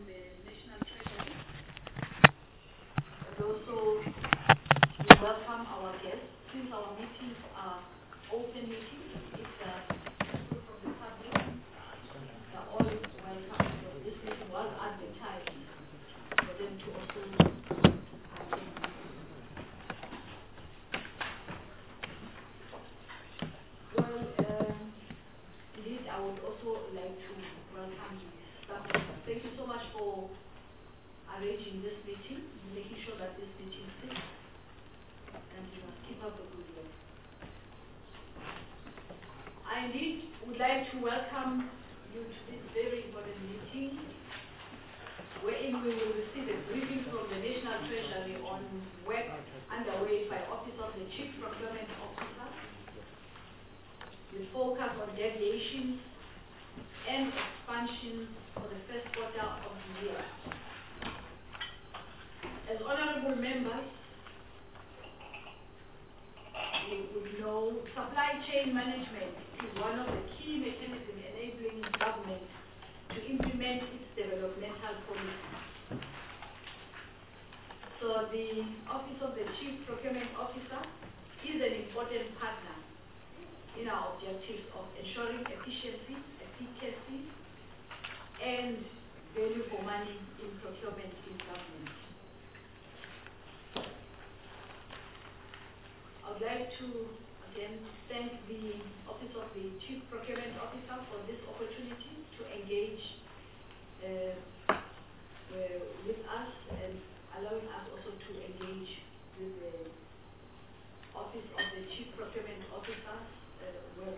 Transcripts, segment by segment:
the National Treasury. And also, we welcome our guests. Since our meetings are open meetings, if the people from the public are all welcome. So this meeting was advertised for them to also attend. Well, indeed, I would also like to welcome the staff. Thank you so much for arranging this meeting, making sure that this meeting sits, and you must keep up the good work. I indeed would like to welcome you to this very important meeting, wherein we will receive a briefing from the National Treasury on work underway by Office of the Chief Procurement Officer, with focus on deviations and expansions for the first quarter of the year. As honorable members, you would know supply chain management is one of the key mechanisms enabling government to implement its developmental policies. So the Office of the Chief Procurement Officer is an important partner in our objectives of ensuring efficiency, efficacy, and value for money in procurement in government. I would like to again thank the Office of the Chief Procurement Officer for this opportunity to engage with us and allowing us also to engage with the Office of the Chief Procurement Officer's work.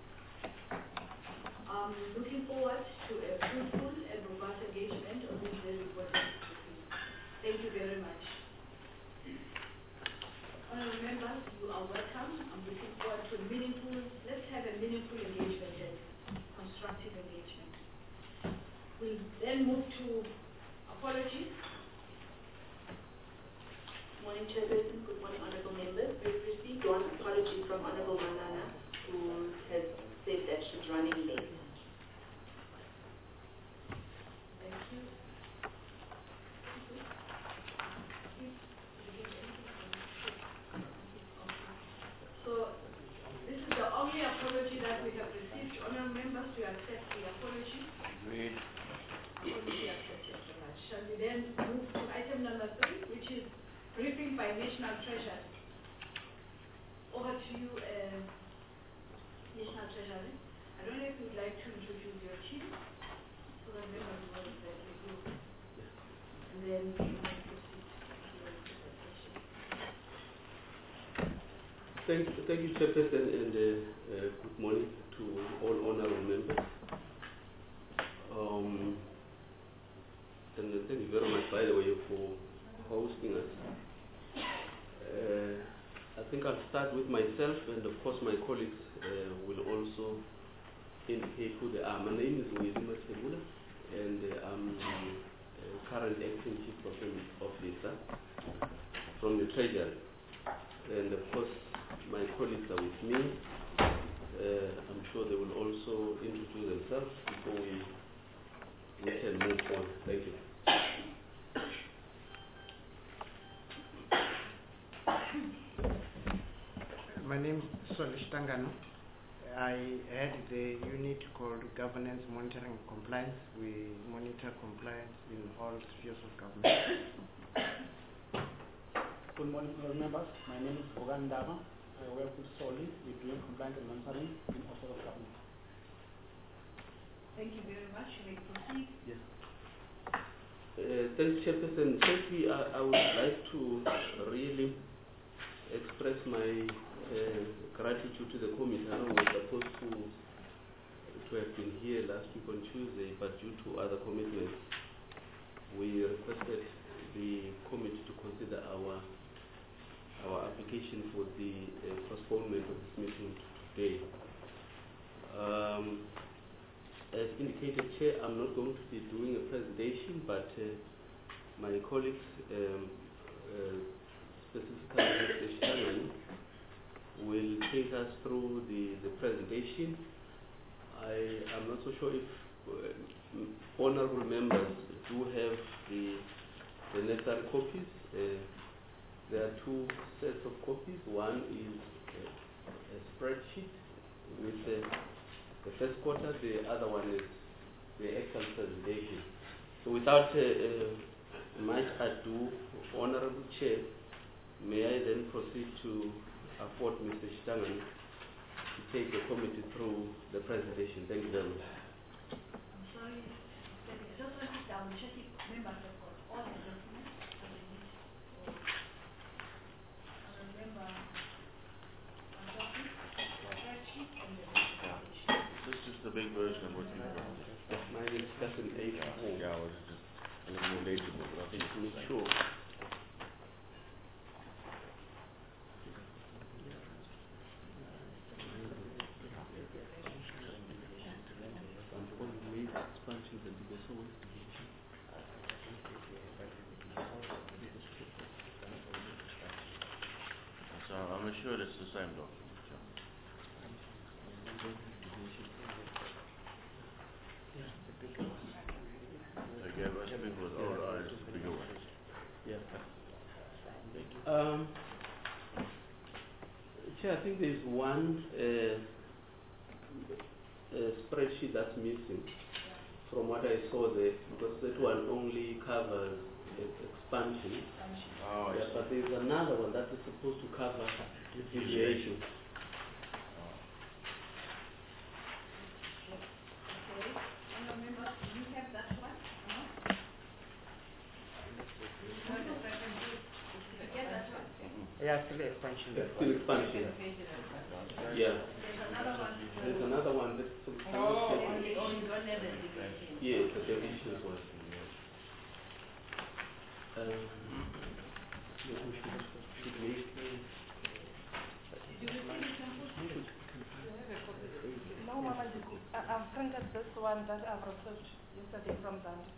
I'm looking forward to a fruitful and robust engagement on this very important issue. Thank you very much. Honourable members, you are welcome. I'm looking forward to let's have a meaningful engagement and constructive engagement. We'll then move to apologies. Good morning, Chairperson. Good morning, honourable members. We've received one apology from Honourable Manana, who has said that she's running late. Thank you. So, this is the only apology that we have received. Honourable members, we accept the apology. Agreed. Shall we then move to item number 3, which is briefing by National Treasury. Over to you, National Treasury. I don't know if you'd like to introduce your team, so that members know exactly who. And then we can proceed to the presentation. Thank you, Chairperson, and good morning to all honourable members. And thank you very much, by the way, for hosting us. I think I'll start with myself, and of course my colleagues will also indicate who they are. My name is Wilima Sebula, and I'm the current acting Chief Procurement Officer from the Treasury. And of course, my colleagues are with me. I'm sure they will also introduce themselves before we can move on. Thank you. My name is Solish Tangano. I head the unit called Governance Monitoring and Compliance. We monitor compliance in all spheres of government. Good morning, honourable members. My name is Bogan Dava. I work with Soli. We're doing compliance and monitoring in all sorts of government. Thank you very much. You may proceed. Yes. Thanks, Chairperson. Firstly, I would like to really express my gratitude to the committee. I know we were supposed to have been here last week on Tuesday, but due to other commitments, we requested the committee to consider our application for the postponement of this meeting today. As indicated, Chair, I'm not going to be doing a presentation, but my colleagues, specifically Mr. Shannon, will take us through the presentation. I am not so sure if honourable members do have the necessary copies. There are two sets of copies. One is a spreadsheet with the first quarter. The other one is the actual presentation. So without much ado, Honorable Chair, may I then proceed to afford Mr. Shitangani to take the committee through the presentation. Thank you very much. I'm sorry, I just want to double check if members have got all the documents that they need. I remember one document, spreadsheet, and the presentation. This is the big version I'm working on. Mine is just an A4. Yeah, I was just a little more legible, but I think To make sure. so I'm sure it's the same document. They gave us big with all the eyes, the bigger ones. Yeah. Chair, I think there's one spreadsheet that's missing from what I saw there, because that one only covers expansion. Oh, I Yeah, see. but there's another one that is supposed to cover deviation. Okay, and members, do you have that one? No? You get that one? Yeah, still expansion. Still expansion. Yeah. There's another one. There's another one that's supposed to Only don't have the deviation. yes, the deviations was. Should make Did you receive it, Sample? No, Mama, I've printed this one that I've received yesterday from Zambia.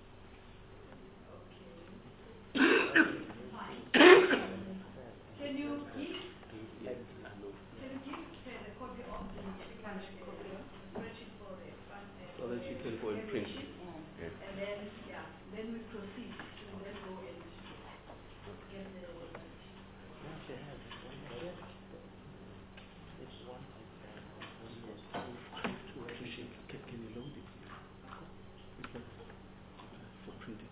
Can you give her a copy of the expansion spreadsheet for the so that she can go and print. Okay. and then, yeah, then we proceed to then go and get the Can you load it? For printing.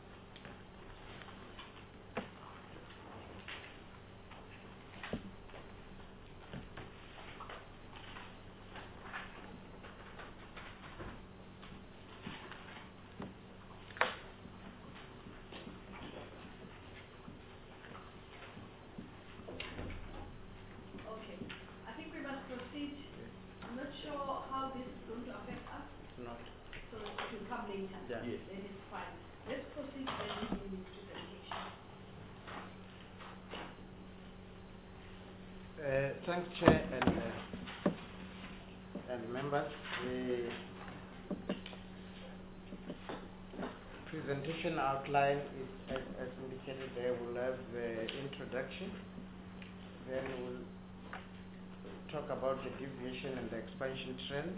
Okay, I think we must proceed. I'm not sure how this is going to affect us, Not. so it will come later. Yeah. Yes. Then it's fine. Let's proceed then in the presentation. Thanks, Chair and members. The presentation outline is, as indicated there, we'll have the introduction, then we'll talk about the deviation and the expansion trend,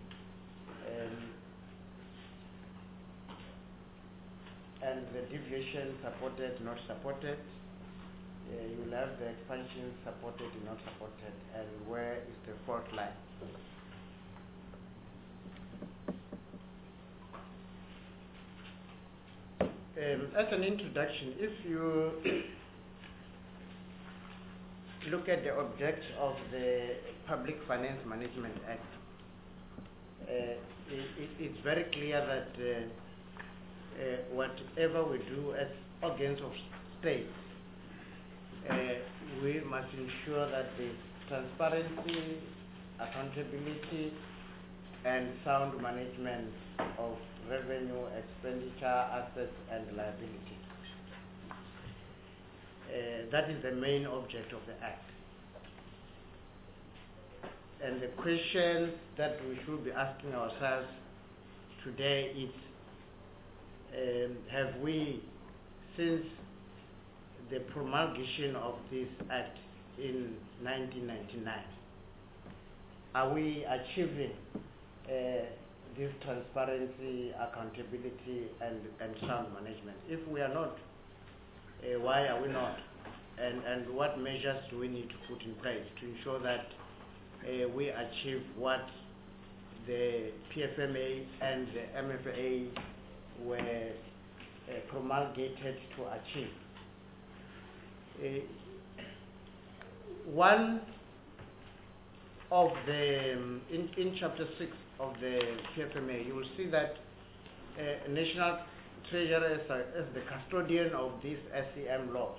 and the deviation supported, not supported. You will have the expansion supported and not supported, and where is the fault line. As an introduction, if you look at the object of the Public Finance Management Act, it's very clear that whatever we do as organs of state, we must ensure that there's transparency, accountability, and sound management of revenue, expenditure, assets, and liability. That is the main object of the Act. And the question that we should be asking ourselves today is, have we, since the promulgation of this Act in 1999, are we achieving this transparency, accountability, and sound management? If we are not, why are we not? And what measures do we need to put in place to ensure that we achieve what the PFMA and the MFA were promulgated to achieve? One of the, in chapter 6 of the PFMA, you will see that National Treasury as the custodian of these SEM laws.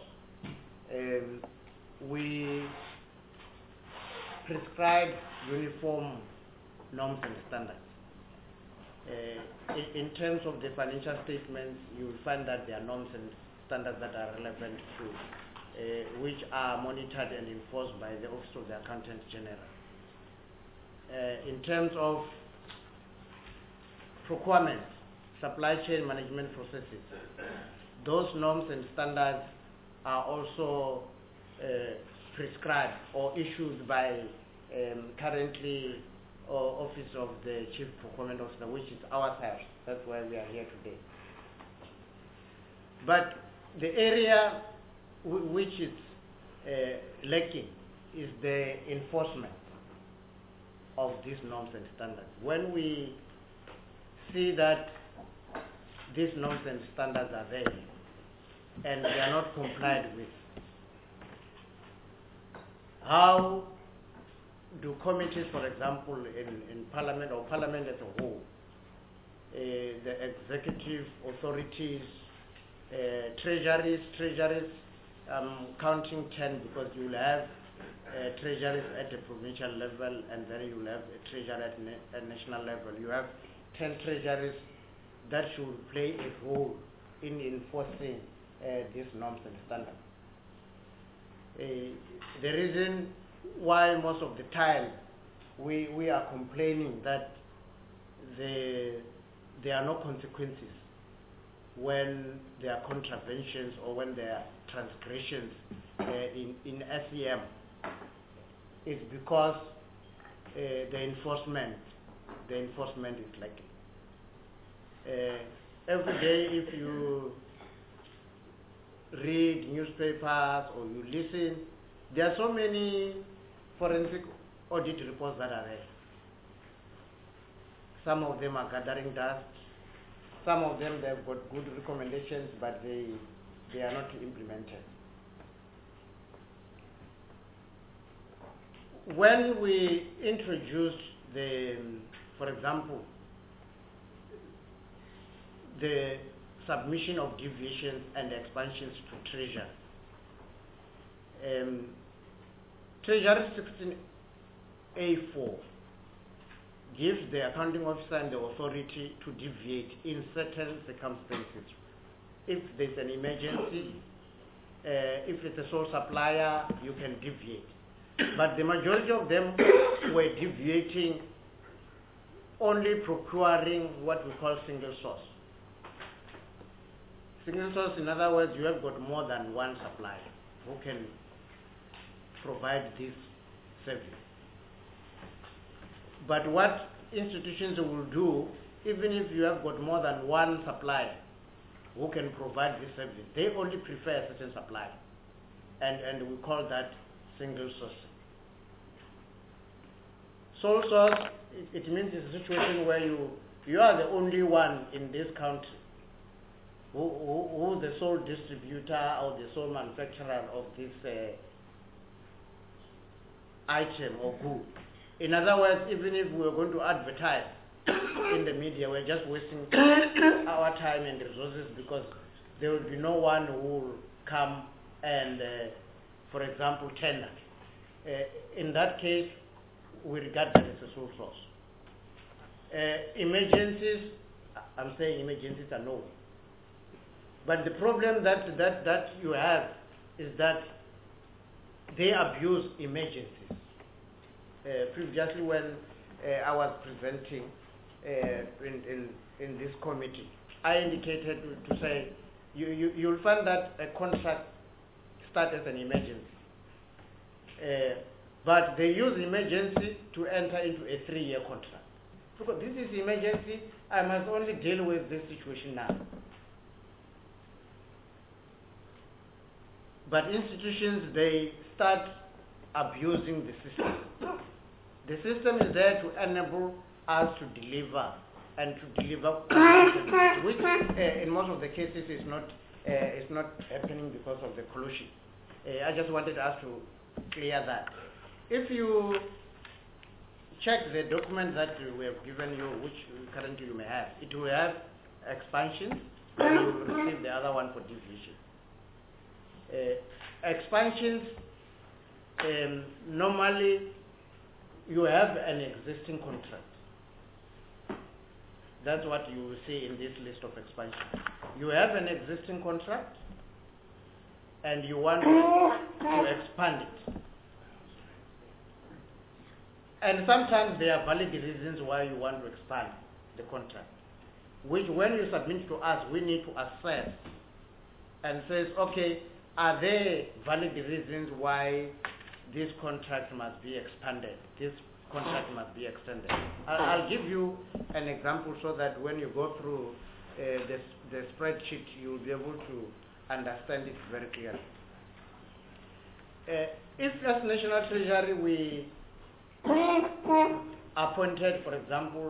We prescribe uniform norms and standards. In terms of the financial statements, you will find that there are norms and standards that are relevant to which are monitored and enforced by the Office of the Accountant General. In terms of procurement, supply chain management processes, those norms and standards are also prescribed or issued by currently Office of the Chief Procurement Officer, which is ourselves. That's why we are here today. But the area which is lacking is the enforcement of these norms and standards. When we see that these norms and standards are there and they are not complied with, how do committees, for example, in Parliament or Parliament as a whole, the executive authorities, treasuries, counting 10, because you will have treasuries at the provincial level and then you will have a treasury at national level. You have 10 treasuries that should play a role in enforcing these norms and standards. The reason why most of the time we are complaining that there are no consequences when there are contraventions or when there are transgressions in SEM is because the enforcement is lacking. Every day, if you read newspapers or you listen, there are so many forensic audit reports that are there. Some of them are gathering dust. Some of them, they've got good recommendations, but they are not implemented. When we introduced for example, the submission of deviations and expansions to Treasury, Treasury 16A4 gives the accounting officer and the authority to deviate in certain circumstances. If there's an emergency, if it's a sole supplier, you can deviate. But the majority of them were deviating, only procuring what we call single source. Single source, in other words, you have got more than one supplier who can provide this service. But what institutions will do, even if you have got more than one supplier who can provide this service, they only prefer a certain supplier. And we call that single source. Sole source, it means it's a situation where you are the only one in this country who the sole distributor or the sole manufacturer of this item or good. In other words, even if we are going to advertise in the media, we're just wasting our time and resources because there will be no one who will come and, for example, tender. In that case, we regard that as a sole source. Emergencies, I'm saying emergencies are no. But the problem that you have is that they abuse emergencies. Previously, when I was presenting in this committee, I indicated to say you'll find that a contract starts as an emergency. But they use emergency to enter into a 3-year contract. Because this is emergency, I must only deal with this situation now. But institutions, they start abusing the system. The system is there to enable us to deliver and to deliver which in most of the cases is not happening because of the collusion. I just wanted us to clear that. If you check the document that we have given you, which currently you may have, it will have expansions, and you will receive the other one for deviation. Expansions, normally you have an existing contract. That's what you will see in this list of expansions. You have an existing contract and you want to expand it. And sometimes there are valid reasons why you want to expand the contract, which when you submit to us, we need to assess and says, okay, are there valid reasons why this contract must be expanded, this contract must be extended? I'll give you an example so that when you go through the spreadsheet, you'll be able to understand it very clearly. If as National Treasury we appointed, for example,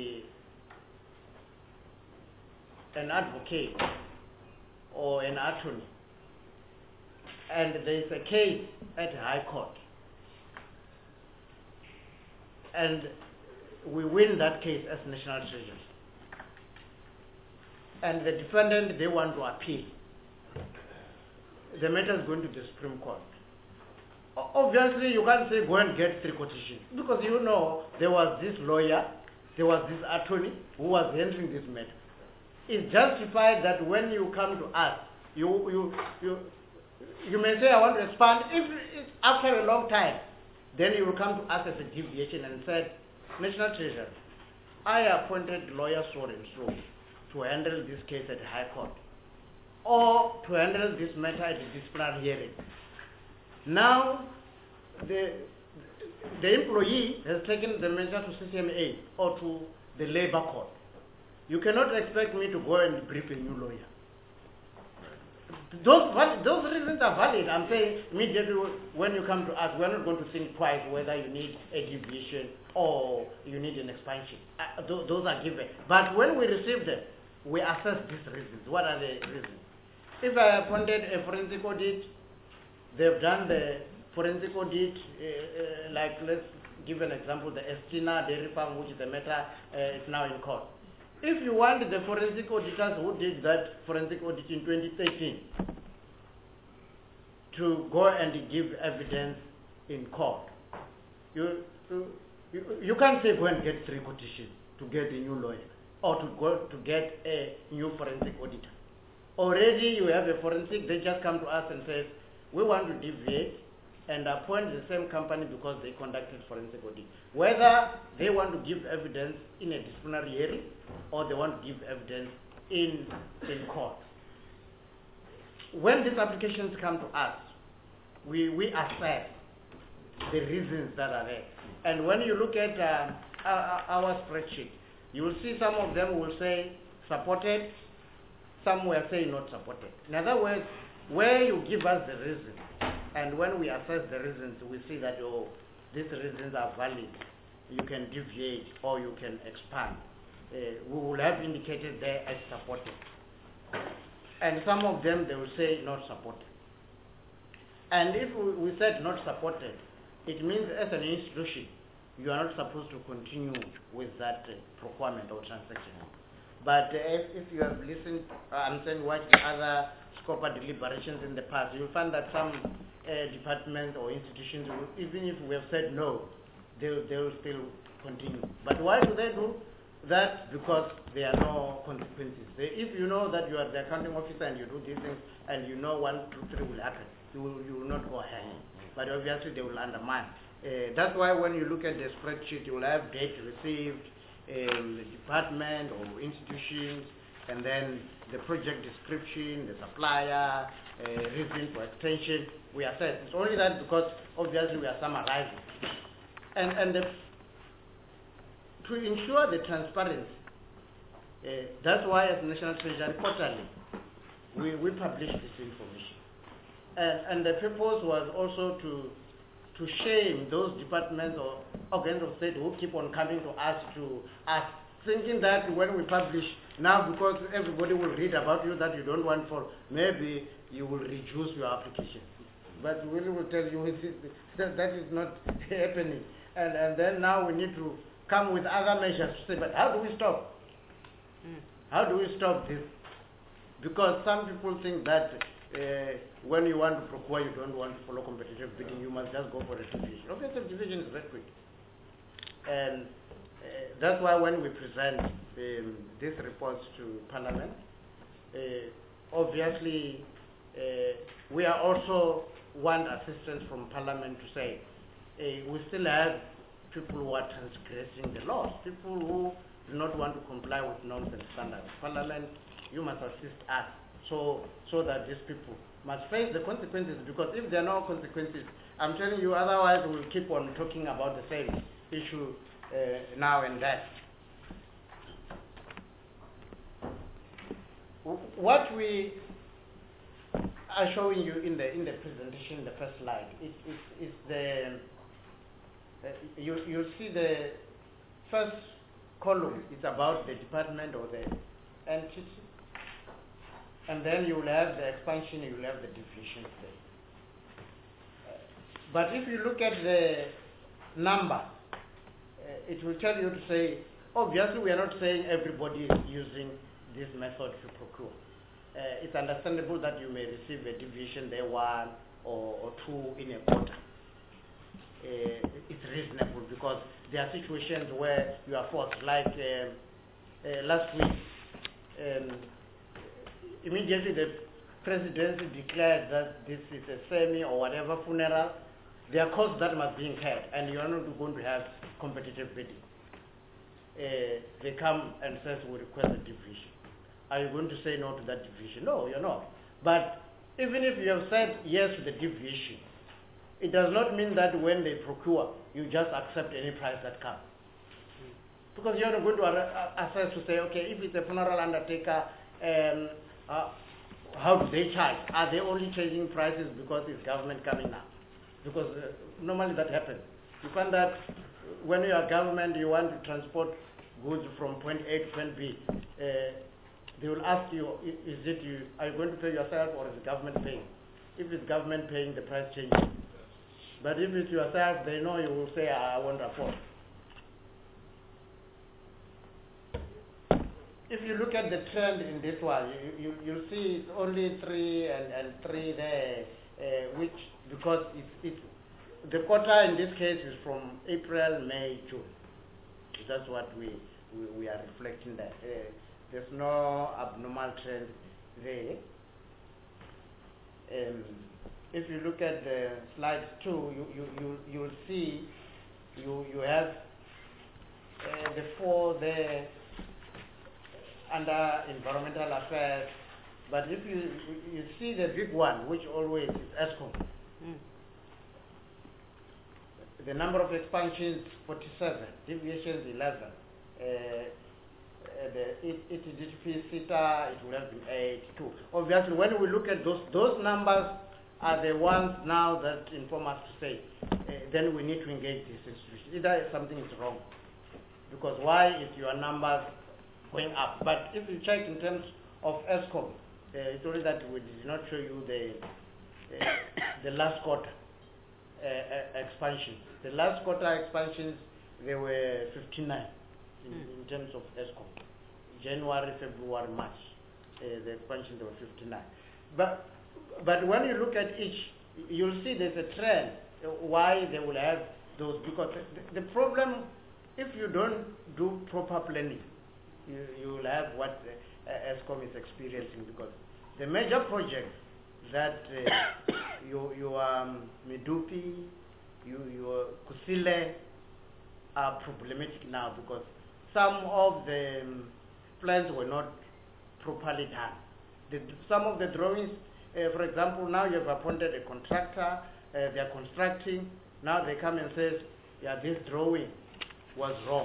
an advocate or an attorney, and there is a case at the High Court, and we win that case as National Treasury, and the defendant, they want to appeal, the matter is going to the Supreme Court. Obviously, you can't say go and get 3 quotations, because you know there was this lawyer, there was this attorney who was handling this matter. It's justified that when you come to us, you may say, I want to expand. If it's after a long time, then you will come to us as a deviation and said, National Treasury, I appointed lawyer so and so to handle this case at the High Court, or to handle this matter at the disciplinary hearing. Now, the employee has taken the measure to CCMA or to the labor court. You cannot expect me to go and brief a new lawyer. Those reasons are valid. I'm saying immediately when you come to us, we're not going to think twice whether you need a deviation or you need an expansion. Those are given. But when we receive them, we assess these reasons. What are the reasons? If I appointed a forensic audit, they've done the forensic audit, like let's give an example, the Estina Dairy Farm, which is the matter is now in court. If you want the forensic auditors who did that forensic audit in 2013 to go and give evidence in court, you can't say go and get 3 quotations to get a new lawyer or to go to get a new forensic auditor. Already you have a forensic, they just come to us and say, we want to deviate and appoint the same company because they conducted forensic audit. Whether they want to give evidence in a disciplinary hearing or they want to give evidence in court. When these applications come to us, we assess the reasons that are there. And when you look at our spreadsheet, you will see some of them will say supported, some will say not supported. In other words, where you give us the reasons, and when we assess the reasons, we see that, oh, these reasons are valid, you can deviate or you can expand. We will have indicated there as supported. And some of them, they will say not supported. And if we said not supported, it means as an institution, you are not supposed to continue with that procurement or transaction. But if you have listened, I'm saying watch the other SCOPA deliberations in the past, you'll find that some departments or institutions, even if we have said no, they will still continue. But why do they do that? Because there are no consequences. If you know that you are the accounting officer and you do these things and you know 1, 2, 3 will happen, you will not go ahead. But obviously they will undermine. That's why when you look at the spreadsheet, you will have date received, the department or institutions, and then the project description, the supplier, reason for extension. We assess. It's only that because obviously we are summarizing. And the to ensure the transparency, that's why as National Treasury quarterly, we publish this information. And the purpose was also to shame those departments or organs of state who keep on coming to us thinking that when we publish now, because everybody will read about you that you don't want for, maybe you will reduce your application. But we will tell you that is not happening. And then now we need to come with other measures to say, but how do we stop? How do we stop this? Because some people think that when you want to procure, you don't want to follow competitive bidding, you must just go for a division. Obviously, division is very quick. And that's why when we present these reports to Parliament, obviously we are also want assistance from Parliament to say we still have people who are transgressing the laws, people who do not want to comply with norms and standards. Parliament, you must assist us so that these people must face the consequences, because if there are no consequences, I'm telling you, otherwise we'll keep on talking about the same issue now and then. What we are showing you in the presentation, the first slide, is the you see the first column is about the department or the entity, and then you will have the expansion, you will have the deviations there. But if you look at the number, it will tell you to say, obviously we are not saying everybody is using this method to procure. It's understandable that you may receive a deviation there, 1 or 2 in a quarter. It's reasonable because there are situations where you are forced, like last week, immediately the presidency declared that this is a semi or whatever funeral. There are costs that must be incurred, and you are not going to have competitive bidding. They come and say, we request a division. Are you going to say no to that division? No, you're not. But even if you have said yes to the division, it does not mean that when they procure, you just accept any price that comes. Because you're not going to assess to say, okay, if it's a funeral undertaker, how do they charge? Are they only changing prices because it's government coming now? Because normally that happens. You find that when you are government, you want to transport goods from point A to point B. They will ask you, are you going to pay yourself or is the government paying? If it's government paying, the price changes. But if it's yourself, they know you will say, I won't afford. If you look at the trend in this one, you'll see it's only 3 and 3 there, which, because it's the quarter in this case is from April, May, June. That's what we are reflecting there. There's no abnormal trend there. If you look at the slide 2, you'll see you have the 4 there under environmental affairs. But if you see the big one, which always is ESCOM, the number of expansions 47, deviations 11. The ETDP SITA, it would have been 82. Obviously, when we look at those numbers are the ones now that inform us to say, then we need to engage this institution. Either something is wrong, because why is your numbers going up? But if you check in terms of ESCOM, it's only that we did not show you the last quarter expansion. The last quarter expansions, there were 59 in terms of ESCOM. January, February, March, the expansion, there were 59. But when you look at each, you'll see there's a trend why they will have those, because the problem, if you don't do proper planning, you will have what ESCOM is experiencing, because the major projects that your Medupi, your Kusile are problematic now, because some of the plans were not properly done. Some of the drawings, for example, now you have appointed a contractor, they are constructing, now they come and say, yeah, this drawing was wrong.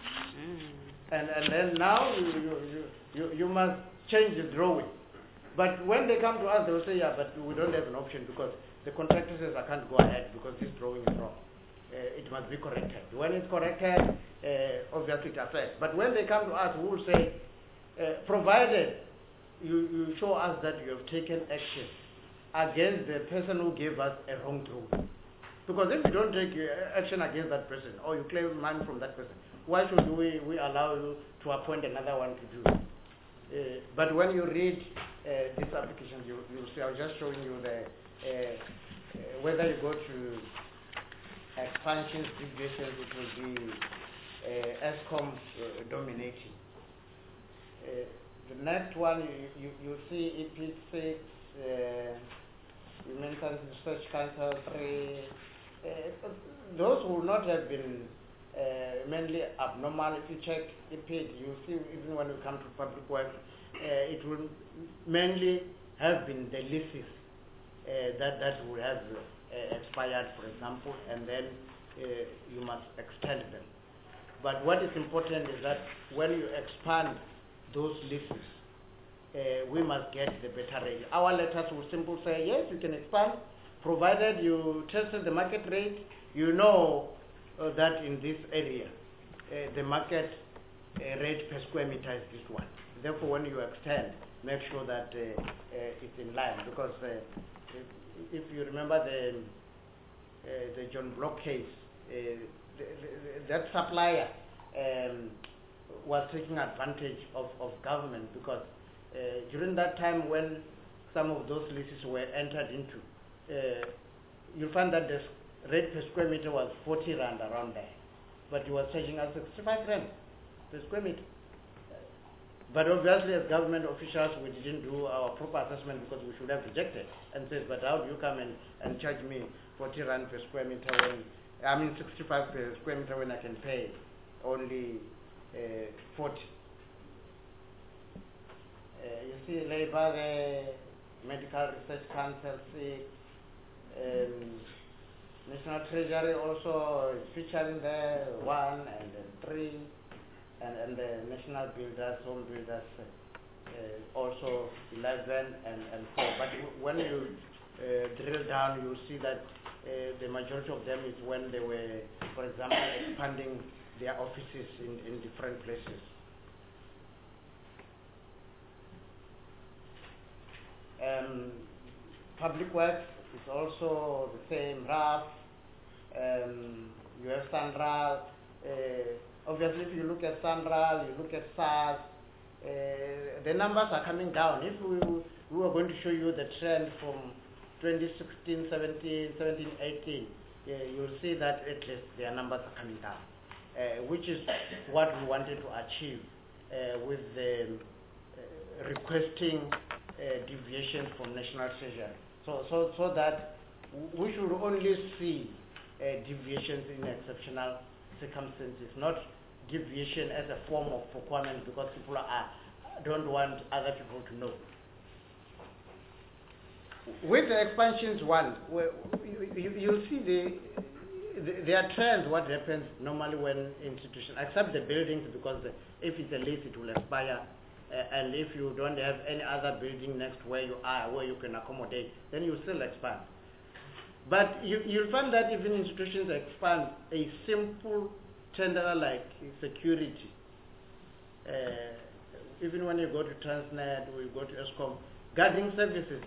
And then now you must change the drawing. But when they come to us, they will say, yeah, but we don't have an option because the contractor says I can't go ahead because this drawing is wrong. It must be corrected. When it's corrected, obviously it affects. But when they come to us, we will say, provided you show us that you have taken action against the person who gave us a wrong drawing. Because if you don't take action against that person, or you claim money from that person, why should we allow you to appoint another one to do it? But when you read these applications, you see, I was just showing you whether you go to expansions, deviations, it will be ESCOM dominating. The next one, you see EP6, Humanitarian Research Council 3, those will not have been mainly abnormal. If you check EPID, you see even when you come to public works, it will mainly have been the leases that will have expired, for example, and then you must extend them. But what is important is that when you expand those leases, we must get the better rate. Our letters will simply say, yes, you can expand, provided you tested the market rate, you know that in this area, the market rate per square meter is this one. Therefore, when you extend, make sure that it's in line, because if you remember the John Block case, that supplier was taking advantage of government, because during that time when some of those leases were entered into, you'll find that the rate per square meter was 40 rand around there, but he was charging us 65 rand per square meter. But obviously, as government officials, we didn't do our proper assessment because we should have rejected and said, but how do you come and charge me 40 rand per square meter when, 65 per square meter when I can pay only 40. You see labor, the Medical Research Council 6, National Treasury also is featuring there 1 and then 3, and the National Builders, Home Builders also 11 and 4. But when you drill down, you see that the majority of them is when they were, for example, expanding their offices in different places. Public works is also the same, RAF, you have SANRAL. Obviously, if you look at SANRAL, you look at SARS, the numbers are coming down. If we were going to show you the trend from 2016, 17, 18, you'll see that at least their numbers are coming down, which is what we wanted to achieve with the requesting deviations from National Treasury. So that we should only see deviations in exceptional circumstances, not deviation as a form of procurement because people don't want other people to know. With the expansions one, you see there are trends, what happens normally when institutions, except the buildings, because if it's a lease it will expire, and if you don't have any other building next where you are, where you can accommodate, then you still expand. But you'll find that even institutions expand a simple tender like security. Even when you go to Transnet or you go to ESCOM, guarding services,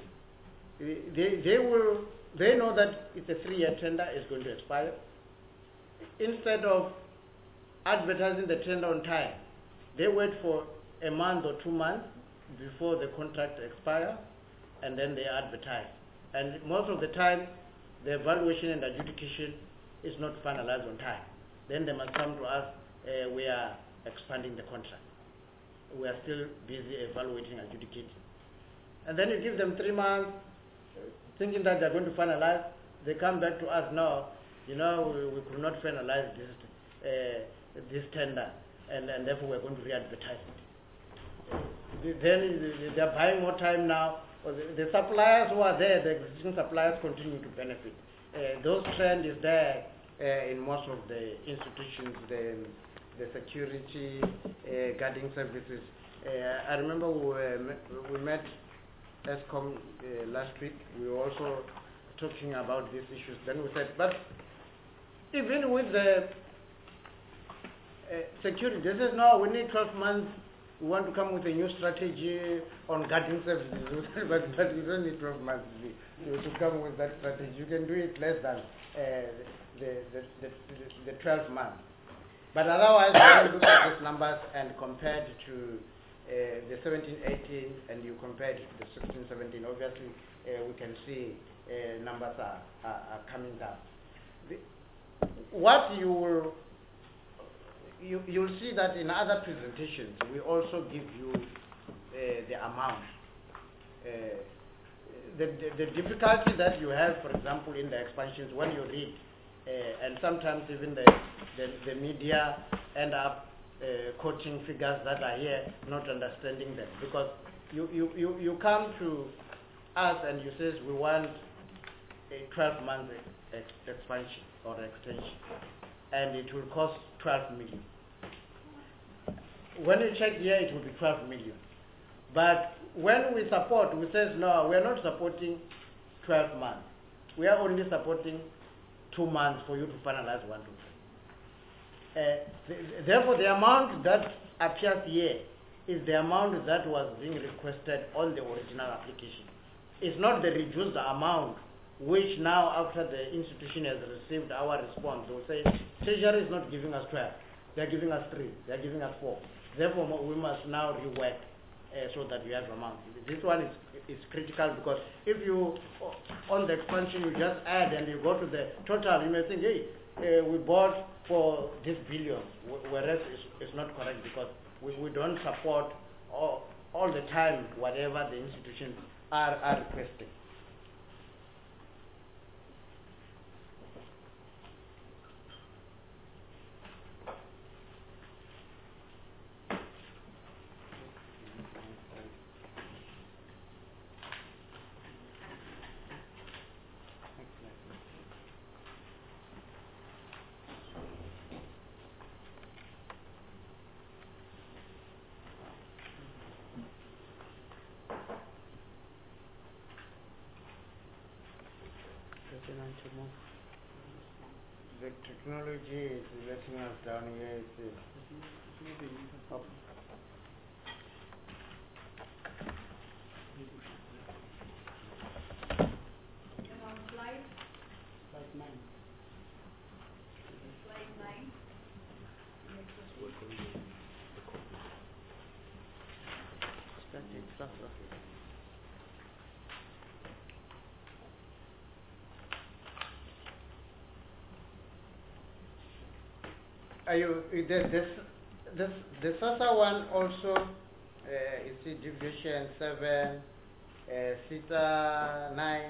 they know that it's a 3-year tender, is going to expire. Instead of advertising the tender on time, they wait for a month or 2 months before the contract expires, and then they advertise. And most of the time, the evaluation and adjudication is not finalized on time. Then they must come to us, we are expanding the contract. We are still busy evaluating, adjudicating. And then you give them 3 months, thinking that they're going to finalize. They come back to us now, we could not finalize this tender, and therefore we're going to re-advertise it. Then they're buying more time now. The suppliers who are there, the existing suppliers continue to benefit. Those trend is there in most of the institutions, the the security, guarding services. I remember we met ESCOM last week. We were also talking about these issues. Then we said, but even with the security, this is no, we need 12 months. We want to come with a new strategy on guarding services, but you don't need 12 months to come with that strategy. You can do it less than the 12 months. But otherwise, when you look at these numbers and compared to the 17-18 and you compare it to the 16-17, obviously we can see numbers are coming down. What you'll see that in other presentations, we also give you the amount. The difficulty that you have, for example, in the expansions, when you read, and sometimes even the media end up quoting figures that are here, not understanding them. Because you come to us and you say, we want a 12-month expansion or extension, and it will cost 12 million. When you check here, it will be 12 million. But when we support, we say, no, we are not supporting 12 months. We are only supporting 2 months for you to finalize 1, 2, 3. Therefore, the amount that appears here is the amount that was being requested on the original application. It's not the reduced amount, which now, after the institution has received our response, they will say, Treasury is not giving us 12. They're giving us 3. They're giving us 4. Therefore, we must now rework so that we have amount. This one is critical because if you, on the expansion, you just add and you go to the total, you may think, hey, we bought for this billion, whereas it's not correct because we don't support all the time whatever the institutions are requesting. The technology is letting us down here. And on slide 9. slide 9. The SASA one also, you see division 7, SITA 9,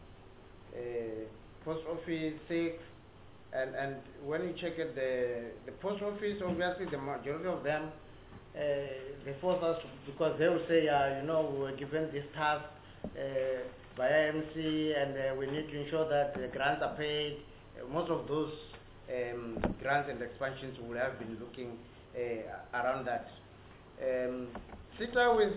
post office 6, and when you check it, the post office, obviously the majority of them, they force us because they will say, we were given this task by IMC and we need to ensure that the grants are paid. Most of those grants and expansions would have been looking around that. SITA with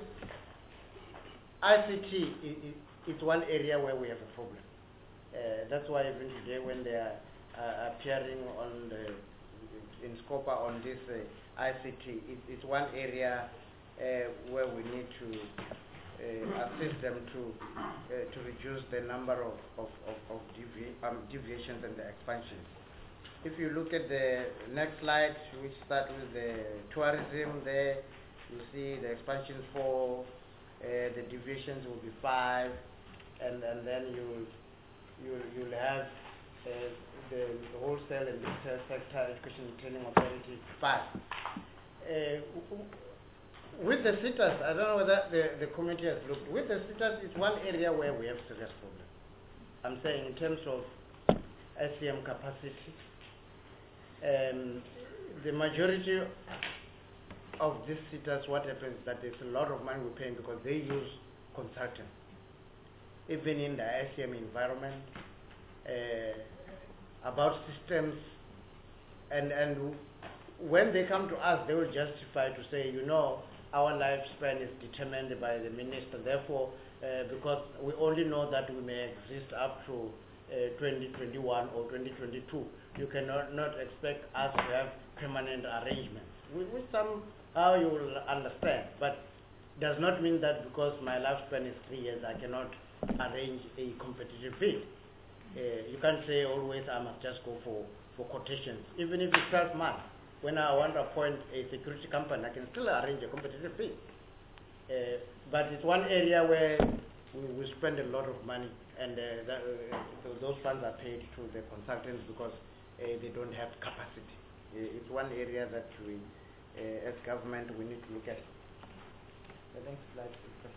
ICT is one area where we have a problem. That's why even today when they are appearing on in SCOPA on this ICT, it's one area where we need to assist them to reduce the number of deviations and the expansions. If you look at the next slide, which starts with the tourism there, you see the expansion 4, the deviations will be 5, and then you'll have the wholesale and retail sector, education and training authority 5. With the SITAs, I don't know whether the committee has looked. With the SITAs, it's one area where we have serious problem. I'm saying in terms of SCM capacity. The majority of these SITAs, what happens is that there's a lot of money we're paying because they use consultants. Even in the SCM environment, about systems, and when they come to us, they will justify to say, you know, our lifespan is determined by the minister. Therefore, because we only know that we may exist up to 2021 or 2022, you cannot not expect us to have permanent arrangements. Which somehow you will understand, but does not mean that because my lifespan is 3 years, I cannot arrange a competitive bid. You can't say always I must just go for quotations. Even if it's 12 months, when I want to appoint a security company, I can still arrange a competitive bid. But it's one area where we spend a lot of money, and those funds are paid to the consultants because they don't have capacity. It's one area that we, as government, we need to look at. The next slide,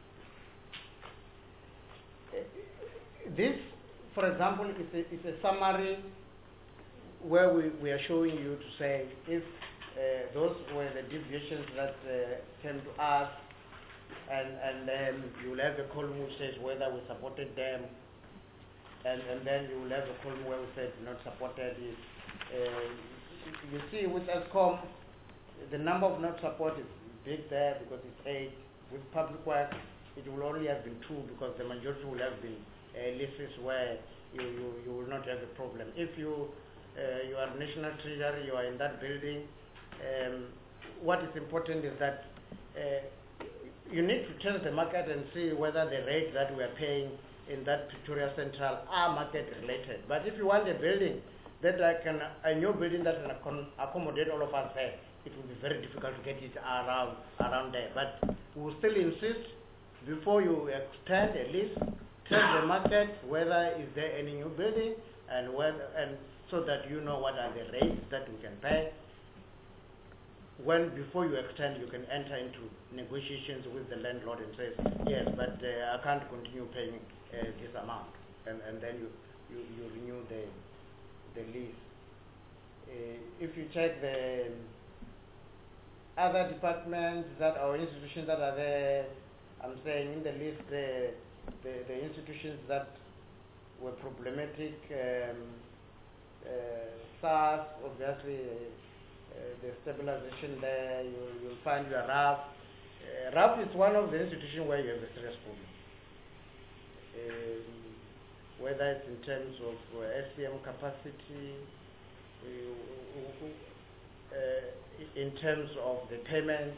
please. This, for example, is a summary where we are showing you to say if those were the deviations that came to us, and then you will have a column which says whether we supported them, and then you will have a column where we said not supported it. You see with ESCOM, the number of not support is big there because it's 8. With public works, it will only have been 2 because the majority will have been leases where you will not have a problem. If you are National Treasury, you are in that building, what is important is that you need to test the market and see whether the rates that we are paying in that Pretoria Central are market related. But if you want a building that a new building that can accommodate all of us there, it will be very difficult to get it around there. But we will still insist before you extend a lease, test the market whether is there any new building and so that you know what are the rates that we can pay. When before you extend, you can enter into negotiations with the landlord and say, yes, but I can't continue paying this amount, and then you renew the lease. If you check the other departments that our institutions that are there, I'm saying in the list the institutions that were problematic, SARS, obviously. The stabilization there, you'll find your RAF. RAF is one of the institutions where you have a serious problem. Whether it's in terms of SPM capacity, in terms of the payment,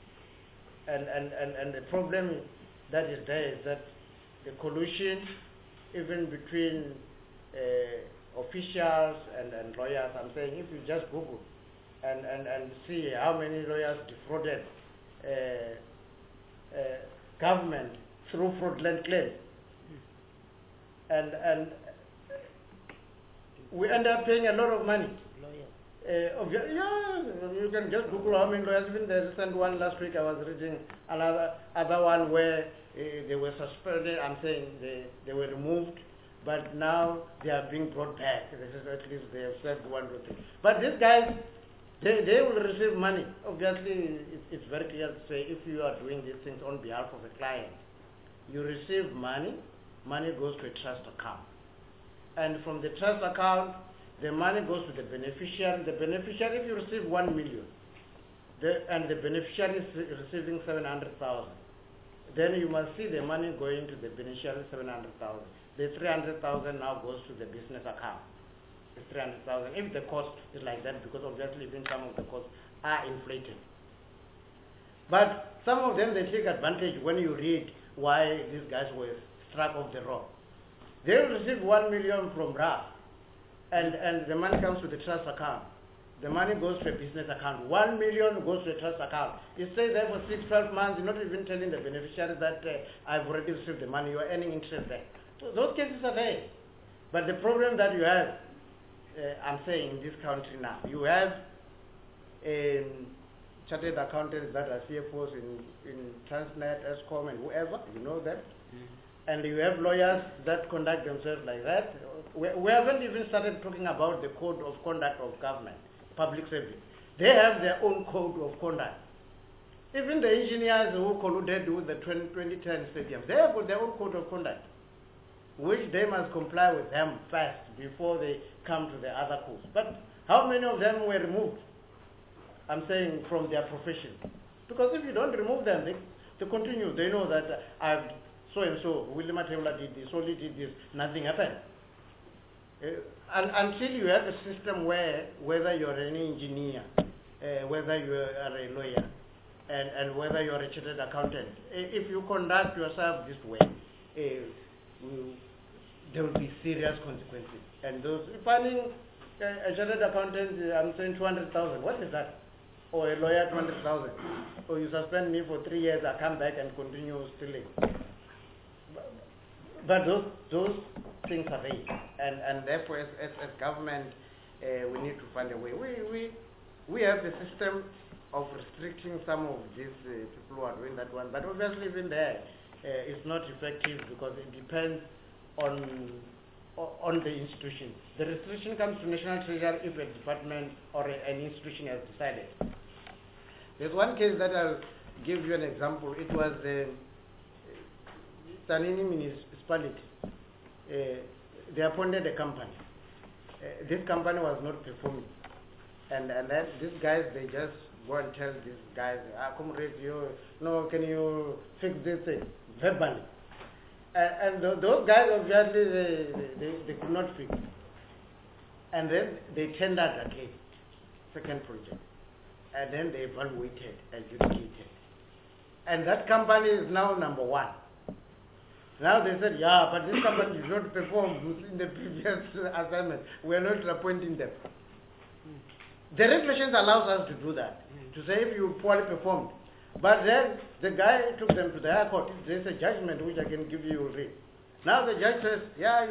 and the problem that is there is that the collusion, even between officials and lawyers, I'm saying if you just Google and see how many lawyers defrauded government through fraudulent claims, and we end up paying a lot of money. Yeah, you can just Google how many lawyers. Even the recent one last week, I was reading other one where they were suspended. I'm saying they were removed, but now they are being brought back. This is at least they have served one good thing. But these guys, they will receive money. Obviously, it's very clear to say if you are doing these things on behalf of a client, you receive money. Money goes to a trust account, and from the trust account, the money goes to the beneficiary. The beneficiary, if you receive 1 million, and the beneficiary is receiving 700,000, then you must see the money going to the beneficiary 700,000. The 300,000 now goes to the business account. The 300,000. If the cost is like that, because obviously even some of the costs are inflated. But some of them, they take advantage when you read why these guys were struck off the road. They will receive 1 million from RAF, and the money comes to the trust account. The money goes to a business account. 1 million goes to a trust account. You stay there for 6-12 months, you're not even telling the beneficiary that I've already received the money, you're earning interest there. So those cases are there. But the problem that you have, I'm saying in this country now, you have chartered accountants that are CFOs in Transnet, ESCOM, and whoever, you know them. And you have lawyers that conduct themselves like that. We haven't even started talking about the code of conduct of government, public service. They have their own code of conduct. Even the engineers who colluded with the 2010 stadium, they have got their own code of conduct, which they must comply with them first before they come to the other codes. But how many of them were removed? I'm saying from their profession. Because if you don't remove them, they continue. They know that I've so-and-so, William Matebula did this, Oli did this, nothing happened. Until you have a system where, whether you're an engineer, whether you are a lawyer, and whether you're a chartered accountant, if you conduct yourself this way, there will be serious consequences. And those, finding a chartered accountant, I'm saying 200,000, what is that? Or a lawyer 200,000. Or you suspend me for 3 years, I come back and continue stealing. But those things are there. And therefore, as government, we need to find a way. We have the system of restricting some of these people who are doing that one. But obviously, even there, it's not effective because it depends on the institution. The restriction comes to National Treasury if a department or an institution has decided. There's one case that I'll give you an example. It was Tzaneen municipality. They appointed a company. This company was not performing. And then these guys, they just go and tell these guys, comrades, can you fix this thing? Verbally. And those guys, obviously, they could not fix it. And then they tendered again, second project. And then they evaluated, adjudicated. And that company is now number 1. Now they said, yeah, but this company did not perform in the previous assignment. We are not appointing them. The regulations allows us to do that, to say if you poorly performed. But then the guy took them to the high court. There's a judgment which I can give you read. Now the judge says, yeah,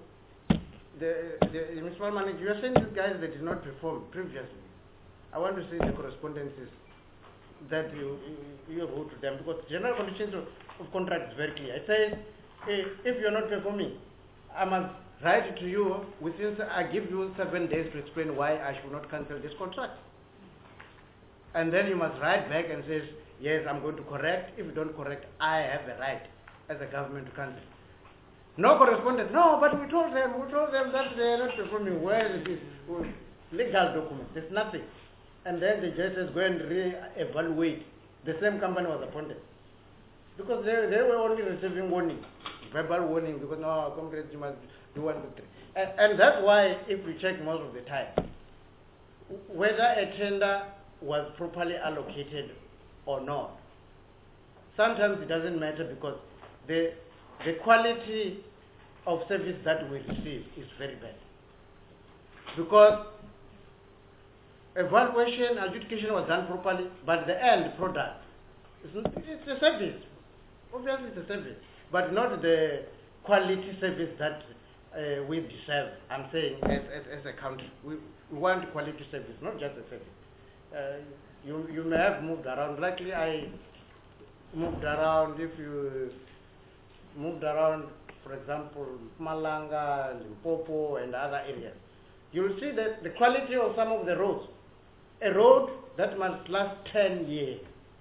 the municipal manager, you are saying these guys that did not perform previously. I want to see the correspondences that you wrote to them, because general conditions of contract is very clear. It says, if you're not performing, I must write to you I give you 7 days to explain why I should not cancel this contract. And then you must write back and say, yes, I'm going to correct. If you don't correct, I have the right as a government to cancel. No correspondence. No, but we told them that they are not performing. Where is this? Legal documents. There's nothing. And then the judge says, go and re-evaluate. The same company was appointed. Because they were only receiving warning, verbal warning, because no, comrades, you must do 1, 2, 3. And that's why, if we check most of the time, whether a tender was properly allocated or not, sometimes it doesn't matter, because the quality of service that we receive is very bad. Because evaluation, adjudication was done properly, but the end product, it's a service. Obviously it's a service, but not the quality service that we deserve. I'm saying as a country, we want quality service, not just a service. You may have moved around. Likely I moved around. If you moved around, for example, Malanga, Limpopo, and other areas, you'll see that the quality of some of the roads. A road that must last 10 years.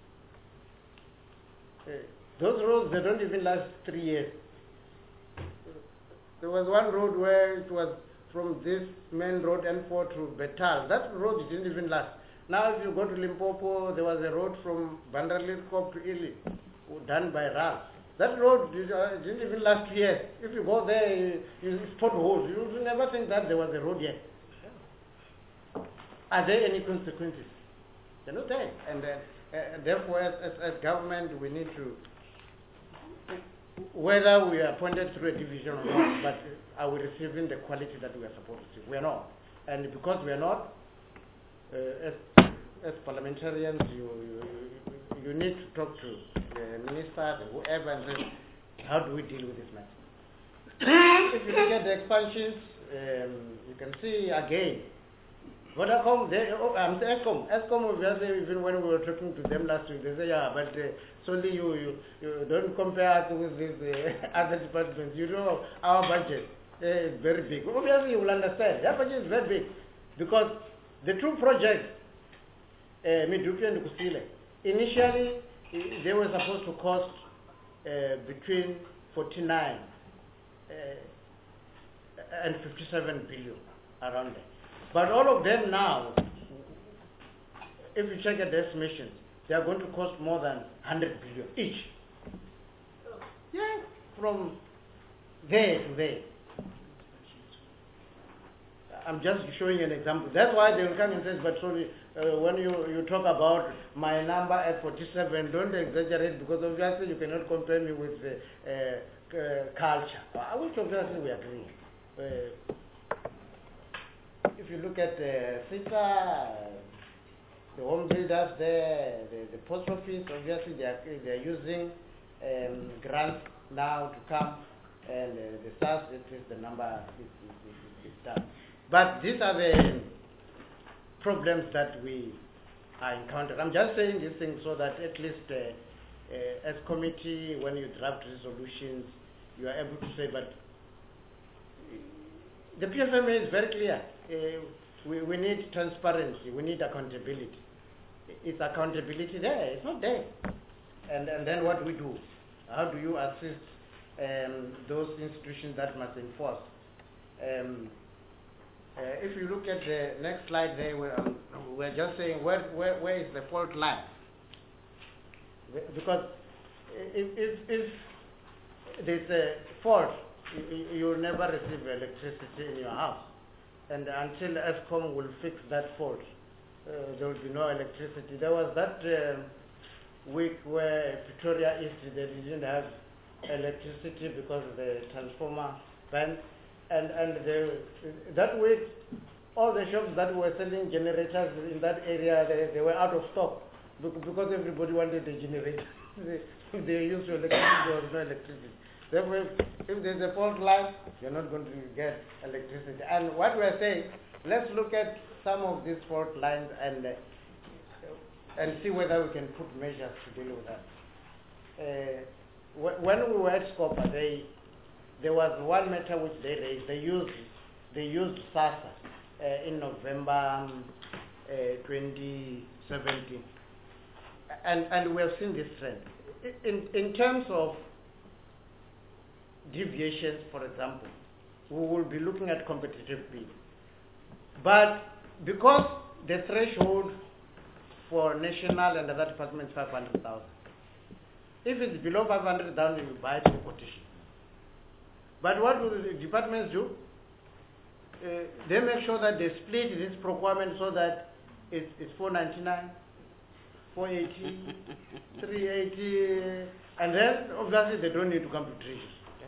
Those roads, they don't even last 3 years. There was one road where it was from this main road N4 to Betal. That road didn't even last. Now if you go to Limpopo, there was a road from Bandarlirkop to Ili, done by RAL. That road didn't even last 2 years. If you go there, you spot holes. You will never think that there was a road yet. Are there any consequences? They're not there. And therefore, as government, we need to, whether we are appointed through a division or not, but are we receiving the quality that we are supposed to? We are not. And because we are not, as parliamentarians, you need to talk to the ministers and whoever and say, how do we deal with this matter? If you look at the expansions, you can see again, Vodacom, Eskom, obviously, even when we were talking to them last week, they say, yeah, but solely you don't compare us with these other departments. You know, our budget is very big. Obviously, you will understand. Their budget is very big. Because the two projects, Medupi and Kusile, initially, they were supposed to cost between 49 and 57 billion, around there. But all of them now, if you check at the estimations, they are going to cost more than 100 billion each. Yeah, from there to there. I'm just showing an example. That's why they will come and say, but sorry, when you talk about my number at 47, don't exaggerate, because obviously you cannot compare me with culture. Which obviously we agree. If you look at CISA, the home builders there, the post office, obviously they are using grants now to come, and the SARS, at least the number is done. But these are the problems that we are encountering. I'm just saying these things so that at least as committee, when you draft resolutions, you are able to say, but the PFMA is very clear. We need transparency. We need accountability. It's accountability there. It's not there. And then what we do? How do you assist those institutions that must enforce? If you look at the next slide there, we're just saying where is the fault line? Because if there's a fault, you will never receive electricity in your house. And until ESCOM will fix that fault, there will be no electricity. There was that week where Pretoria East, they didn't have electricity because of the transformer ban. And that week, all the shops that were selling generators in that area, they were out of stock because everybody wanted a generator. They used electricity, there was no electricity. Therefore, if there's a fault line, you're not going to get electricity. And what we're saying, let's look at some of these fault lines and see whether we can put measures to deal with that. When we were at SCOPA, there was one matter which they raised. They used SASA in November 2017, and we have seen this trend. In terms of deviations, for example, we will be looking at competitive bid. But because the threshold for national and other departments is 500,000, if it's below 500,000, you buy it in quotation. But what do the departments do? They make sure that they split this procurement so that it's 499, 480, 380, and then obviously they don't need to come to treasury.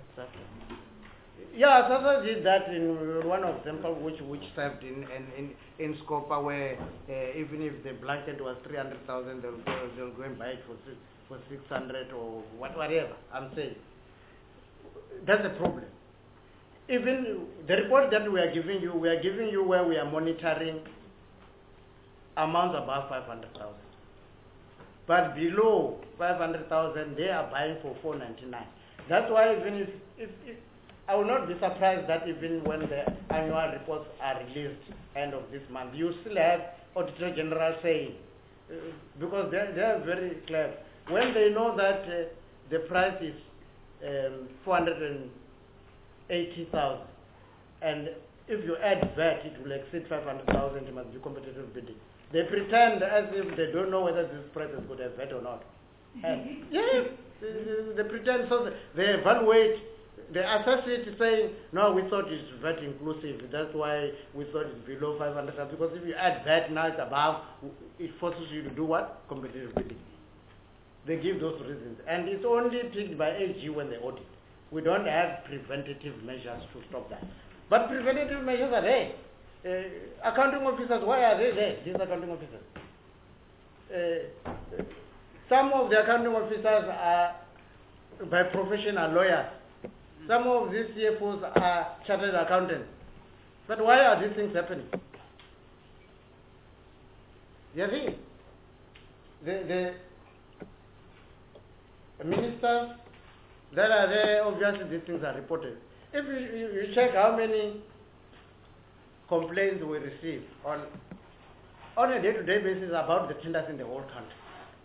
Yeah, Sasa did that in one of them, which served in Scopa, where even if the blanket was 300,000, they'll go and buy it for 600 or whatever. I'm saying that's the problem. Even the report that we are giving you where we are monitoring amounts above 500,000, but below 500,000, they are buying for 499. That's why even if I will not be surprised that even when the annual reports are released end of this month, you still have Auditor General saying, because they are very clear, when they know that the price is 480,000, and if you add VAT, it will exceed 500,000, it must be competitive bidding. They pretend as if they don't know whether this price is going to have VAT or not. And yes, they pretend, so they evaluate, they assess it saying, no, we thought it's VAT inclusive, that's why we thought it's below 500,000, because if you add VAT now it's above, it forces you to do what? Competitive bidding. They give those reasons. And it's only picked by AG when they audit. We don't have preventative measures to stop that. But preventative measures are there. Accounting officers, why are they there, these accounting officers? Some of the accounting officers are by profession are lawyers. Some of these CFOs are chartered accountants. But why are these things happening? You see, the ministers that are there, obviously these things are reported. If you check how many complaints we receive on a day-to-day basis about the tenders in the whole country.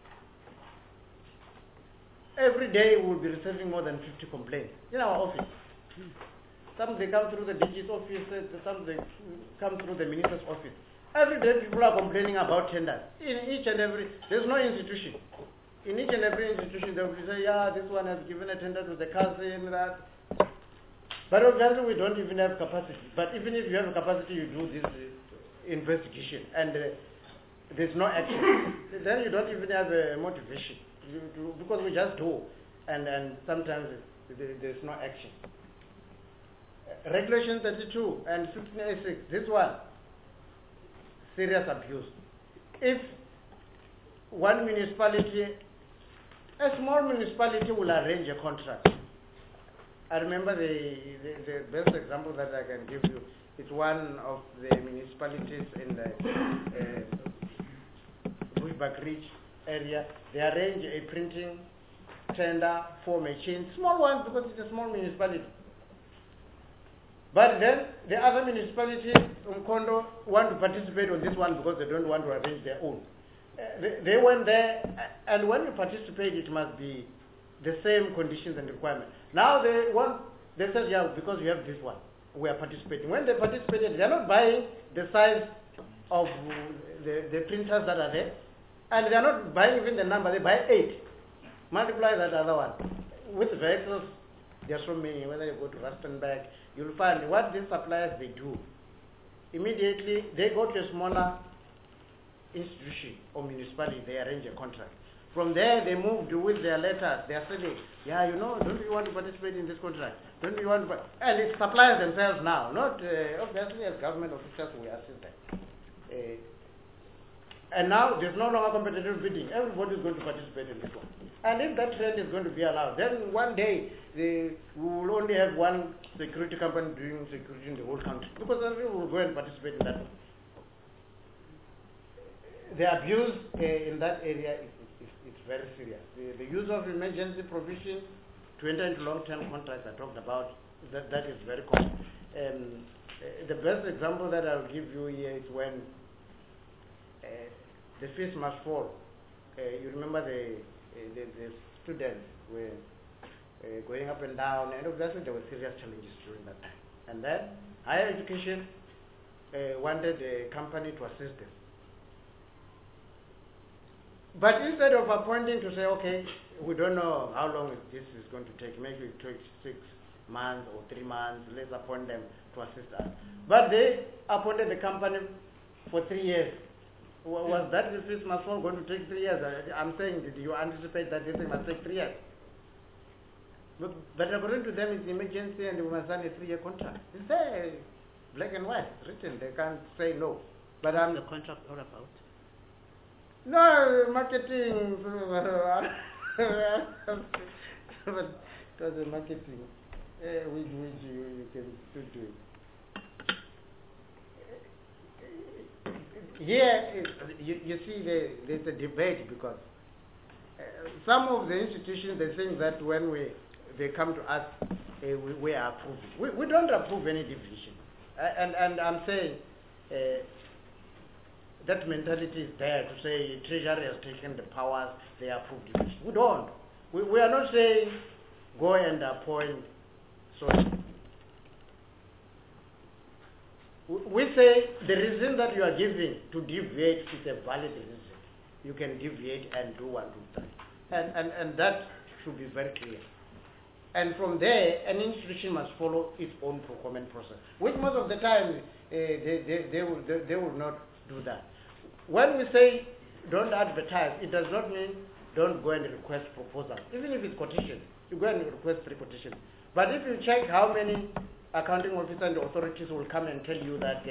Every day we will be receiving more than 50 complaints in our office. Some they come through the DG's office, some they come through the minister's office. Every day people are complaining about tenders. In each and every, there's no institution. In each and every institution they will say, yeah, this one has given a tender to the cousin, that. But obviously we don't even have capacity. But even if you have capacity, you do this investigation and there's no action. Then you don't even have a motivation. Because we just do. And sometimes there's no action. Regulation 32 and 1586, this one, serious abuse. If one municipality, a small municipality will arrange a contract. I remember the best example that I can give you is one of the municipalities in the Bushbuck Ridge area. They arrange a printing tender for machines, small ones because it's a small municipality. But then the other municipalities, Umkondo, want to participate on this one because they don't want to arrange their own. They went there, and when you participate, it must be the same conditions and requirements. Now they said, yeah, because we have this one, we are participating. When they participated, they are not buying the size of the printers that are there, and they are not buying even the number, they buy 8. Multiply that other one. With vehicles, there are so many, whether you go to Rustenburg, you'll find what these suppliers, they do. Immediately, they go to a smaller institution or municipality, they arrange a contract. From there, they moved with their letters. They are saying, yeah, you know, don't you want to participate in this contract? Don't you want to? And it's suppliers themselves now, not obviously as government officials we assist them. And now there's no longer competitive bidding. Everybody is going to participate in this one. And if that trend is going to be allowed, then one day we will only have one security company doing security in the whole country, because everyone will go and participate in that one. The abuse in that area is very serious. The use of emergency provision to enter into long-term contracts I talked about, that is very common. The best example that I'll give you here is when the fees must fall. You remember the students were going up and down, and obviously there were serious challenges during that time. And then higher education wanted a company to assist them. But instead of appointing to say, okay, we don't know how long this is going to take, maybe it takes 6 months or 3 months, let's appoint them to assist us. But they appointed the company for 3 years. Was that this fees must fall going to take 3 years? I'm saying, did you anticipate that this thing must take 3 years? But according to them, it's emergency and we must sign a 3-year contract. It's there, black and white, written. They can't say no. But the contract all about? No, marketing. But it was a marketing, which you can still do it. Here, you see, there's a debate because some of the institutions, they think that when they come to us, we are approving. We don't approve any deviation. And I'm saying, that mentality is there to say Treasury has taken the powers, they approve division. We don't. We are not saying go and appoint. Sorry. We say the reason that you are giving to deviate is a valid reason. You can deviate and do 1, 2, 3. And that should be very clear. And from there, an institution must follow its own procurement process, which most of the time they will not do that. When we say don't advertise, it does not mean don't go and request proposals. Even if it's quotation, you go and request 3 quotations. But if you check how many accounting officers and authorities will come and tell you that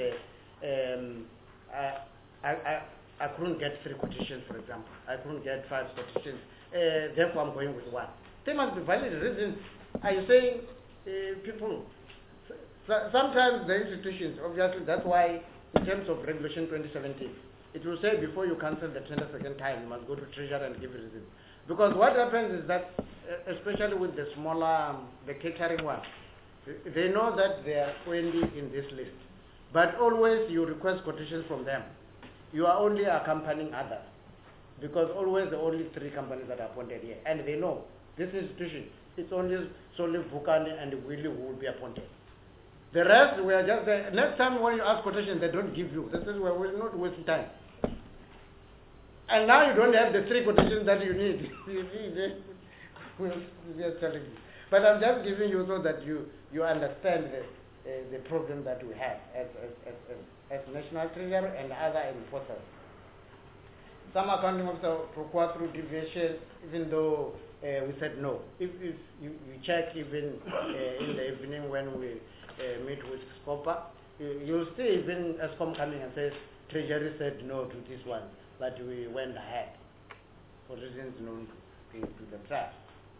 I couldn't get 3 quotations, for example. I couldn't get 5 quotations, therefore I'm going with 1. There must be valid reasons. Are you saying people, sometimes the institutions, obviously that's why in terms of Regulation 2017, it will say before you cancel the tender second time, you must go to Treasury and give a reason. Because what happens is that, especially with the smaller, the catering one, they know that they are only in this list. But always you request quotations from them. You are only accompanying others. Because always the only 3 companies that are appointed here. And they know this institution, it's only solely Vukani and Willie who will be appointed. The rest, we are just there. Next time when you ask quotation, they don't give you. This is where we're not wasting time. And now you don't have the 3 quotations that you need. You see, we're just telling you. But I'm just giving you so that you understand the problem that we have as National Treasury and other enforcers. Some accounting officers require through deviation, even though we said no. If you check even in the evening when we meet with SCOPA, you'll see even ESCOM coming and says, Treasury said no to this one, but we went ahead for reasons known to the trust.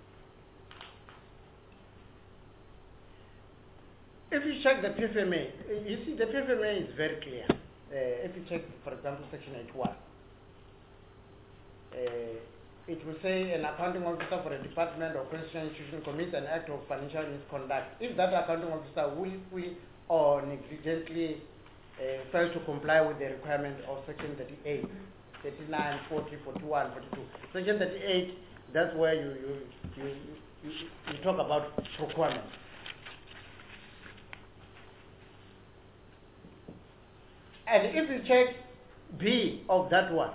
If you check the PFMA, you see the PFMA is very clear. If you check, for example, Section 81, it will say an accounting officer for a department or constitutional institution commits an act of financial misconduct. If that accounting officer willfully or negligently fails to comply with the requirements of Section 38, 39, 40, 41, 42. Section 38, that's where you talk about procurement. And if you check B of that one,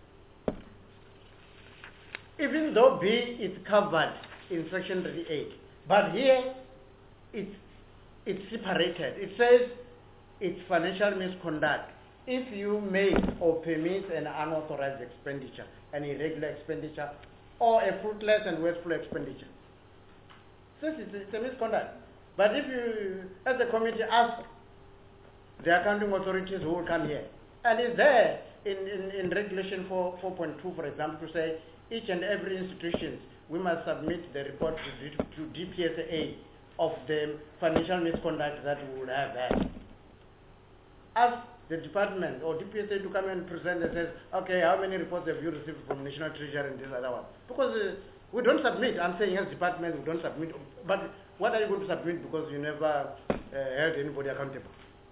even though B is covered in Section 38, but here it's separated. It says it's financial misconduct if you make or permit an unauthorized expenditure, an irregular expenditure, or a fruitless and wasteful expenditure. So it's a misconduct. But if you, as a committee, ask the accounting authorities who will come here, and it's there in Regulation 4.2, for example, to say each and every institution, we must submit the report to DPSA of the financial misconduct that we would have had. Ask the department or DPSA to come and present and says, okay, how many reports have you received from National Treasury and this other one? Because we don't submit. I'm saying as department, we don't submit. But what are you going to submit because you never held anybody accountable?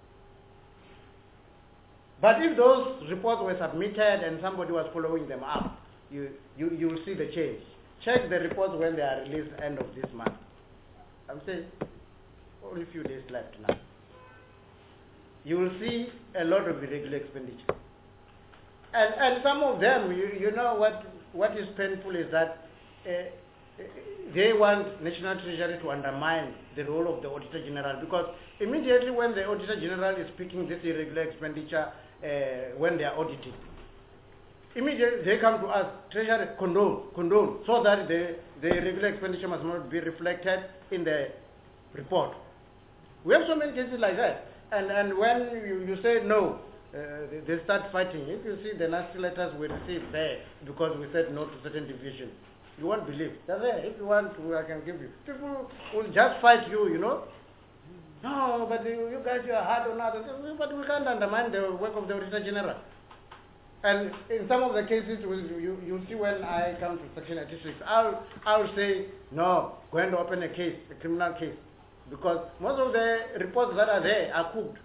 But if those reports were submitted and somebody was following them up, you will see the change. Check the reports when they are released end of this month. I'm saying only a few days left now. You will see a lot of irregular expenditure. And some of them, you know what is painful is that they want National Treasury to undermine the role of the Auditor General, because immediately when the Auditor General is picking this irregular expenditure when they are auditing, immediately they come to us, Treasury, condone, so that the irregular expenditure must not be reflected in the report. We have so many cases like that. And when you say no, they start fighting. If you see the nasty letters we received there because we said no to certain divisions, you won't believe. They're there. If you want to, I can give you. People will just fight you, you know. No, but you guys, you are hard on others. But we can't undermine the work of the Auditor General. And in some of the cases, you'll see when I come to Section 86, I'll say, no, go and open a case, a criminal case. Because most of the reports that are there are cooked.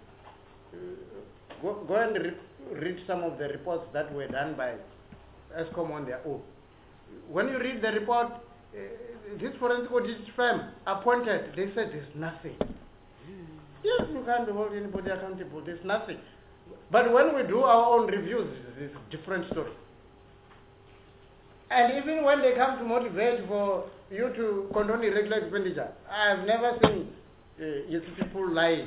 Go and read some of the reports that were done by ESCOM on their own. When you read the report, this forensic audit firm appointed, they said there's nothing. Yes, you can't hold anybody accountable, there's nothing. But when we do our own reviews, it's a different story. And even when they come to motivate for you to condone irregular expenditure, I have never seen people lying.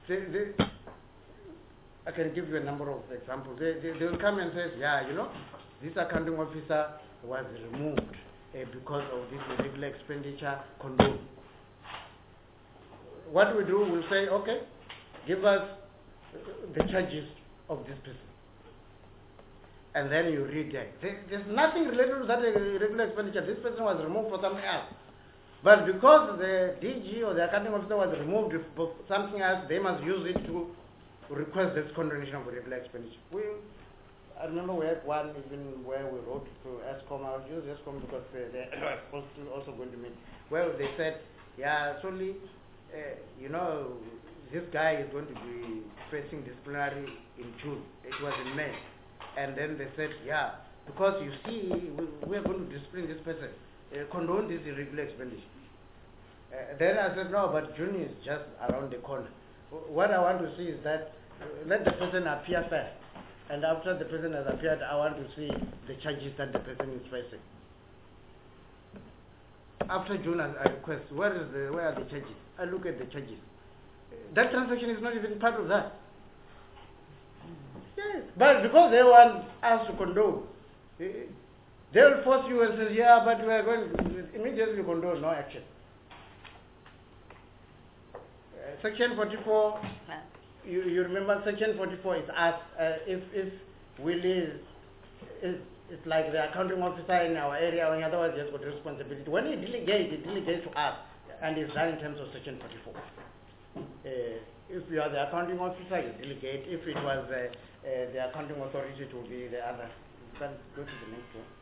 I can give you a number of examples. They will come and say, yeah, you know, this accounting officer was removed because of this irregular expenditure condoned. What we do, we'll say, okay, give us the charges of this person. And then you read that. There's nothing related to that irregular expenditure. This person was removed for something else. But because the DG or the accounting officer was removed for something else, they must use it to request this condonation of irregular expenditure. I remember we had one even where we wrote to ESCOM. I would use ESCOM because they are also going to meet. Well, they said, yeah, solely, you know, this guy is going to be facing disciplinary in June. It was in May. And then they said, yeah, because you see, we are going to discipline this person, condone this irregular expenditure. Then I said, no, but June is just around the corner. What I want to see is that let the person appear first. And after the person has appeared, I want to see the charges that the person is facing. After June, I request, where are the charges? I look at the charges. That transaction is not even part of that. Yes, but because they want us to condone, they will force you and say, yeah, but we are going to immediately condone, no action. Section 44, you remember Section 44 is asked if Willie it's like the accounting officer in our area, or in other words, he has got responsibility. When he delegates to us, and it's done in terms of Section 44. If you are the accounting officer, you delegate. If it was the accounting authority, it will be the other. You can go to the next one.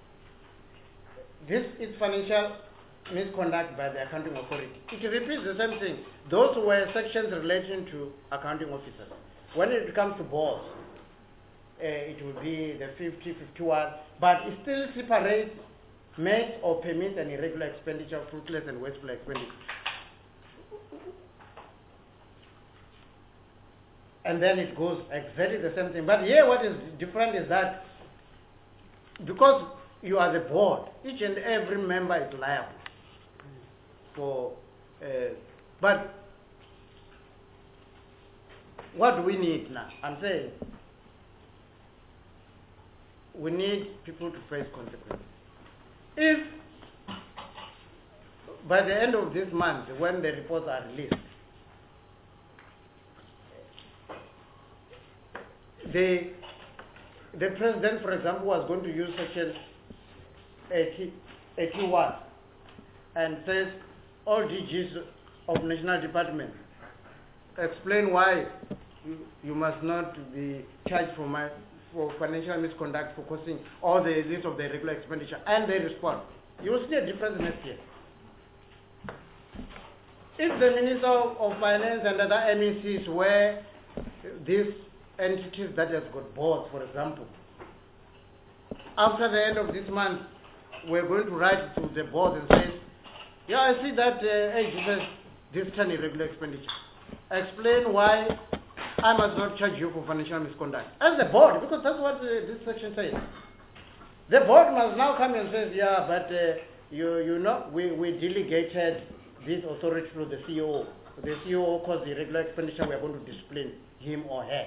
This is financial misconduct by the accounting authority. It repeats the same thing. Those were sections relating to accounting officers. When it comes to boards, it will be the 50, 51, but it still separates makes or permits an irregular expenditure, fruitless and wasteful expenditure. And then it goes exactly the same thing. But here what is different is that because you are the board, each and every member is liable for, but what do we need now? I'm saying we need people to face consequences. If by the end of this month, when the reports are released, the president, for example, was going to use Section 81 and says all DGs of national department explain why you must not be charged for financial misconduct for causing all the list of the irregular expenditure, and they respond. You will see a difference next year. If the Minister of Finance and other MECs were these entities that has got boards, for example, after the end of this month, we're going to write to the board and say, yeah, I see that AG says this is an irregular expenditure. Explain why I must not charge you for financial misconduct. As the board, because that's what this section says. The board must now come and say, yeah, but you know, we delegated this authority to the CEO. The CEO caused the irregular expenditure, we are going to discipline him or her.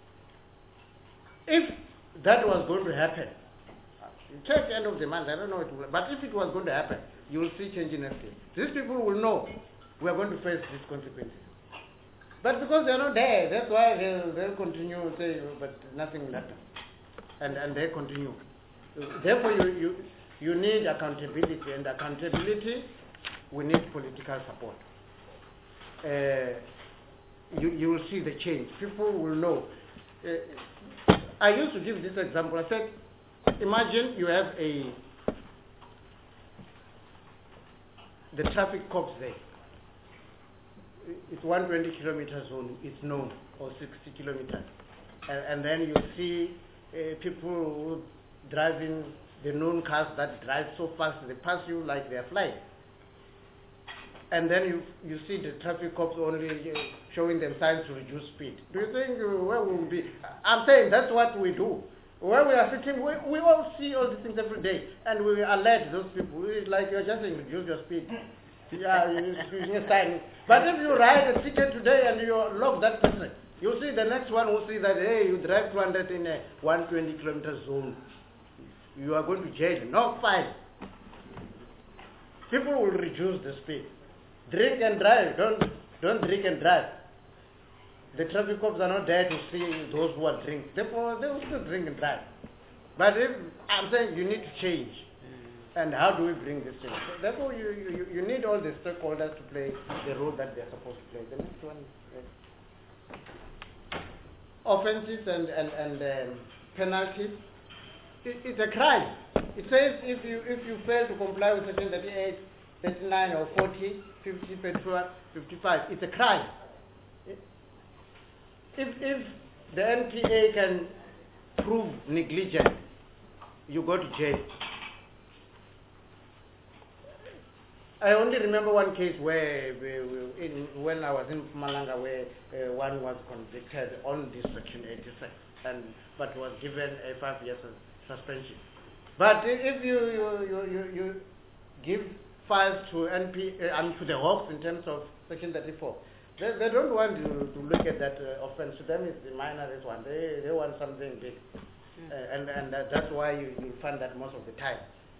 If that was going to happen, at the end of the month, I don't know, but if it was going to happen, you will see change in next year. These people will know we are going to face these consequences. But because they are not there, that's why they'll continue to say, but nothing will happen. And they continue. Therefore, you need accountability, and accountability, we need political support. You will see the change. People will know. I used to give this example. I said, imagine you have the traffic cops there. It's 120 kilometers zone, it's known, or 60 kilometers. And then you see people who driving the known cars that drive so fast, they pass you like they are flying. And then you see the traffic cops only showing them signs to reduce speed. Do you think where we will be? I'm saying that's what we do. Where we are sitting, we all see all these things every day, and we alert those people. It's like you're just saying, reduce your speed. Yeah, you sign. But if you write a ticket today and you lock that person, you see the next one will see that, hey, you drive 200 in a 120 kilometer zone. You are going to jail, no fine. People will reduce the speed. Drink and drive, don't drink and drive. The traffic cops are not there to see those who are drinking. Therefore, they will still drink and drive. But if I'm saying you need to change. And how do we bring this change? So therefore, you need all the stakeholders to play the role that they're supposed to play. The next one is offenses and penalties. It's a crime. It says if you fail to comply with Section 38, 39, or 40, 50, 55, it's a crime. If the NPA can prove negligent, you go to jail. I only remember one case where, when I was in Malanga, where one was convicted on this Section 86, but was given a 5 years suspension. But if you give files to to the Hawks in terms of Section 34, they don't want to look at that offense. To them, it's the minor one. They want something big, and that's why you find that most of the time,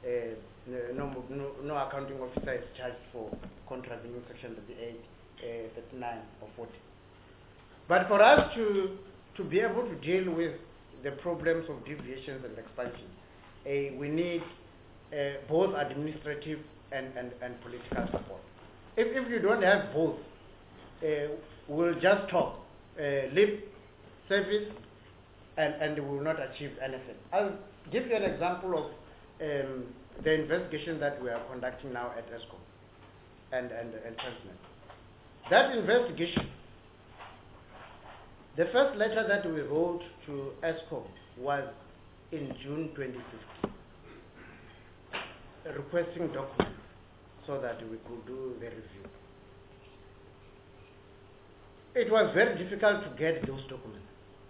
no accounting officer is charged for contravening Section 38, 39, or 40. But for us to be able to deal with the problems of deviations and expansion, we need both administrative and political support. If you don't have both, we'll just talk, lip service, and we will not achieve anything. I'll give you an example of the investigation that we are conducting now at ESCOM and Transnet. That investigation, the first letter that we wrote to ESCOM was in June 2015, requesting documents so that we could do the review. It was very difficult to get those documents.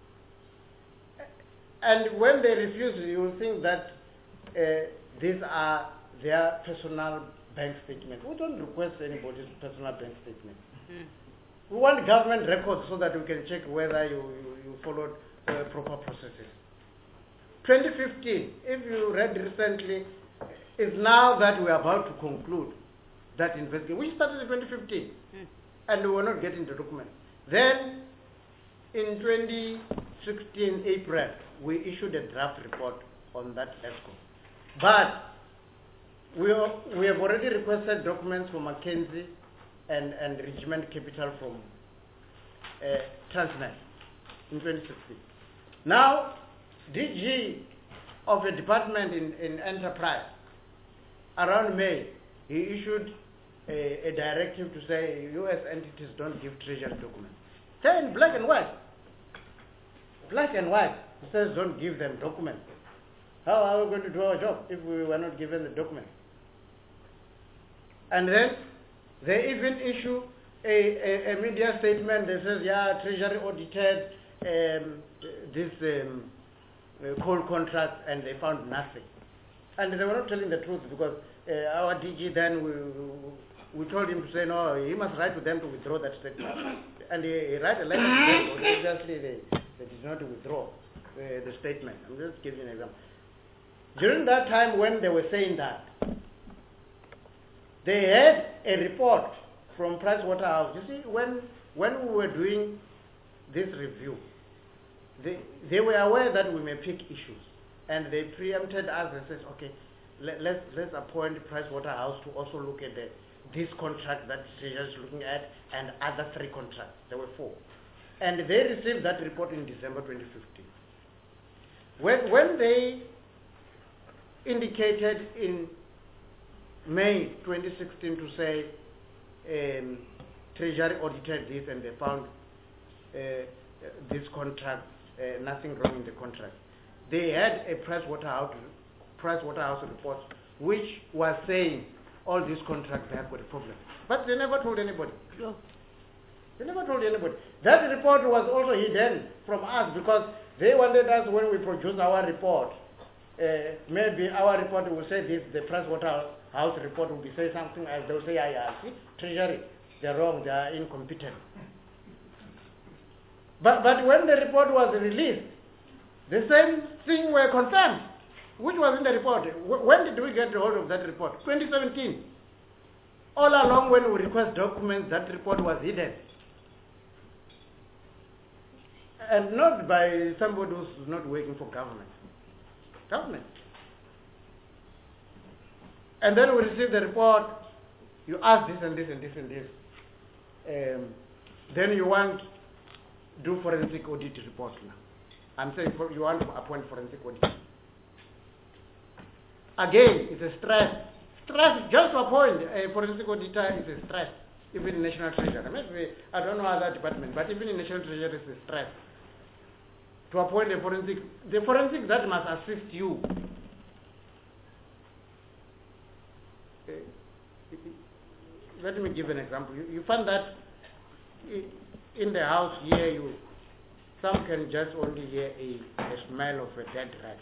And when they refuse, you will think that these are their personal bank statements. We don't request anybody's personal bank statement. We want government records so that we can check whether you followed proper processes. 2015, if you read recently, is now that we are about to conclude that investigation. We started in 2015, and we were not getting the document. Then, in 2016, April, we issued a draft report on that ESCOM. But we have already requested documents from Mackenzie and Regiment Capital from Transnet in 2016. Now, DG of a department in enterprise, around May, he issued a directive to say U.S. entities don't give treasury documents. Say in black and white. Black and white. He says don't give them documents. How are we going to do our job if we were not given the document? And then they even issue a media statement that says, yeah, Treasury audited this coal contract and they found nothing. And they were not telling the truth because our DG then, we told him to say, no, he must write to them to withdraw that statement. And he write a letter to them, but obviously they did not withdraw the statement. I'm just giving you an example. During that time when they were saying that, they had a report from Pricewaterhouse. You see, when we were doing this review, they were aware that we may pick issues. And they preempted us and said, okay, let's appoint Pricewaterhouse to also look at this contract that Treasury is looking at and other 3 contracts. There were 4. And they received that report in December 2015. When they indicated in May 2016 to say Treasury audited this and they found this contract, nothing wrong in the contract. They had a Pricewaterhouse report which was saying all these contracts have got a problem. But they never told anybody. No. They never told anybody. That report was also hidden from us because they wanted us, when we produce our report, maybe our report will say this, the Pricewaterhouse report will be say something else. They will say, see, Treasury, they're wrong, they are incompetent. But when the report was released, the same thing were confirmed, which was in the report. When did we get hold of that report? 2017. All along when we request documents, that report was hidden. And not by somebody who's not working for government. Government. And then we receive the report, you ask this and this and this and this. Then you want to do forensic audit report now. I'm saying you want to appoint forensic audit. Again, it's a stress. Stress, just to appoint a forensic auditor is a stress, even in National Treasury. Maybe, I don't know other department, but even in National Treasury it's a stress. To appoint a forensic, the forensic that must assist you. let me give an example. You find that in the house here, some can just only hear a smell of a dead rat.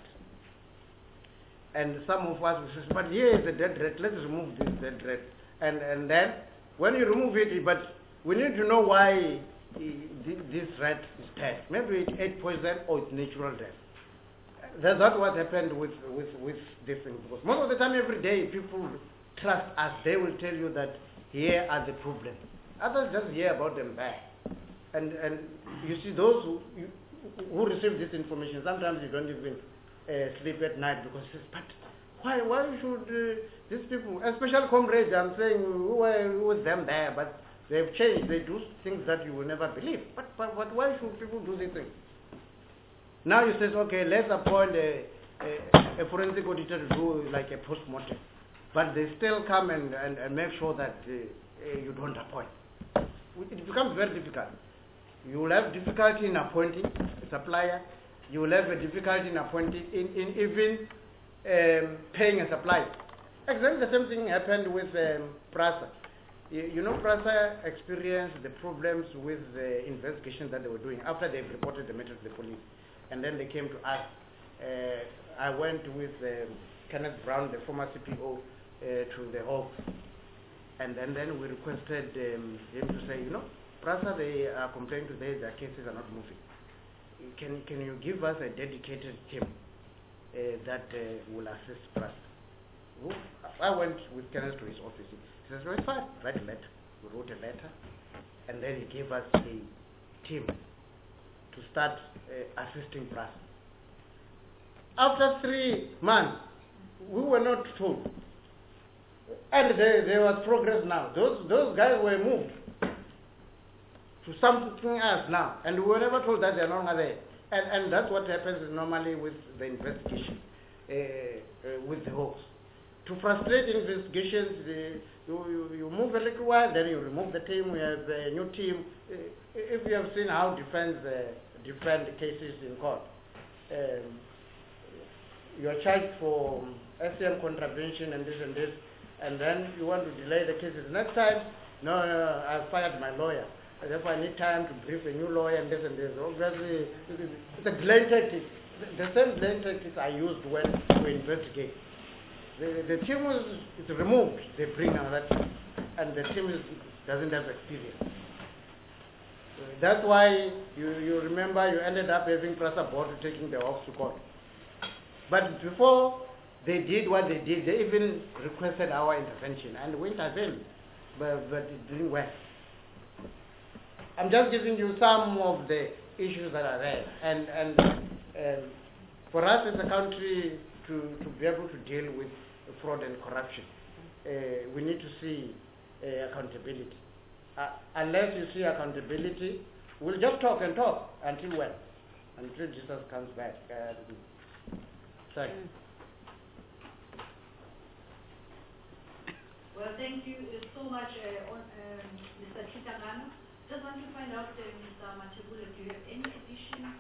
And some of us will say, but here is a dead rat, let's remove this dead rat. And then, when you remove it, but we need to know why this rat is dead. Maybe it ate poison or it's natural death. That's not what happened with this thing. Because most of the time, every day, people trust us. They will tell you that here are the problems. Others just hear about them there. And you see those who receive this information, sometimes you don't even sleep at night because you say, but why should these people, especially comrades, I'm saying, who were them there, but they've changed. They do things that you will never believe. But why should people do these things? Now you say, okay, let's appoint a forensic auditor to do like a post-mortem. But they still come and make sure that you don't appoint. It becomes very difficult. You will have difficulty in appointing a supplier. You will have a difficulty in appointing, in even paying a supplier. Exactly the same thing happened with PRASA. You know, PRASA experienced the problems with the investigation that they were doing after they've reported the matter to the police. And then they came to us. I went with Kenneth Brown, the former CPO, to the Hawks. And then we requested him to say, you know, PRASA, they are complaining today their cases are not moving. Can you give us a dedicated team that will assist PRASA? I went with Kenneth to his office. He says, well, it's fine, write a letter. We wrote a letter. And then he gave us a team to start assisting PRASA. After 3 months, we were not told. And there was progress now. Those guys were moved to something else now. And we were never told that they're no longer there. And that's what happens normally with the investigation, with the Hawks. To frustrate investigations, you move a little while, then you remove the team, we have a new team. If you have seen how defend cases in court, you are charged for SCM contravention and this, and then you want to delay the cases. Next time, no, I fired my lawyer. Therefore, I need time to brief a new lawyer and this. Obviously, it's a delaying tactic. The same delaying tactics I used when we investigate. The team is removed, they bring another team, and the team doesn't have experience. That's why you remember you ended up having PRASA board taking the Hawks to court. But before they did what they did, they even requested our intervention, and we intervened, but it didn't work. I'm just giving you some of the issues that are there, and for us as a country to be able to deal with fraud and corruption, we need to see accountability. Unless you see accountability, we'll just talk and talk until when? Until Jesus comes back. Thanks. Well, thank you so much, Mr. Chitangana. Just want to find out, Mr. Machibula, do you have any additions,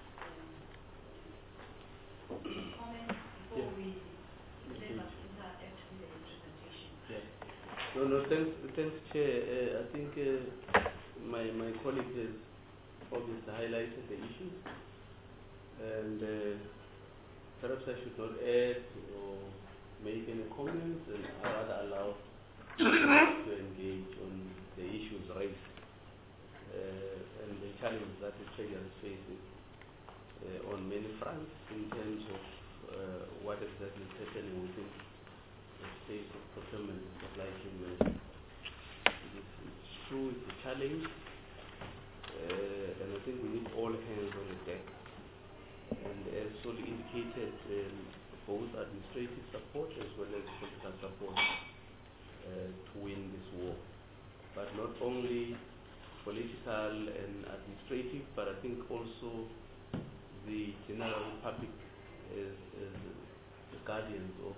comments before we interact with the presentation? Yeah. No, thanks, Chair. I think my colleague has obviously highlighted the issues, and perhaps I should not add or make any comments, and I rather allow to engage on the issues raised and the challenges that the Treasury is facing on many fronts in terms of what exactly is happening within the space of procurement and supply chain management. It's true, it's a challenge, and I think we need all hands on the deck. And as Soli indicated, both administrative support as well as political support to win this war. But not only political and administrative, but I think also the general public as the guardians of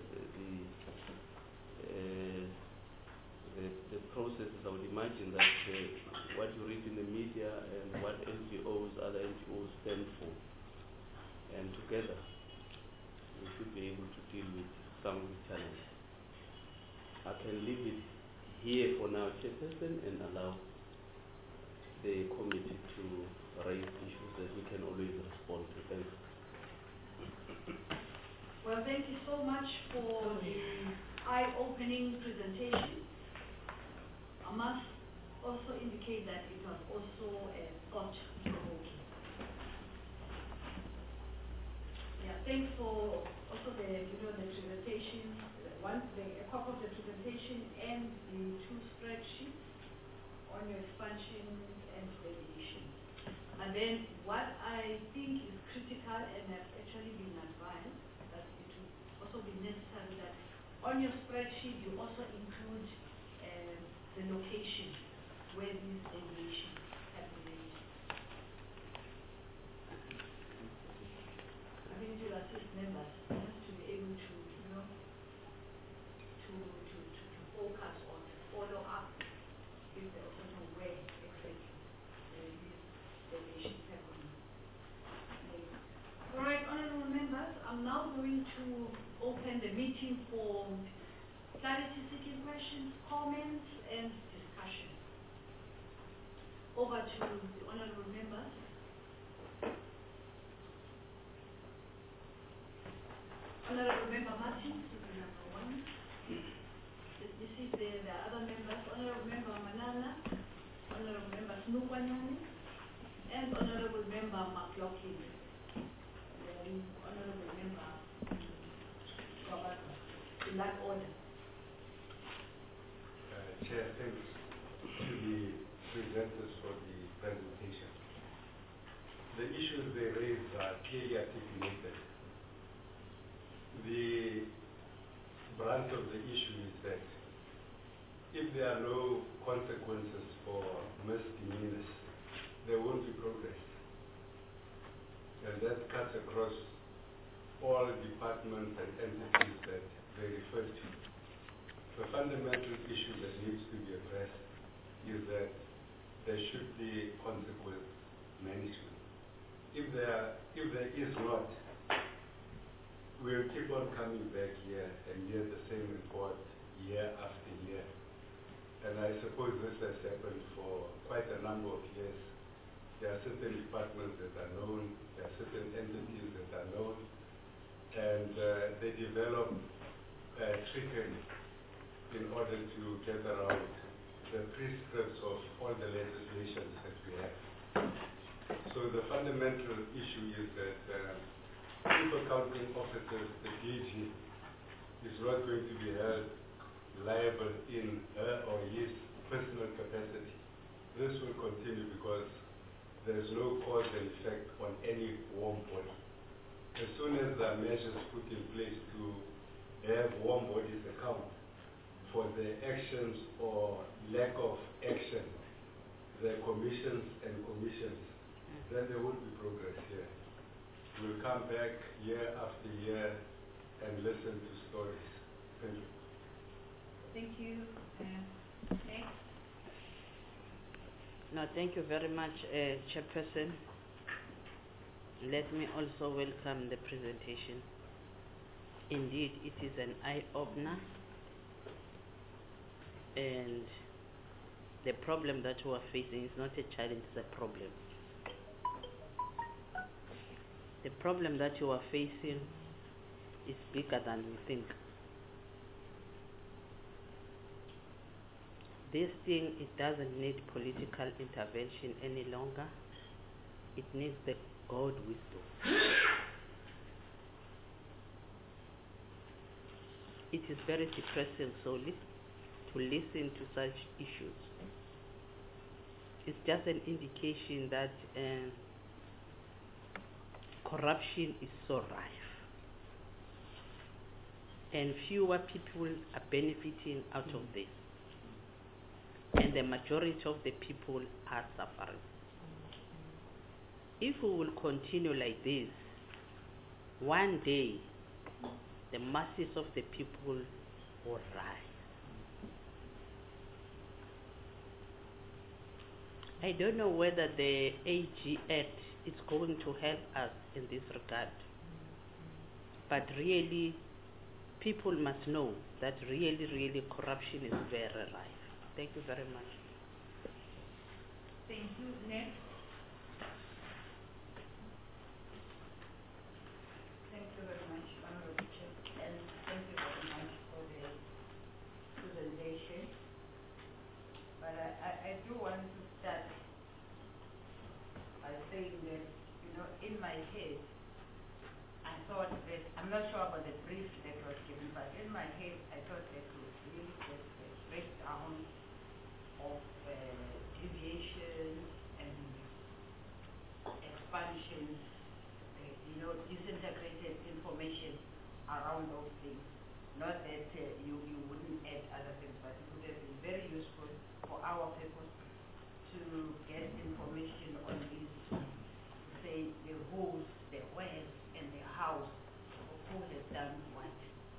the processes. I would imagine that what you read in the media and what NGOs, other NGOs stand for, and together we should be able to deal with some of the challenges. I can leave it here for now, Chairperson, and allow the committee to raise issues that we can always respond to. Thanks. Well, thank you so much for the eye-opening presentation. I must also indicate that it was also thought-provoking. Yeah, thanks for also the presentation, a copy of the presentation and the two spreadsheets on your expansion and deviation. And then what I think is critical and has actually been advised, that it will also be necessary that on your spreadsheet you also include the location where these deviations have been made. I think it will assist members just to be able to, to focus on, follow up, if they also know where exactly these deviations have been made. All right, honorable members, I'm now going to open the meeting for clarity-seeking questions, comments, and discussion. Over to the honorable members. Honorable Member Martin, number one. Let me see if there are other members. Honorable Member Manana, Honorable Member Snukwanyane, and Honorable Member McLaughlin. Then Honorable Member Kabata. In that order. Chair, thanks to the presenters for the presentation. The issues they raised are clearly articulated. The brunt of the issue is that if there are no consequences for misdemeanors, there won't be progress. And that cuts across all departments and entities that they refer to. The fundamental issue that needs to be addressed is that there should be consequence management. If there is not, we'll keep on coming back here and hear the same report year after year. And I suppose this has happened for quite a number of years. There are certain departments that are known, there are certain entities that are known, and they develop trickery in order to get around the prescripts of all the legislations that we have. So the fundamental issue is that Chief Accounting Officer, the DG, is not going to be held liable in her or his personal capacity. This will continue because there is no cause and effect on any warm body. As soon as there are measures put in place to have warm bodies account for the actions or lack of action, the commissions and commissions, then there will be progress here. We'll come back year after year and listen to stories. Thank you. Thank you. Next. No, thank you very much, Chairperson. Let me also welcome the presentation. Indeed, it is an eye-opener, and the problem that we are facing is not a challenge, it's a problem. The problem that you are facing is bigger than we think. This thing, it doesn't need political intervention any longer. It needs the God wisdom. It is very depressing solely to listen to such issues. It's just an indication that corruption is so rife, and fewer people are benefiting out of this, and the majority of the people are suffering. If we will continue like this, one day the masses of the people will rise. I don't know whether the AG Act is going to help us in this regard, but really people must know that really corruption is very rife. Thank you very much. Thank you. Next. Thank you very much, Honorable Chair, and thank you very much for the presentation. But I do want to start by saying that, you know, in my head, I thought that, I'm not sure about the brief that was given, but in my head, I thought that we really get a breakdown of deviations and expansions, you know, disintegrated information around those things. Not that you wouldn't add other things, but it would have been very useful for our purpose to get information on these, say, the who's, the where's, and the how's of who has done what.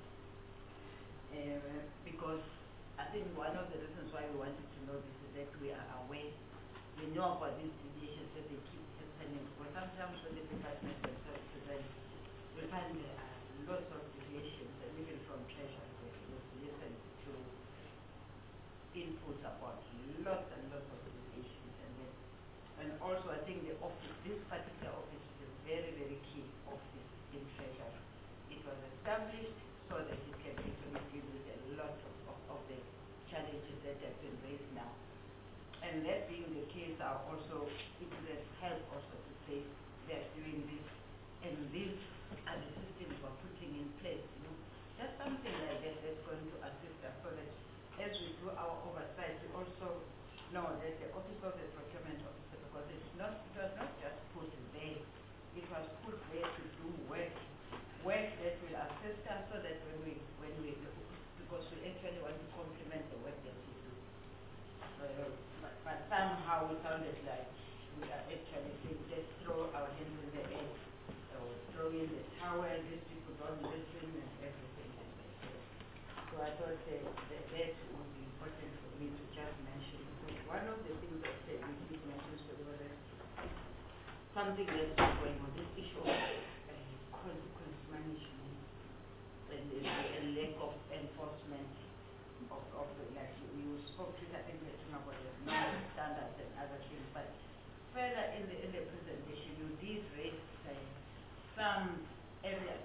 Because I think one of the reasons why we wanted to know this is that we are aware, we know about these deviations that they keep happening. Because sometimes when the department themselves present, we find there are lots of deviations, and even from treasury, we listen to inputs about lots and lots of deviations. And also I think the office, this particular office is a very, very key office in treasury. It was established so that it can actually deal with a lot of the challenges that have been raised now. And that being the case, it would have helped also to say they're doing this, and these are the systems we're putting in place, you know. Just something like that that's going to assist us so that as we do our oversight, we also know that the Office of the Procurement Officer, because it was not just put there, it was put there to do work that will assist us so that when we because we actually want to complement the work that we do. But somehow we sounded like we are actually saying, let's throw our hands in the air, or throw in the towel, these people don't listen and everything like that. So I thought that would be important for me to just mention. Because one of the things that we did mention was that something that's been going on, this issue of consequence management and the lack of enforcement of like you spoke to, I think we were talking about the non-standards and other things, but further in the presentation you did raise some areas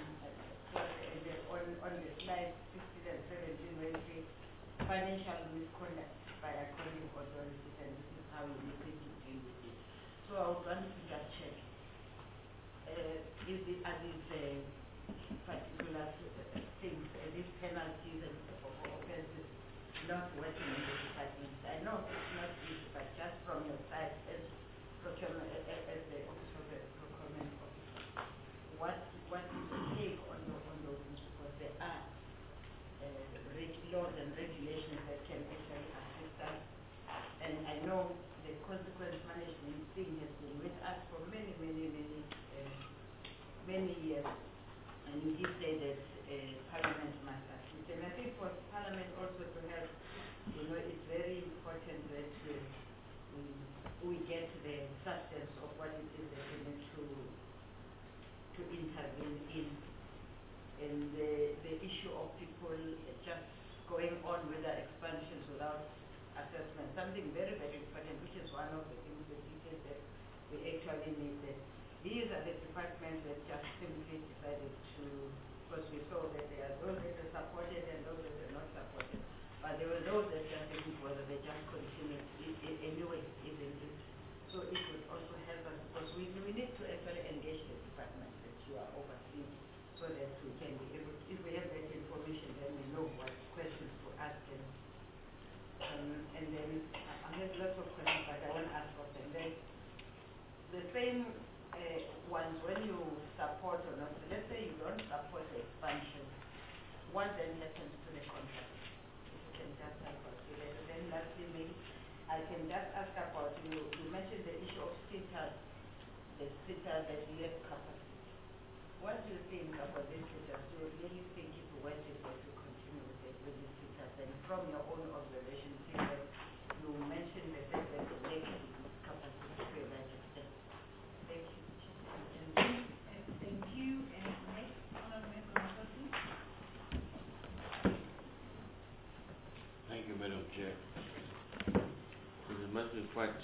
on the slide 16 and 17 where it says financial misconduct by accounting authorities, and this is how we need to deal with it. So I would want to just check, are these particular things, these penalties and offenses not working in the department? I know it's not easy, but just from your side as procurement, as the Office of the Procurement Officer, what is the take on those things? Because there are laws and regulations that can actually assist us. And I know the consequence management thing has been with us for many years. And you did say that Parliament must assist. And I think for Parliament also to help, you know, it's very important that we get the substance of what it is that we need to intervene in. And the issue of people just going on with their expansions without assessment, something very, very important, which is one of the things that we said that we actually need. That these are the departments that just simply decided to, because we saw that there are those that are supported and those that are not supported, but there were those that just didn't bother, they just continued anyway, isn't it? So it would also help us, because we need to actually engage the departments that you are overseeing, so that we can be able to, if we have that information, then we know what questions to ask them. And then I have lots of questions, but I won't ask of them. Then the same ones, when you support or not, so let's say you don't support the expansion, what then happens to the contract? If you can just help us with that. And then lastly, maybe I can just ask about, you mentioned the issue of sitters, the sitters that left capacity. What do you think about these sitters? Do you really think it worth it to continue with these sitters? And from your own observation, you mentioned the fact that the lack of capacity to a large extent. Thank you. Thank you. And next, Honorable Member Mosati. Thank you, Madam Chair. must be quite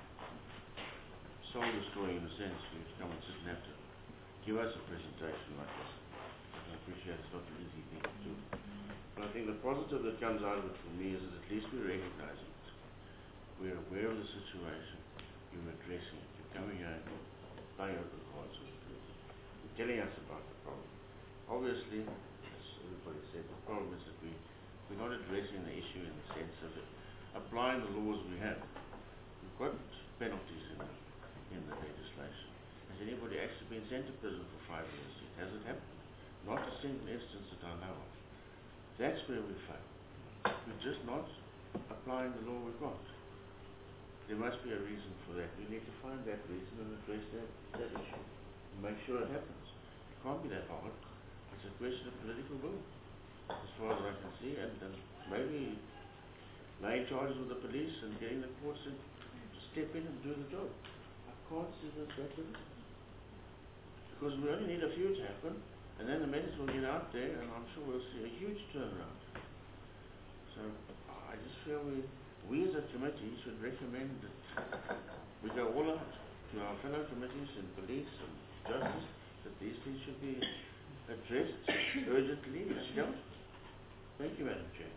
soul destroying in a sense for you to come and sit and have to give us a presentation like this. I appreciate it's not an easy thing to do. But I think the positive that comes out of it for me is that at least we're recognizing it. We're aware of the situation. You're addressing it. You're coming out and playing out the cards with it. You're telling us about the problem. Obviously, as everybody said, the problem is that we're not addressing the issue in the sense of it, applying the laws we have. We've got penalties in the legislation. Has anybody actually been sent to prison for 5 years yet? Has it happened? Not a single instance that I know of. That's where we fail. We're just not applying the law we've got. There must be a reason for that. We need to find that reason and address that issue. And make sure it happens. It can't be that hard. It's a question of political will, as far as I can see, and maybe laying charges with the police and getting the courts to step in and do the job. I can't see that difficult. Because we only need a few to happen, and then the message will get out there, and I'm sure we'll see a huge turnaround. So I just feel we as a committee should recommend that we go all out to our fellow committees in police and justice that these things should be addressed urgently and dealt with. Thank you, Madam Chair.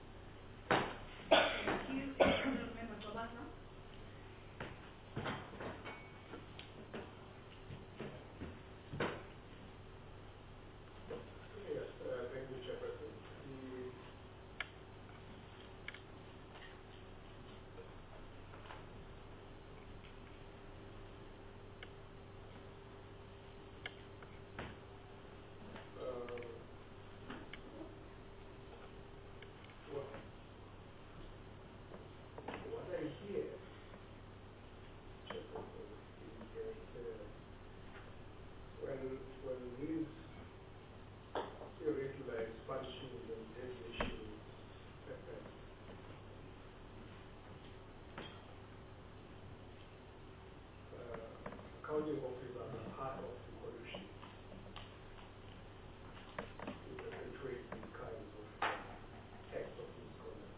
Thank you. Member Kobasa. Yes, thank you, Chairperson. What I hear, Chairperson, is that when these irregular expansions and deviations happen, accounting officers are part of the solution to perpetuate these kinds of acts of misconduct.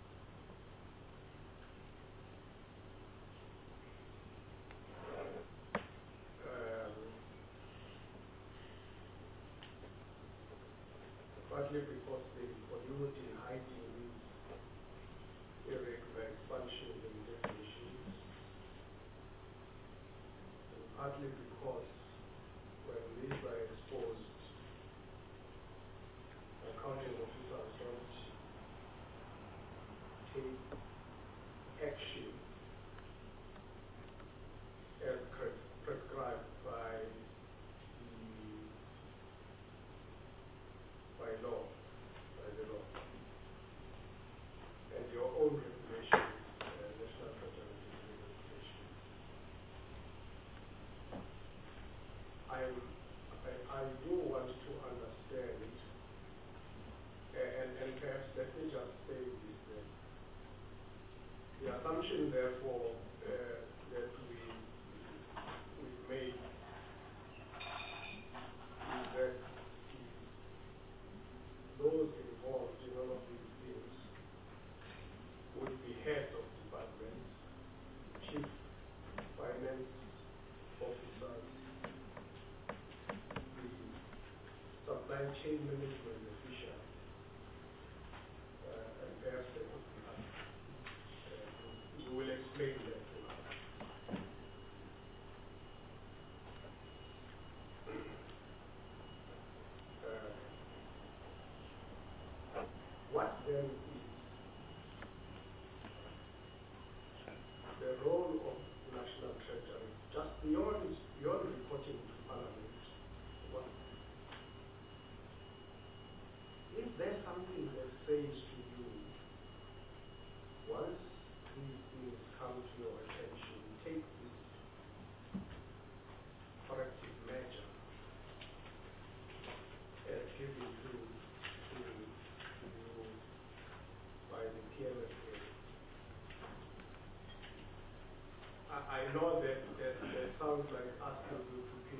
Partly because they collude in hiding these irregular expansions and deviations, and partly because when these are exposed, accounting officers don't take action as prescribed by the law. And your own regulations, National Treasury regulations. I do want to understand, and perhaps let me just say this, that the assumption therefore that we've made is that those involved in all of these things would be heads of departments, chief finance officers, the supply chain management officials, and perhaps there could be others. You will explain that to us. What then is the role of National Treasury, just beyond reporting to Parliament? What, is there something that says to you, once these things come to your attention, take this corrective measure as given to you by the PMFA? I know that sounds like asking you to be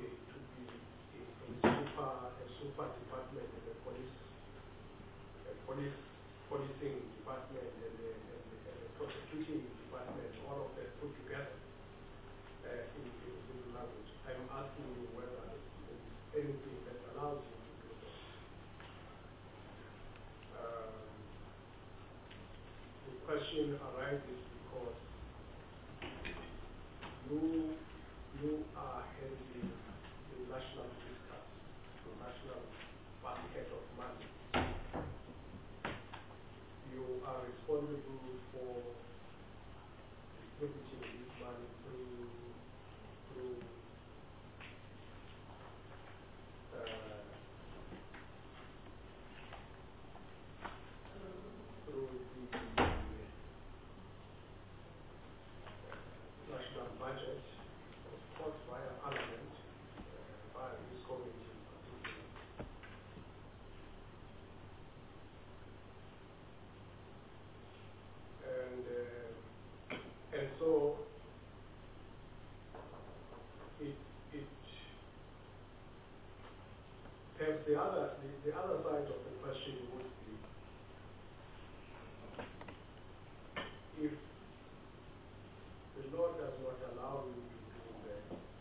a super department in the policing department and a prosecuting department, all of that put together in Zulu language. I'm asking you whether there is anything that allows you to do that. The question arises because you are handling the national fiscal, the national basket of money. You are responsible for distributing this money through the national budget, of course via Parliament, via this committee in particular. And so perhaps the other side of the question would be, if the law does not allow you to do that,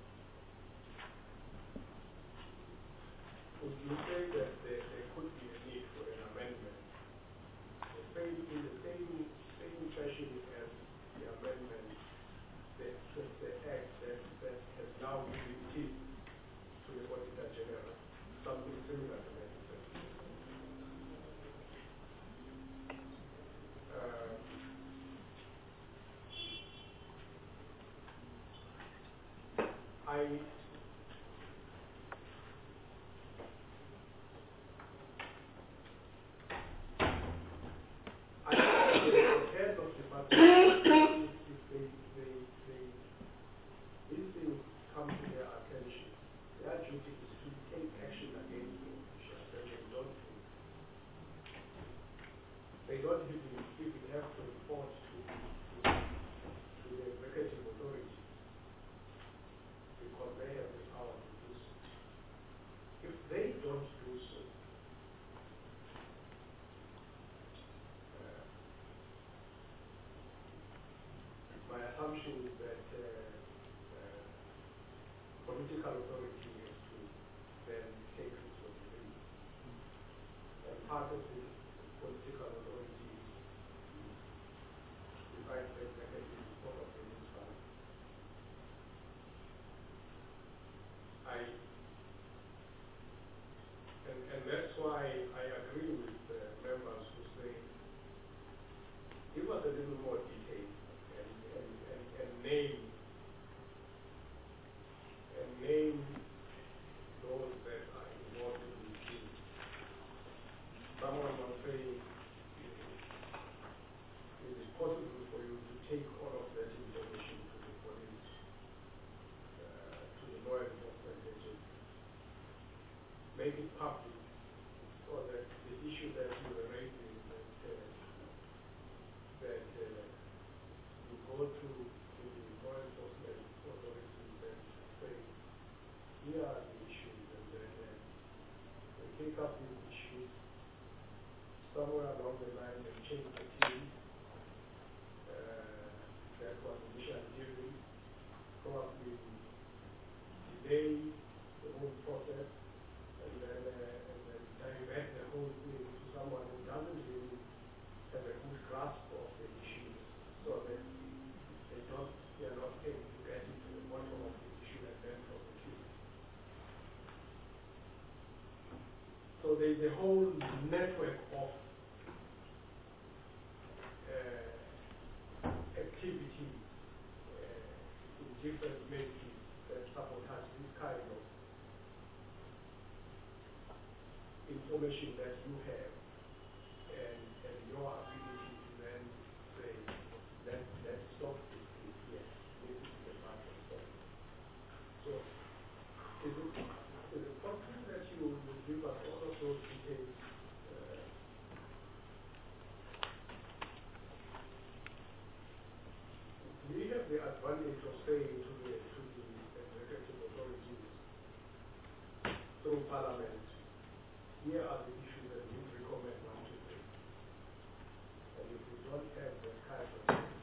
would you say that there could be a need for an amendment? In the same fashion as the amendment, the act that has now been given to the Auditor General, something similar to that. The heads of departments, these things come to their attention. Their duty is to take action against the officials, and they don't do it. They don't even have to report to the executive authority, because they have the power to do so. If they don't do so, my assumption is that political authority has to then take responsibility. And part of the political authority is the vice executive report of the municipality. And that's why I agree with the members who say, give us a little more detail and name those that are involved in these things. Someone was saying, it is possible for you to take all of that information to the police, to the law enforcement agency, make it public, so that the issue that you were raising, that you go to the law enforcement authorities and say, here are the issues, and then they take up these issues. Somewhere along the line, they change the team that was initially given, probably delay the whole process, and then divert the whole thing to someone who doesn't really have a good grasp of the issues, so that they are not able to get into the bottom of the issue and then prosecute. So there is a whole network of activities in different ministries that sabotage this kind of information that you have, and your ability to then say, let's stop this thing here. This is the part of stop. So is it possible that you will give us all of those details? We have the advantage of saying to the executive authorities through Parliament, here are the issues that we recommend 1, 2, 3. And if we don't have the kind of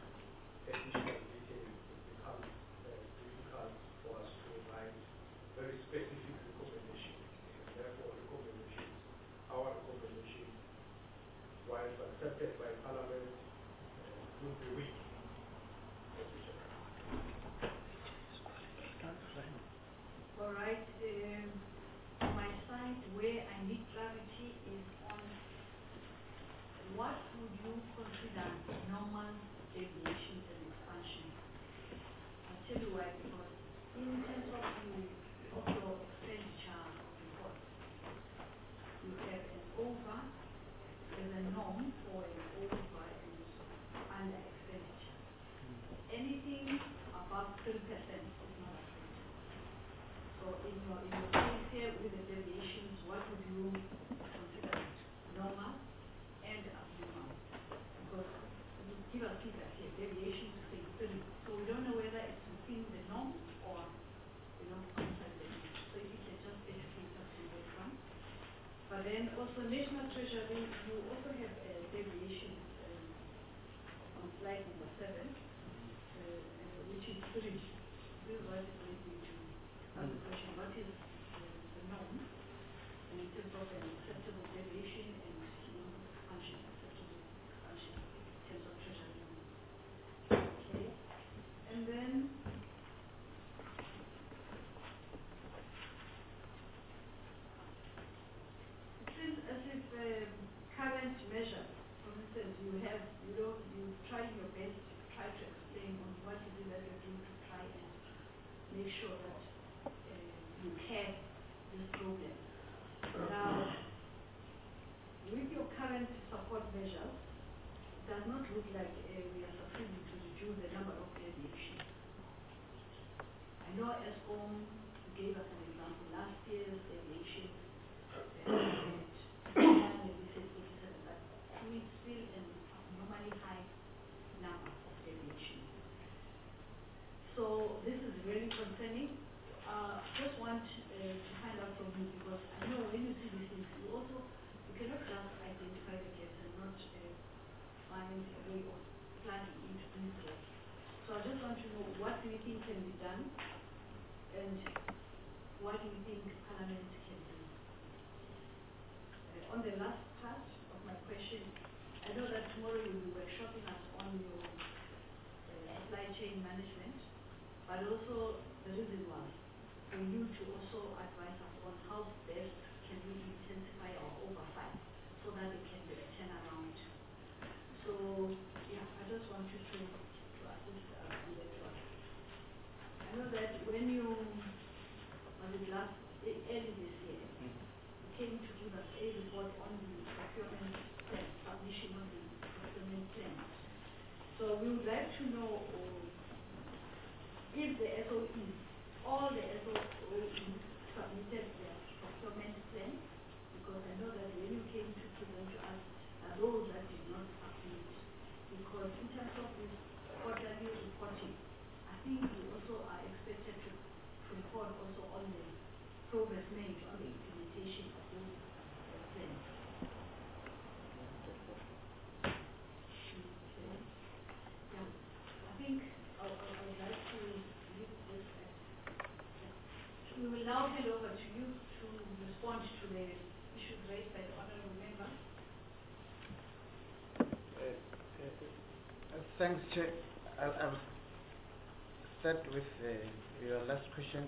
in terms of your expenditure report, you have an over, there's a norm for an over and under expenditure. Anything above 3% is not acceptable. So in your case here with the deviations, what would you consider normal and abnormal? Because you give us figures here, deviations say 3. So we don't know whether it's within the norm or, outside the norm. So if you can just educate us on that one. But then also National Treasury, you also have deviations on slide number 7, which is 3. This is what is going to ask the question, what is the norm in terms of an acceptable deviation and expansion, acceptable expansion in terms of treasury norm. Okay. And then it seems as if current measures, for instance, you try your best to try to explain on what is it that you're doing to try and make sure that you have this problem. Now, with your current support measures, it does not look like we are succeeding to reduce the number of deviations. I know ESCOM gave us an example last year's deviation. We said 87, but it's still an abnormally high number of deviations. So this is really concerning. Just want to find out from you, because I know when you see these things, you cannot just identify the gaps and not find a way of plugging into these gaps. So I just want to know, what do you think can be done, and what do you think Parliament can do? On the last part of my question, I know that tomorrow you'll be workshopping us on your supply chain management, but also the reason was for you to also advise us on how best can we intensify our oversight so that it can be a turnaround. So, yeah, I just want you to assist us on that one. I know that when you, early this year, you came to give us a report on the procurement plan, submission of the procurement plan. So we would like to know if the SOEs, all the SOEs submitted their procurement plan, because I know that when you came to present to us, those that did not submit, because in terms of this quarterly reporting, I think you also are expected to report also on the progress made on the implementation of those plans. Okay. Yeah. I think I would like to leave this at. We will now hand over to you to respond to the issues raised by the honourable member. Thanks, Chair. I'll start with your last question.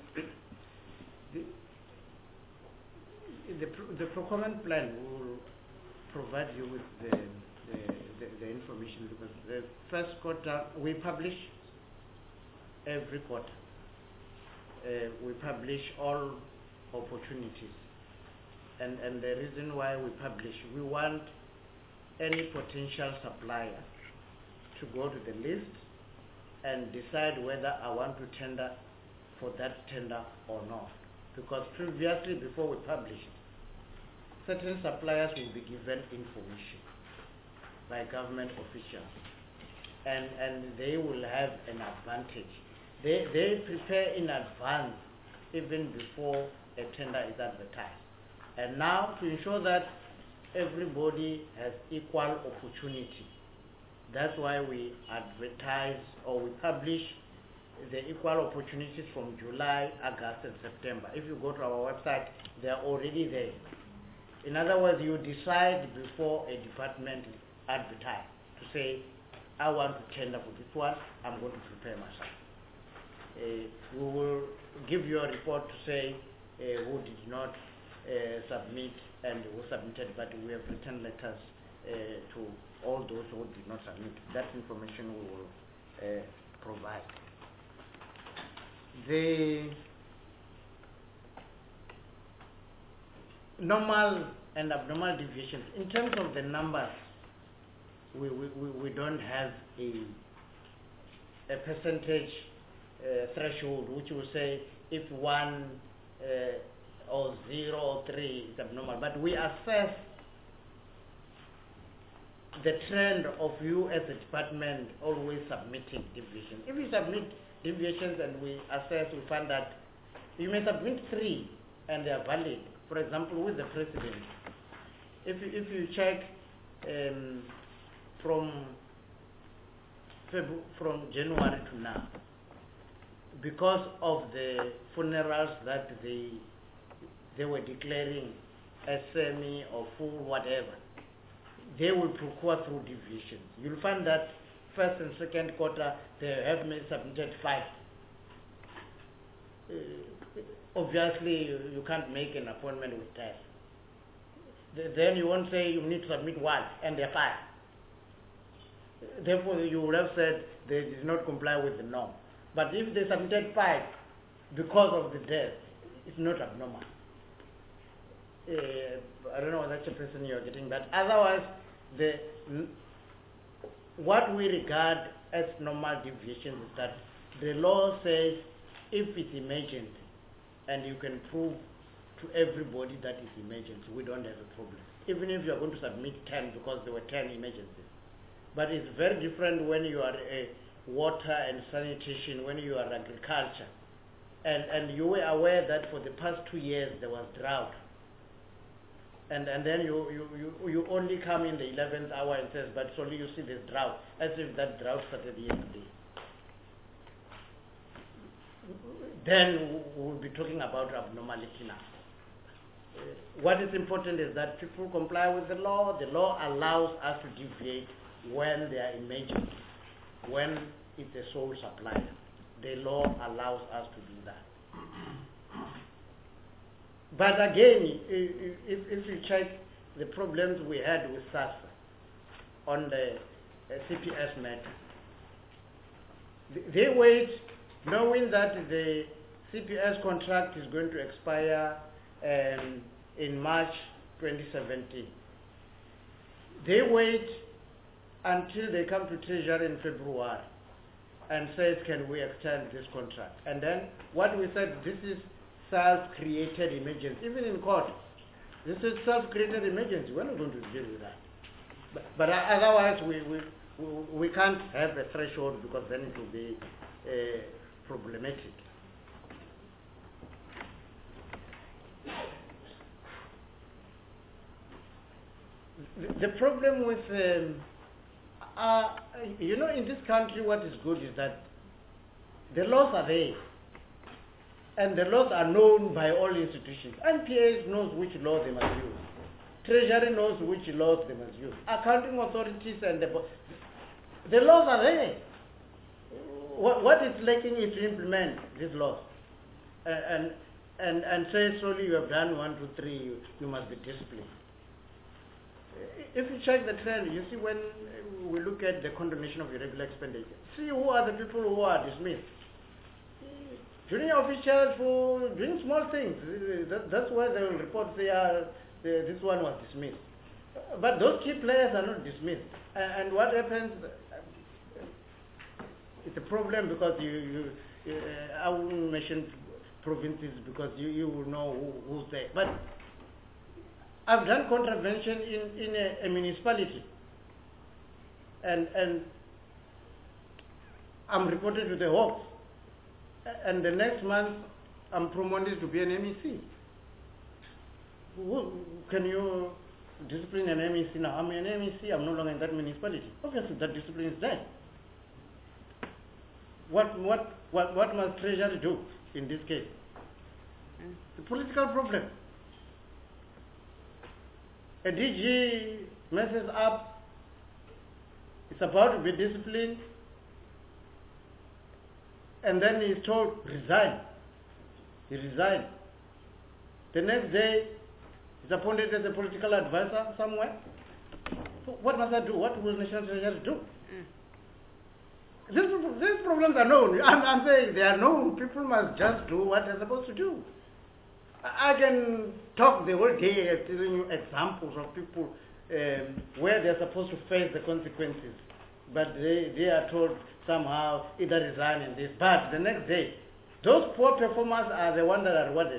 The procurement plan will provide you with the information, because the first quarter we publish every quarter. We publish all opportunities, and the reason why we publish, we want any potential supplier to go to the list and decide whether I want to tender for that tender or not. Because previously, before we publish it, certain suppliers will be given information by government officials, and they will have an advantage. They prepare in advance, even before a tender is advertised. And now, to ensure that everybody has equal opportunity, that's why we advertise or we publish the equal opportunities from July, August, and September. If you go to our website, they're already there. In other words, you decide before a department advertise to say, I want to tender for this one, I'm going to prepare myself. We will give you a report to say who did not submit and who submitted, but we have written letters to all those who did not submit. That information we will provide. the normal and abnormal deviations, in terms of the numbers, we don't have a percentage threshold which will say if 1 or 0 or 3 is abnormal, but we assess the trend of you as a department always submitting deviations. If you submit deviations and we assess, we find that you may submit 3 and they are valid. For example, with the president, if you check from January to now, because of the funerals that they were declaring as semi or full, whatever, they will procure through deviations. You'll find that first and second quarter they have submitted 5. Obviously, you can't make an appointment with 10. Then you won't say you need to submit 1 and they're 5. Therefore, you would have said they did not comply with the norm. But if they submitted 5 because of the death, it's not abnormal. I don't know whether that's the person you're getting that. Otherwise, what we regard as normal deviations is that the law says if it's emergent and you can prove to everybody that it's emergent, we don't have a problem. Even if you're going to submit 10 because there were 10 emergencies. But it's very different when you are water and sanitation, when you are agriculture. And you were aware that for the past 2 years there was drought. And then you only come in the 11th hour and says, but only you see this drought, as if that drought started yesterday. Then we'll be talking about abnormality now. What is important is that people comply with the law. The law allows us to deviate when they are emergent, when it's a sole supplier. The law allows us to do that. But again, if you check the problems we had with SASSA on the CPS matter, they wait knowing that the CPS contract is going to expire in March 2017. They wait until they come to Treasury in February and says, can we extend this contract? And then what we said, this is self-created emergency. Even in court, this is self-created emergency. We're not going to deal with that. But otherwise, we can't have a threshold because then it will be problematic. The problem with, in this country what is good is that the laws are there. And the laws are known by all institutions. NPA knows which law they must use. Treasury knows which laws they must use. Accounting authorities and the laws are there. What is lacking is to implement these laws. And say solely you have done 1, 2, 3, you must be disciplined. If you check the trend, you see when we look at the condonation of irregular expenditure, see who are the people who are dismissed. Junior officials for doing small things. That's why they will report this one was dismissed. But those key players are not dismissed. And what happens, it's a problem because I won't mention provinces because you will know who's there. But I've done contravention in a municipality. And I'm reported to the Hawks. And the next month, I'm promoted to be an MEC. Can you discipline an MEC now? I'm an MEC, I'm no longer in that municipality. Obviously, that discipline is there. What must Treasury do in this case? The political problem. A DG messes up, it's about to be disciplined, and then he's told, resign. He resigned. The next day, he's appointed as a political advisor somewhere. So what must I do? What will National Treasury do? These problems are known. I'm saying they are known. People must just do what they're supposed to do. I can talk the whole day telling you examples of people where they're supposed to face the consequences, but they are told somehow either resign and this. But the next day, those poor performers are the ones that are rewarded.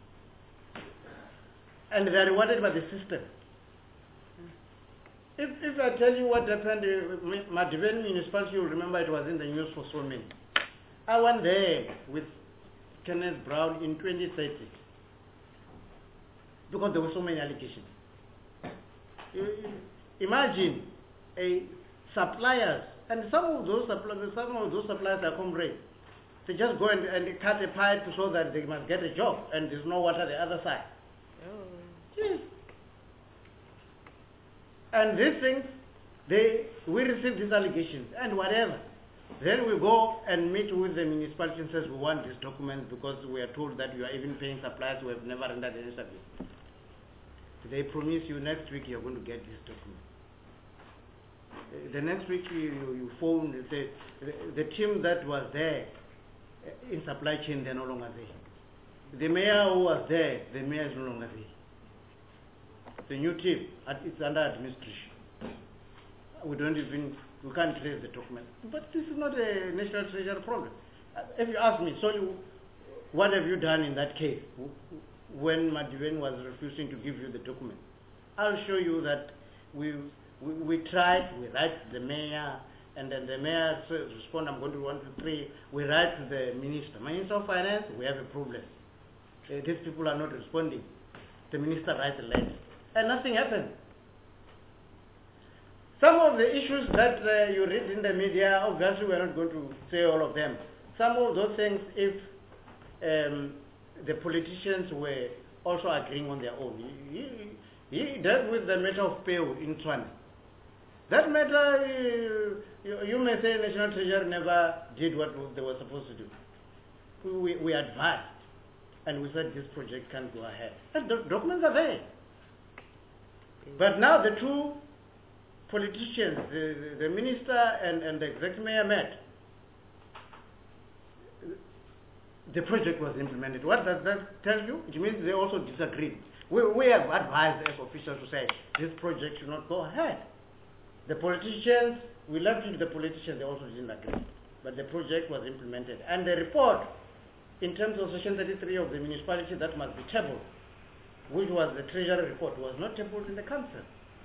And they are rewarded by the system. If I tell you what happened in Madiveni municipality, you'll remember it was in the news for so many. I went there with Kenneth Brown in 2030 because there were so many allegations. Imagine suppliers, and some of those suppliers are comrades. They just go and cut a pipe so that they must get a job, and there's no water the other side. Oh. Yes. And these things, we receive these allegations and whatever. Then we go and meet with the municipality and says we want this document because we are told that you are even paying suppliers who have never rendered any service. They promise you next week you are going to get this document. The next week you phone, the team that was there in supply chain, they're no longer there. The mayor who was there, the mayor is no longer there. The new team, it's under administration. We can't trace the document. But this is not a national treasury problem. If you ask me, so what have you done in that case when Madiveni was refusing to give you the document? I'll show you that we tried, we write to the mayor, and then the mayor says, respond, I'm going to 1, 2, 3. We write to the Minister of Finance, we have a problem. These people are not responding. The minister writes a letter. And nothing happened. Some of the issues that you read in the media, obviously we're not going to say all of them. Some of those things, if the politicians were also agreeing on their own. He dealt with the matter of Peu in Tshwane. That matter, you may say National Treasury never did what they were supposed to do. We advised, and we said this project can't go ahead. And the documents are there. But now the two politicians, the minister and the executive mayor met. The project was implemented. What does that tell you? It means they also disagreed. We have advised as officials to say this project should not go ahead. The politicians, we left it to the politicians, they also didn't agree. But the project was implemented. And the report, in terms of Section 33 of the municipality, that must be tabled, which was the treasury report, was not tabled in the council.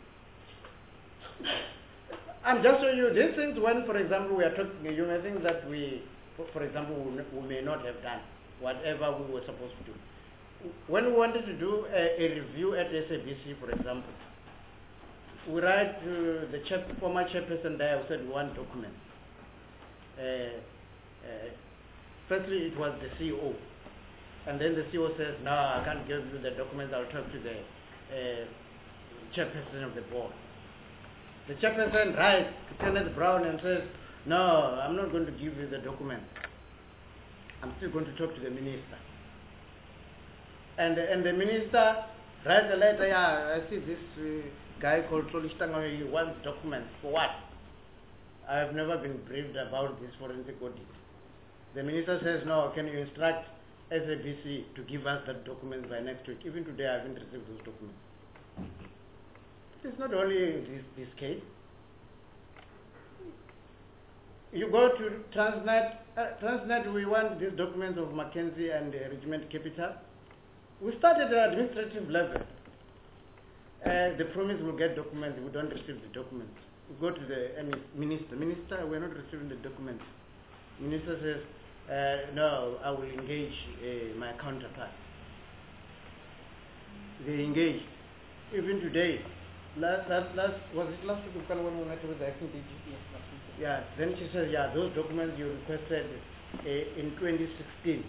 I'm just showing you these things when, for example, we are talking, you may think that we, for example, we may not have done whatever we were supposed to do. When we wanted to do a review at SABC, for example, we write to the former chairperson there who said we want documents. Firstly, it was the CEO. And then the CEO says, no, I can't give you the documents, I'll talk to the chairperson of the board. The chairperson writes to Kenneth Brown and says, no, I'm not going to give you the document. I'm still going to talk to the minister. And the minister writes a letter, yeah, I see this guy called Tolistanga, he wants documents. For what? I have never been briefed about this forensic audit. The minister says, no, can you instruct SABC to give us that document by next week? Even today I haven't received those documents. It's not only this case. You go to Transnet. Transnet, we want these documents of Mackenzie and Regiment Capital. We started at the administrative level. The promise will get documents, we don't receive the documents. We go to the minister. Minister, we're not receiving the documents. Minister says, no, I will engage my counterpart. They engage. Even today, was it last week when we met with the acting DG? Yes, last week. Yeah, then she says, yeah, those documents you requested in 2016,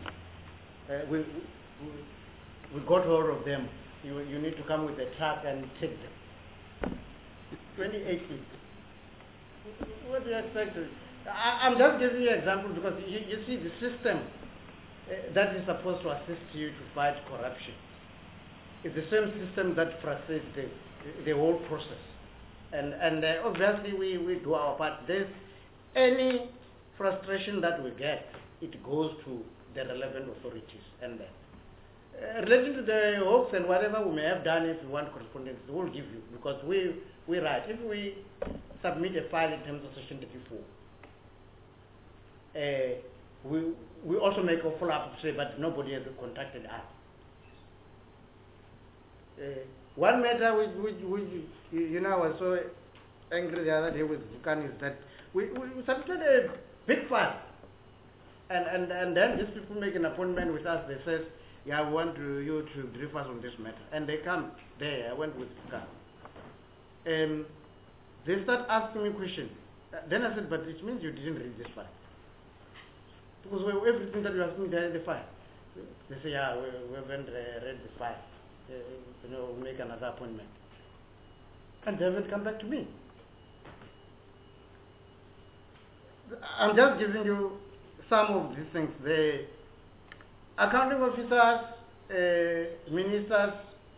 we got hold of them. You need to come with a truck and take them. 2018. What do you expect? I'm just giving you an example because you see the system that is supposed to assist you to fight corruption. It's the same system that frustrates the whole process. And obviously we do our part. There's any frustration that we get, it goes to the relevant authorities. And relating to the hopes and whatever we may have done, if you want correspondence, we'll give you, because we write. If we submit a file in terms of Section 34, we also make a follow-up to say, but nobody has contacted us. One matter which you know, I was so angry the other day with Vukan is that we submitted a big file, and then these people make an appointment with us. They say, yeah, we want you to brief us on this matter, and they come there. I went with Vukan. They start asking me questions. Then I said, but it means you didn't read this file, because everything that you asked me there in the file. They say, yeah, we haven't read the file. Make another appointment. And they haven't come back to me. I'm just giving you some of these things. The accounting officers, ministers,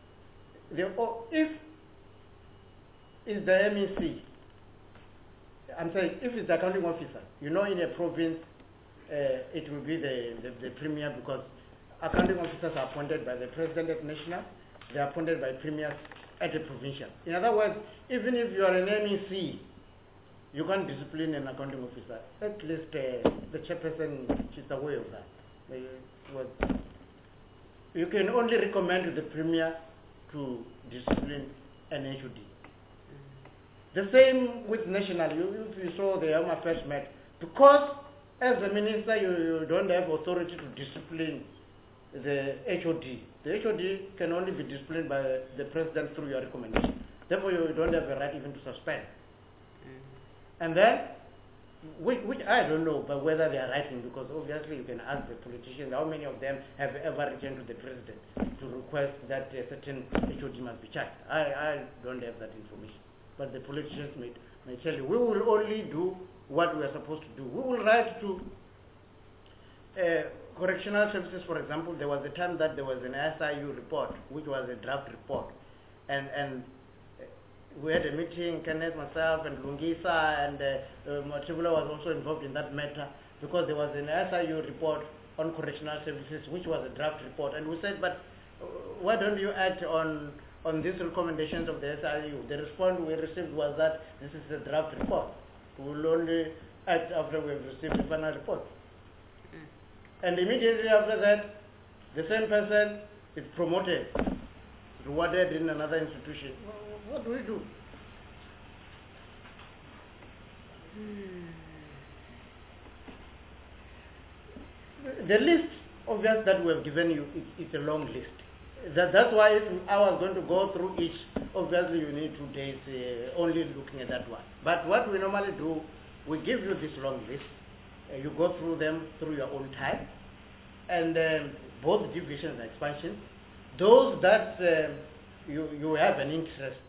if it's the MEC, I'm saying if it's the accounting officer, in a province, it will be the premier, because accounting officers are appointed by the president at national, they are appointed by premiers at the provincial. In other words, even if you are an MEC, you can't discipline an accounting officer. At least the chairperson is aware of that. You can only recommend to the premier to discipline an HOD. The same with national. If you saw the Home Affairs met, because as a minister you don't have authority to discipline the HOD. The HOD can only be disciplined by the president through your recommendation. Therefore, you don't have a right even to suspend. And then, which I don't know, but whether they are writing, because obviously you can ask the politicians how many of them have ever returned to the president to request that a certain HOD must be charged. I don't have that information. But the politicians may tell you, we will only do what we are supposed to do. We will write to correctional services, for example. There was a time that there was an SIU report, which was a draft report. And we had a meeting, Kenneth, myself, and Lungisa, and Motibula was also involved in that matter, because there was an SIU report on correctional services, which was a draft report. And we said, but why don't you act on these recommendations of the SIU? The response we received was that this is a draft report. We will only act after we have received the final report. And immediately after that, the same person is promoted, rewarded in another institution. What do we do? The list, obviously, that we have given you is a long list. That's why if I was going to go through each, obviously you need 2 days only looking at that one. But what we normally do, we give you this long list. You go through them through your own time, and both divisions and expansions. Those that you have an interest,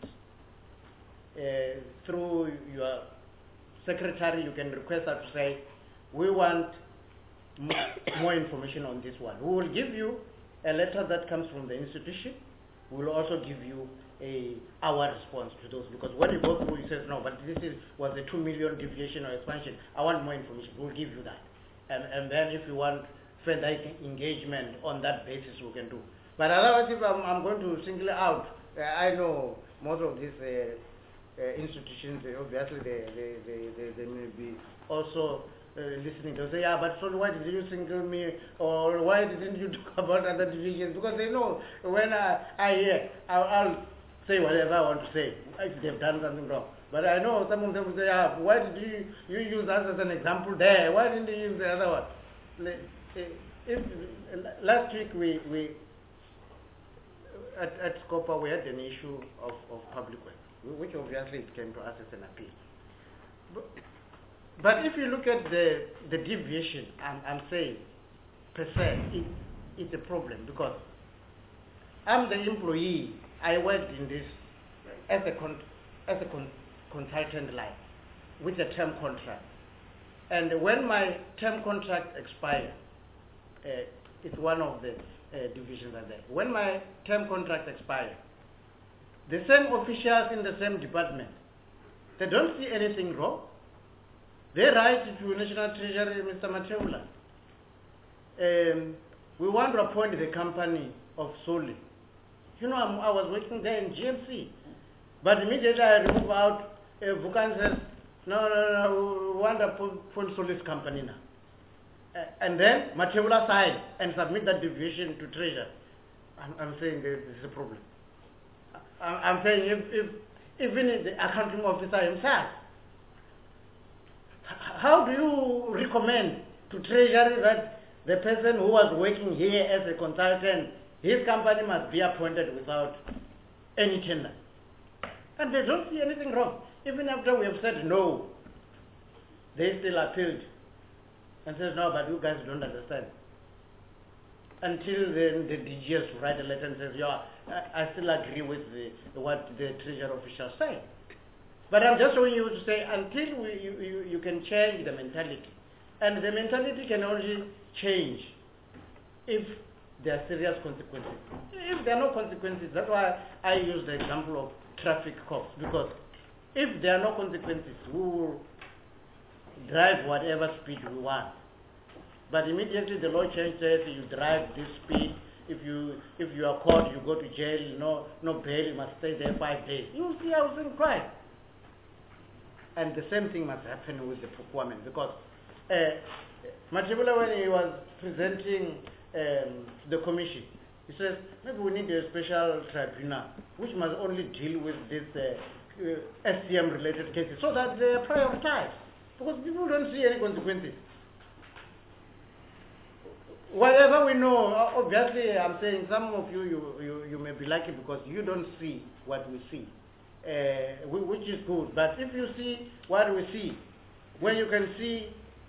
through your secretary, you can request her to say, we want more information on this one. We will give you a letter that comes from the institution. We will also give you our response to those, because when you go through, you say, no, but this was a 2 million deviation or expansion. I want more information. We'll give you that. And then if you want further engagement on that basis, we can do. But otherwise, if I'm going to single out, I know most of these institutions, obviously, they may be also listening. They'll say, yeah, but so why did you single me, or why didn't you talk about other divisions? Because they know when I hear, I'll say whatever I want to say, if they've done something wrong. But I know some of them will say, yeah, why did you use us as an example there? Why didn't you use the other one? Last week, we at Scopa, we had an issue of public work, which obviously it came to us as an appeal. But if you look at the deviation, I'm saying, per se, it's a problem, because I'm the employee. I worked in this as a consultant line with a term contract. And when my term contract expired, it's one of the divisions are there. When my term contract expired, the same officials in the same department, they don't see anything wrong. They write to National Treasury, Mr. Matebula. We want to appoint the company of Soli. You know, I was working there in GMC. But immediately I remove out, Vukan says, no, we want to appoint Soli's company now. And then Matebula signed and submit that deviation to Treasury. I'm saying this is a problem. I'm saying if even the accounting officer himself, how do you recommend to Treasury that the person who was working here as a consultant, his company must be appointed without any tender? And they don't see anything wrong. Even after we have said no, they still appealed and said, no, but you guys don't understand. Until then, the DGS write a letter and says, yeah, I still agree with what the Treasury officials say. But I'm just showing you to say, until you can change the mentality. And the mentality can only change if there are serious consequences. If there are no consequences, that's why I use the example of traffic cops. Because if there are no consequences, we will drive whatever speed we want. But immediately the law changes, you drive this speed. If you are caught, you go to jail, no bail, you must stay there 5 days. You will see housing crime. And the same thing must happen with the procurement, because Matebula, when he was presenting the commission, he says, maybe we need a special tribunal which must only deal with this SCM-related cases so that they are prioritized, because people don't see any consequences. Whatever we know, obviously, I'm saying some of you may be lucky because you don't see what we see, which is good. But if you see what we see, when you can see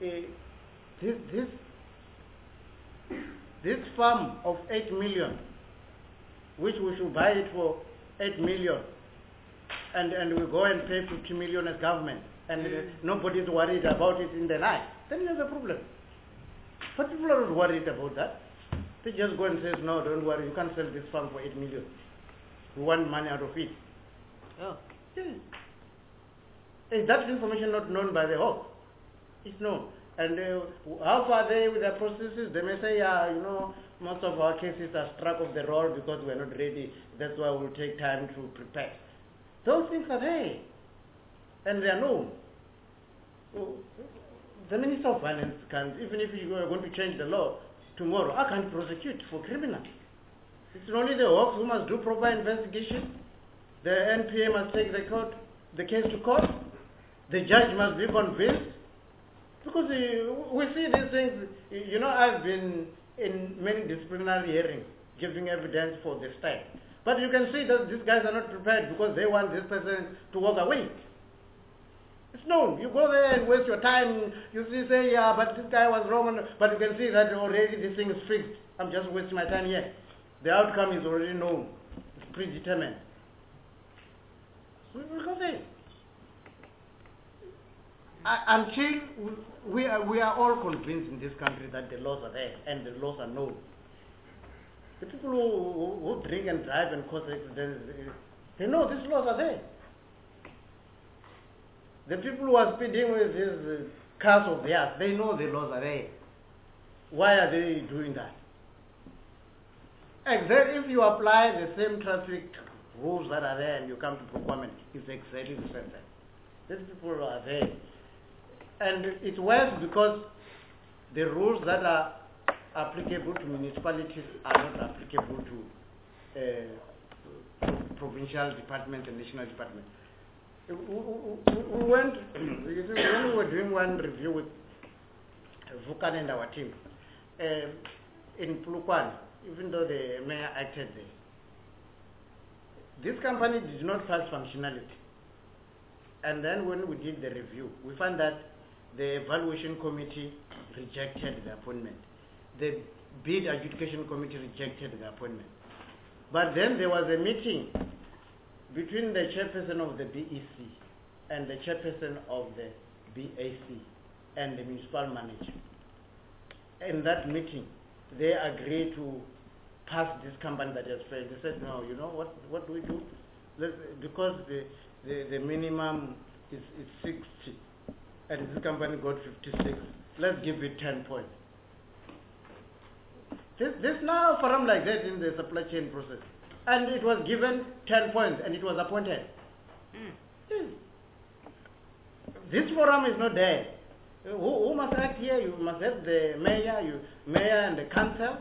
this farm of 8 million, which we should buy it for 8 million, and we go and pay 50 million as government, and nobody's worried about it in the night, then there's a problem. But people are not worried about that. They just go and say, no, don't worry, you can't sell this farm for 8 million. We want money out of it. Oh. Yeah. Is that information not known by the Hawk? It's known. And how far are they with their processes? They may say, most of our cases are struck off the roll because we're not ready. That's why we'll take time to prepare. Those things are there. And they are known. The Minister of Finance can, even if you are going to change the law tomorrow, I can't prosecute for criminal. It's only the Hawks who must do proper investigation. The NPA must take the case to court. The judge must be convinced. Because we see these things, I've been in many disciplinary hearings giving evidence for the state. But you can see that these guys are not prepared because they want this person to walk away. It's known. You go there and waste your time. You say, yeah, but this guy was wrong. But you can see that already this thing is fixed. I'm just wasting my time here. The outcome is already known. It's predetermined. We go there. Until we are all convinced in this country that the laws are there and the laws are known. The people who drink and drive and cause accidents, they know these laws are there. The people who are speeding with these cars of theirs, they know the laws are there. Why are they doing that? Exactly, if you apply the same traffic rules that are there and you come to procurement, it's exactly the same thing. These people are there. And it's worse because the rules that are applicable to municipalities are not applicable to provincial departments and national departments. We went, when we were doing one review with Vukan and our team, in Polokwane, even though the mayor acted there, this company did not pass functionality. And then when we did the review, we found that the evaluation committee rejected the appointment. The bid adjudication committee rejected the appointment. But then there was a meeting between the chairperson of the BEC and the chairperson of the BAC and the municipal manager. In that meeting, they agreed to pass this company that has failed. They said, no, what do we do? Because the minimum is 60. and this company got 56. Let's give it 10 points. There's now a forum like that in the supply chain process. And it was given 10 points and it was appointed. Yes. This forum is not there. Who must act here? You must have the mayor, mayor and the council.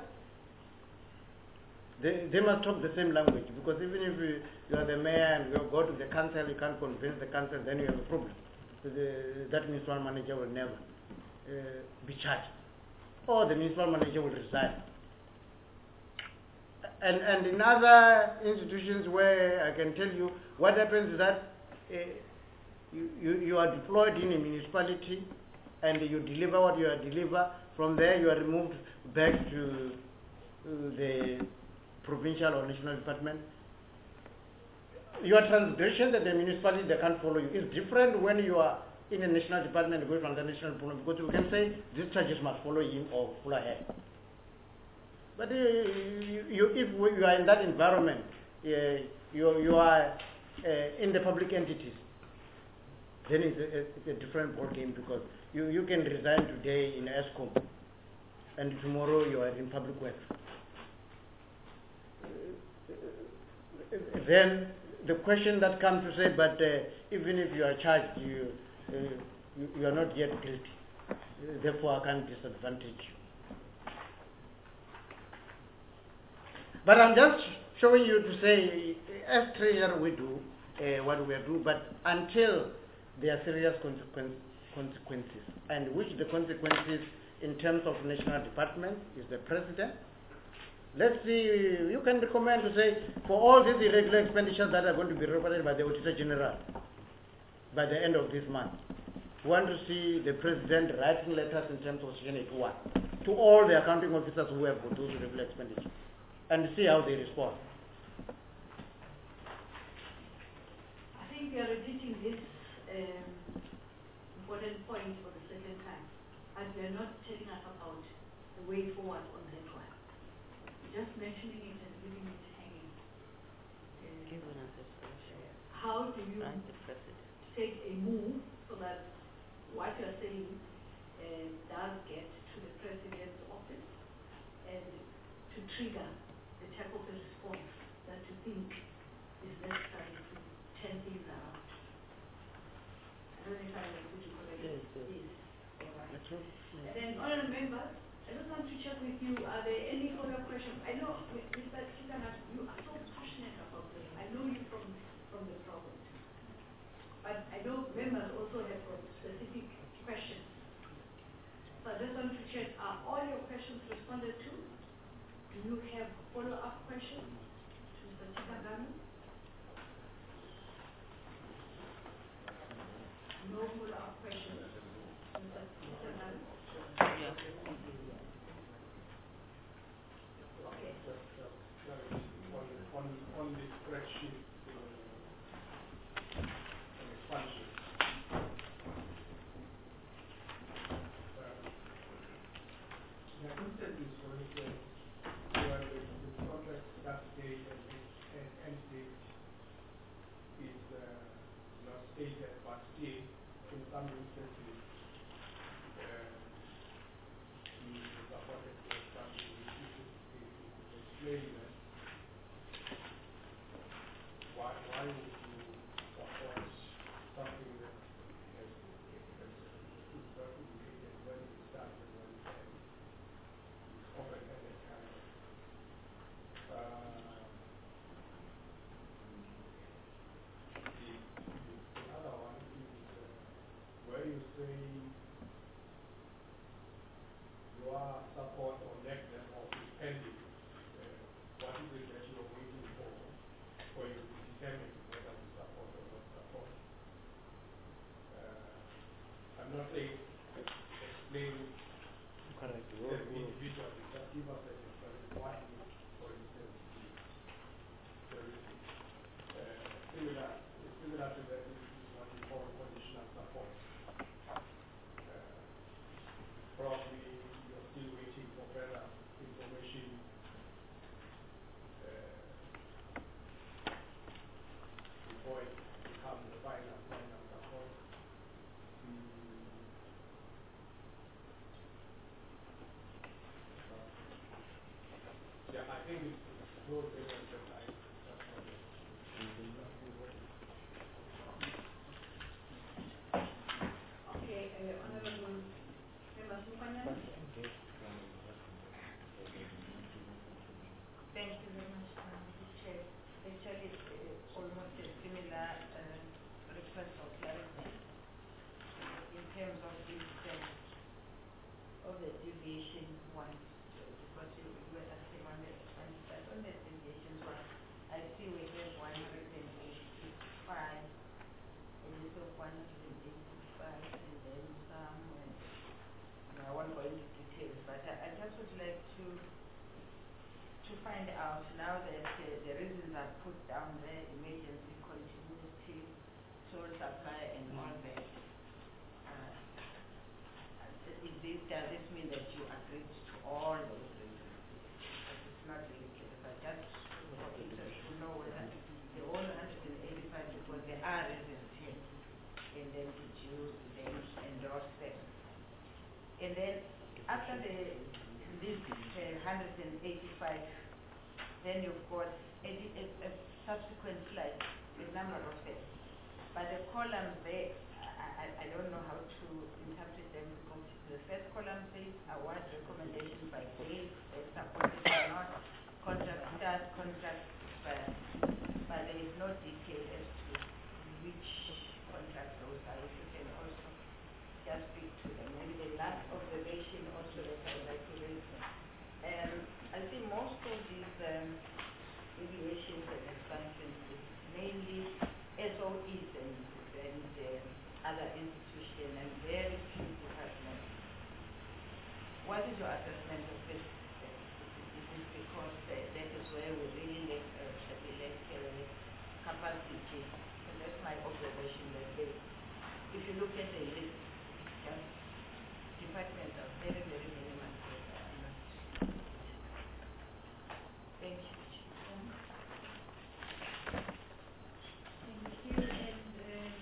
They must talk the same language, because even if you are the mayor and you go to the council, you can't convince the council, then you have a problem. That municipal manager will never be charged, or the municipal manager will resign. And in other institutions where I can tell you, what happens is that you are deployed in a municipality and you deliver what you are deliver. From there you are removed back to the provincial or national department. Your transgression that the municipality, they can't follow you. It's different when you are in a national department going from the national department, because you can say these charges must follow him or follow her. But if you are in that environment, you are in the public entities, then it's a different ball game, because you can resign today in ESCOM and tomorrow you are in public works. Then the question that comes to say, but even if you are charged, you are not yet guilty. Therefore, I can't disadvantage you. But I'm just showing you to say, as treasurer, we do what we do, but until there are serious consequences, and which the consequences in terms of national department is the president. Let's see, you can recommend to say, for all these irregular expenditures that are going to be reported by the Auditor General by the end of this month, we want to see the president writing letters in terms of Section 81 to all the accounting officers who have got those irregular expenditures, and see how they respond. I think we are repeating this important point for the second time, and we are not telling us about the way forward on that one. Just mentioning it and leaving it hanging. How do you take a move so that what you are saying does get to the president's office and to trigger the type of a response that you think is necessary to turn things around? I don't know if I understood you correctly. Yes. All right. That's right. And then, honorable members, I just want to check with you, are there any further questions? I know, Mr. Chitana, you are so passionate about this. I know you from the province. But I know members also have got specific questions. So I just want to check, are all your questions responded to? Do you have follow-up questions to Mr. Chitana? No follow-up questions, Mr. Chitana? On the spreadsheet expansion, the instances, for instance, where the contract start date and end date is not stated, but still, in some instances, the supported expansion is explaining that. Why would you support something that is not indicated when it starts and when it ends? It's open-ended kind of. The other one is where you say your support or lack thereof is pending. those areas that I just wanted. Okay, Honorable Member Mukanyana. Thank you very much, Mr. Chair. Actually, it's almost a similar request for clarity in terms of this of the deviation one, because you were asking on the deviations one. I see we have 185, a list of 185, and then some. I won't go into details, but I just would like to find out now that the reasons are put down there, emergency, continuity, sole supply, and all that. Does this mean that you agreed to all those reasons? It's not really clear, but just for interest to know whether the whole 185, because there are reasons here, and then did you then endorse them? And then after this 185, then you've got a subsequent slide with number of them. But the columns there, I don't know how to interpret them, because the first column says award recommendation by date, appointed or not, contract start, contract expire. But there is no detail as to which contract those are. If you can also just speak to them. Maybe the last observation also that I would like to raise. I think most of these deviations and expansions is mainly SOEs and other institutions and very few departments. What is your assessment of this? Is it because that is where we really lack capacity? And that's my observation that if you look at the list, just departments are very, very minimal. Thank you. Thank you. And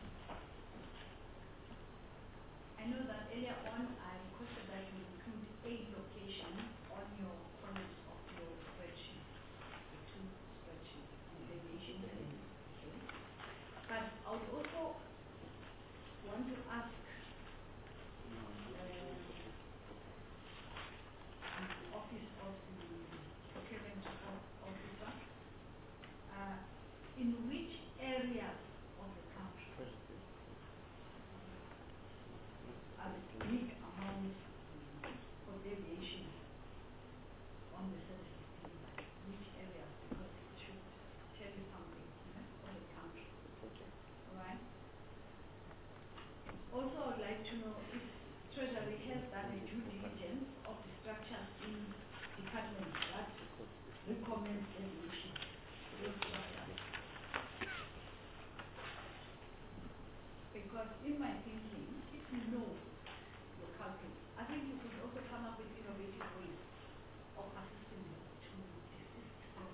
I know that earlier on I requested that you include a location on your columns of your spreadsheet, the two spreadsheets, the deviation and okay. But I would also want to ask the Office of the Procurement Officer, in which areas of the country are the big amounts of deviation on the services delivered? Which areas? Because it should tell you something, of the country. Alright? Also, I would like to know if Treasury has done a due diligence of the structures in departments that recommend deviation. Those structures. Because in my thinking, if you know your calculus, I think you could also come up with innovative ways of assisting them to desist from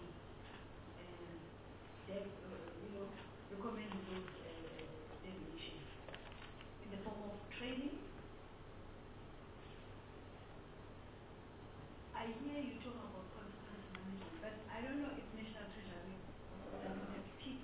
recommending those deviations in the form of training. I hear you talk about consequence management, but I don't know if National Treasury does not have tips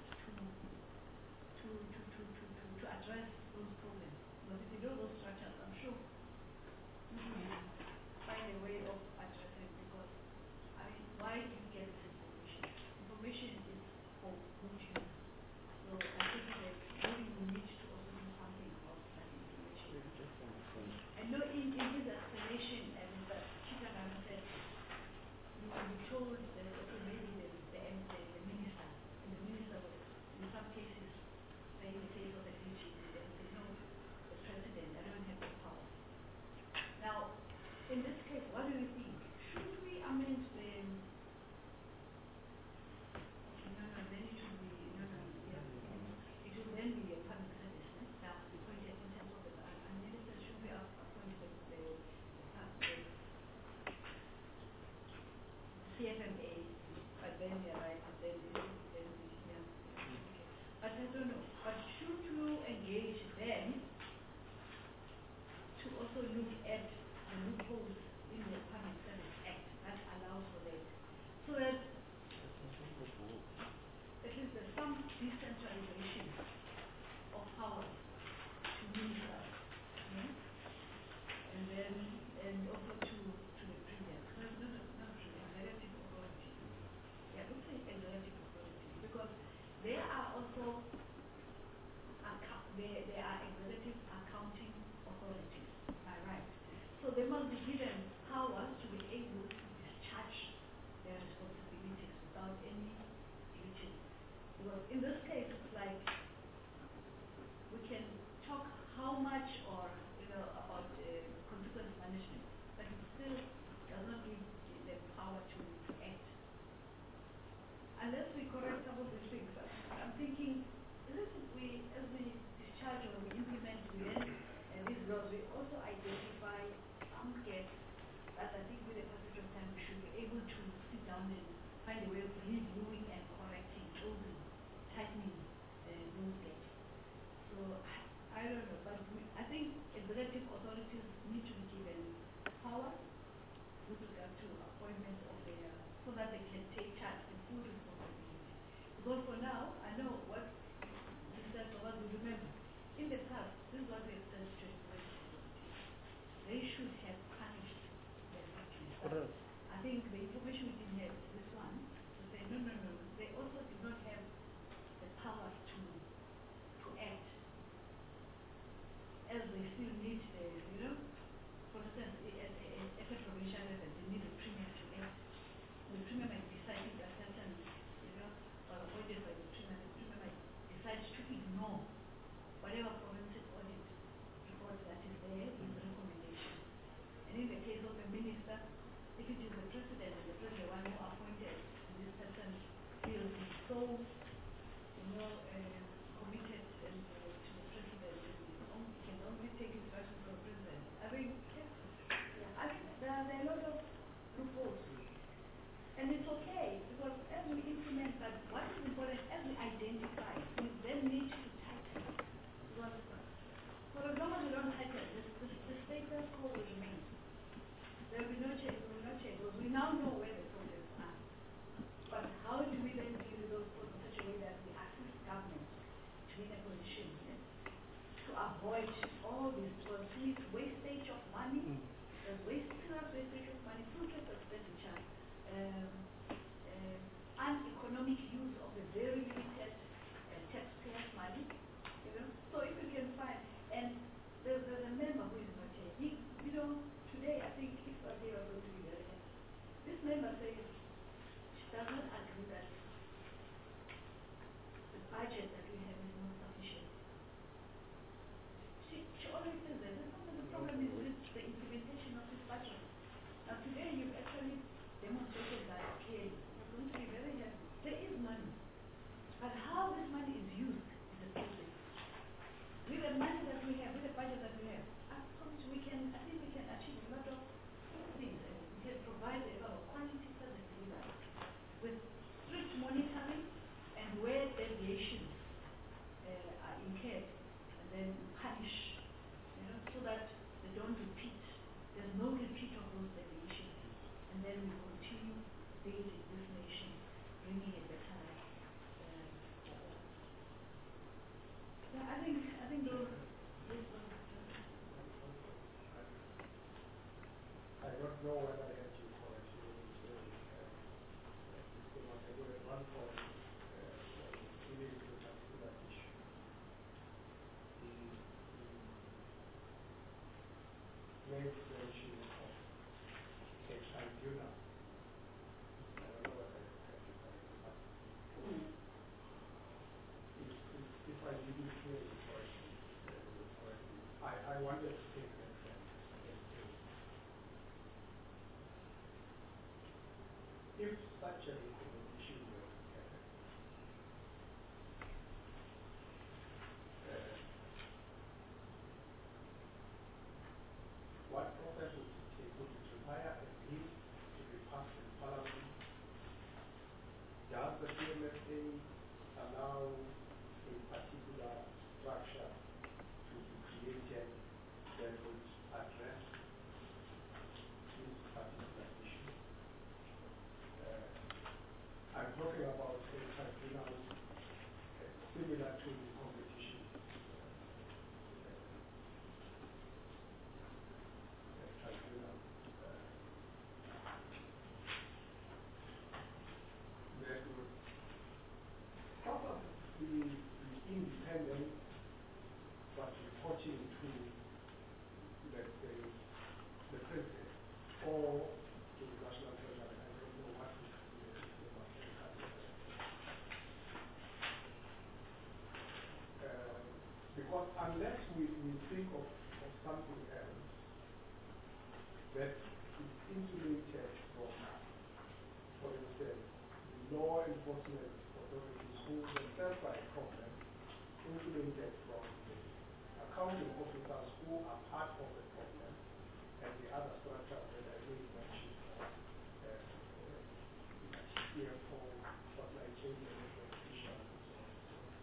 to address those problems. Because if you know those structures, I'm sure you will find a way of addressing it. Because, I mean, why do you get this information? Information is for good use. So I think that maybe we need to also do something about that information. I know in his explanation, Mr. Chitagana said, you will be told that okay, maybe the minister, and the minister will, in some cases, say in the case of the DG, they will say, no, the president, I don't have the power. Now, in this case, what do you think? Should we amend the, then it will be, it will then be a public service, now, appointed in terms of the, and minister should be appointed the CFMA, but then you're right, then yeah. But I don't know. But should you engage them to also look at the loopholes in the Public Service Act that allows for that, so that in this case, it's like we can talk how much or, about consequence management, but it still does not give the power to act. Unless we correct some of these things, I'm thinking, isn't it we, as we discharge or we implement these laws, we also identify some gaps that I think with the passage of time we should be able to sit down and find a way of reviewing and correcting, closing, tightening those gaps. So I don't know, but I think executive authorities need to be given power with regard to appointment of their, so that they can take charge and full responsibility. Because for now, I know what Mr. Thomas will remember. In the past, this is what we have said to executive authorities. They should have punished their factories. I think the information we didn't have is this one, to say, no. They also did not have the power to act as they still need the, for instance, at a provincial level, they need a premier to act. The premier might decide that certain, or appointed by the premier might decide to ignore whatever forensic audit report that is there, his recommendation. And in the case of a minister, if it is the president and the president one who appointed this person feels so, committed and to the president and can only take instructions from the president. I think there are a lot of loopholes. And it's okay, because as we implement that, what is important, as we identify, we then need to tighten. Because for as long as we don't tighten, the status quo will remain. There will be no change, because we now know where the problems are. But how do we then deal with those problems in such a way that we assist government to be in a position to avoid all this, because it's wastage of money, there's serious wastage of money, fruitless expenditure, uneconomic use of the very limited taxpayers' money, So if we can find, and there's a member who is not here. Today I think if I was going to be very happy. This member says she does not agree that the budget that we have is not sufficient. She always says that the problem is with the implementation of this budget. Now today you've actually demonstrated that clearly. You're going to be very happy. There is money. But how this money is used is the problem. With the money that we have, with the budget that we have, I think we can achieve a lot of things. We can provide a lot of quality service delivery with strict monitoring and where deviations are incurred, and then punish, so that they don't repeat. There's no repeat of those deviations, and then we continue building this nation, bringing a better life. I think those. I don't know whether I had you correctly when you say Mr. Matego at one point really looked at that issue. He made mention of a tribunal. I don't know whether I had you correctly, but if I didn't hear you correctly, I wanted to take that step. If such a recommendation were to happen, what process would it take? Would it require a bill to be passed in Parliament? Does the PMSA allow a particular structure to be created that would address this particular issue? I'm talking about a tribunal similar to competition tribunal that would probably be independent but reporting to, let's say, Because unless we think of something else that is insulated from, for instance, the law enforcement authorities who themselves are a problem, insulated from the accounting officers who are part of the problem, and the other structures that I made mention of, CFO, supply chain management officials, and so on and so on.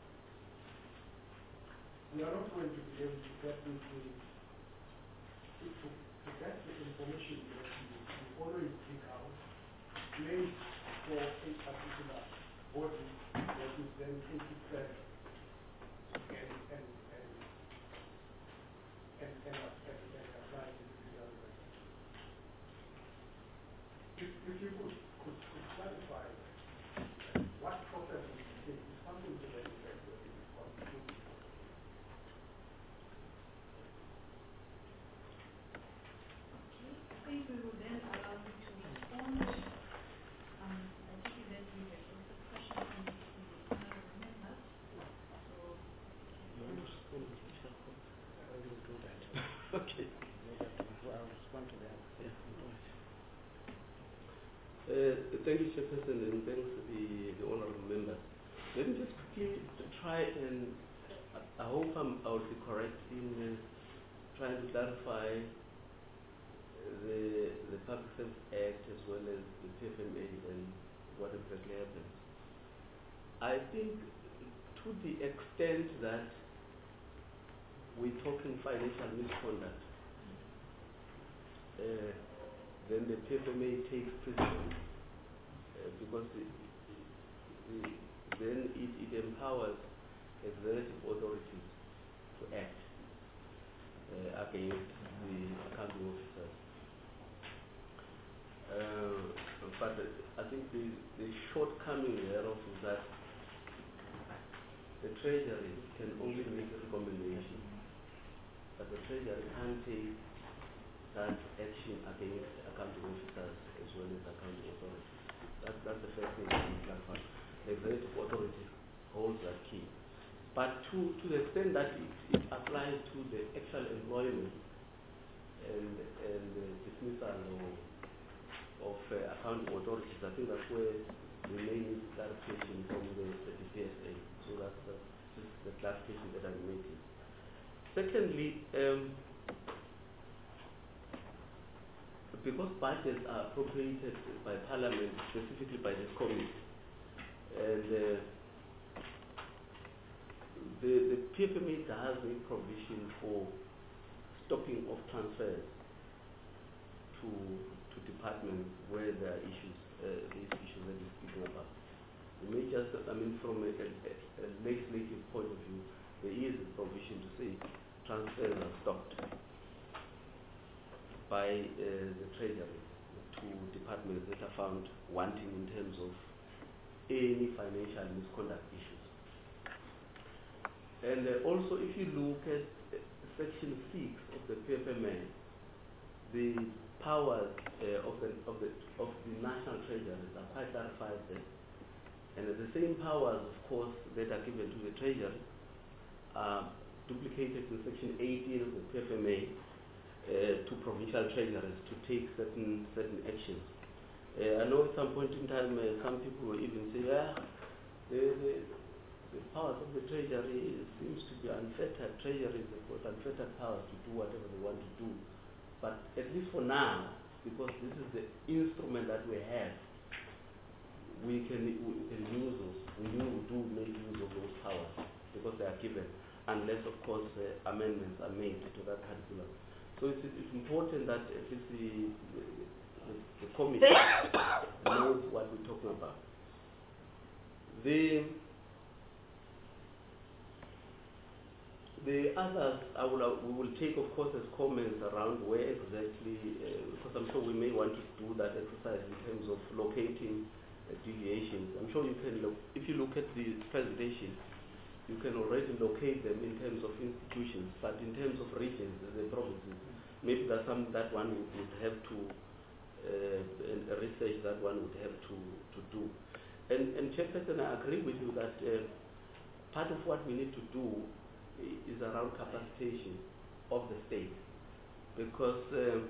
We are not going to be able to get this thing, to get the information that you always pick out, place for a particular body that is then take it further and apply it to the government. If you could clarify what process is it is something to that effect that is constituted. I think we will then allow you to respond. I think that we have also questions from the honorable members. So, I will do that. Okay. I'll respond to that. Thank you, Chairperson, and thanks to the honorable members. Let me just quickly try and, I hope I'll be correct in trying to clarify the Public Service Act as well as the PFMA and what exactly happens. I think to the extent that we're talking financial misconduct, then the PFMA takes precedence because then it empowers executive authorities to act against the accounting officers. But I think the shortcoming thereof is that the Treasury can only make a recommendation, but the Treasury can't take that action against accounting officers as well as accounting authorities. That's the first thing to clarify. The executive authority holds that key. But to the extent that it applies to the actual employment and the dismissal of accounting authorities, I think that's where we may need clarification from the DPSA. So that's the clarification that I'm making. Secondly, because budgets are appropriated by Parliament, specifically by this committee, and the PFMA does make provision for stopping of transfers to departments where there are issues, these issues that you're speaking about. You may just, from a legislative point of view, there is a provision to say transfers are stopped by the Treasury to departments that are found wanting in terms of any financial misconduct issues. And also, if you look at Section 6 of the PFMA, the powers of the National Treasuries are quite clarified there. And the same powers, of course, that are given to the Treasury are duplicated in Section 18 of the PFMA to provincial treasuries to take certain actions. I know at some point in time some people will even say, the powers of the Treasury seems to be unfettered. Treasuries have got unfettered powers to do whatever they want to do. But at least for now, because this is the instrument that we have, we can use those. We do make use of those powers because they are given, unless of course amendments are made to that particular. So it's important that at least the committee knows what we're talking about. The others we will take, of course, as comments around where exactly, because I'm sure we may want to do that exercise in terms of locating deviations. I'm sure you can if you look at the presentation, you can already locate them in terms of institutions, but in terms of regions, the provinces, maybe that's something that one would have to research, that one would have to do. And Chairperson, I agree with you that part of what we need to do is around capacitation of the state, because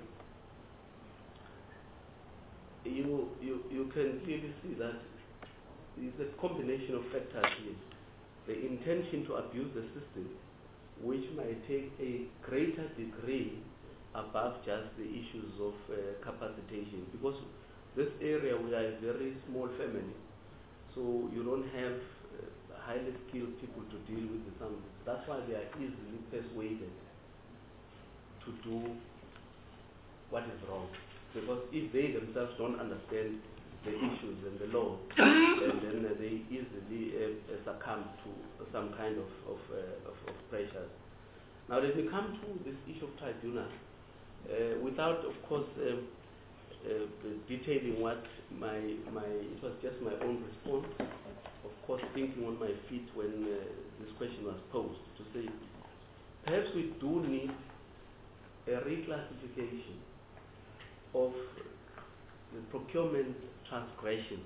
you can clearly see that it's a combination of factors here. The intention to abuse the system, which might take a greater degree above just the issues of capacitation, because this area we are a very small family, so you don't have highly skilled people to deal with the some. That's why they are easily persuaded to do what is wrong, because if they themselves don't understand the issues and the law, and then they easily succumb to some kind of pressures. Now let me come to this issue of tribunal, without of course detailing what it was just my own response, of course thinking on my feet when this question was posed, to say perhaps we do need a reclassification of the procurement transgressions,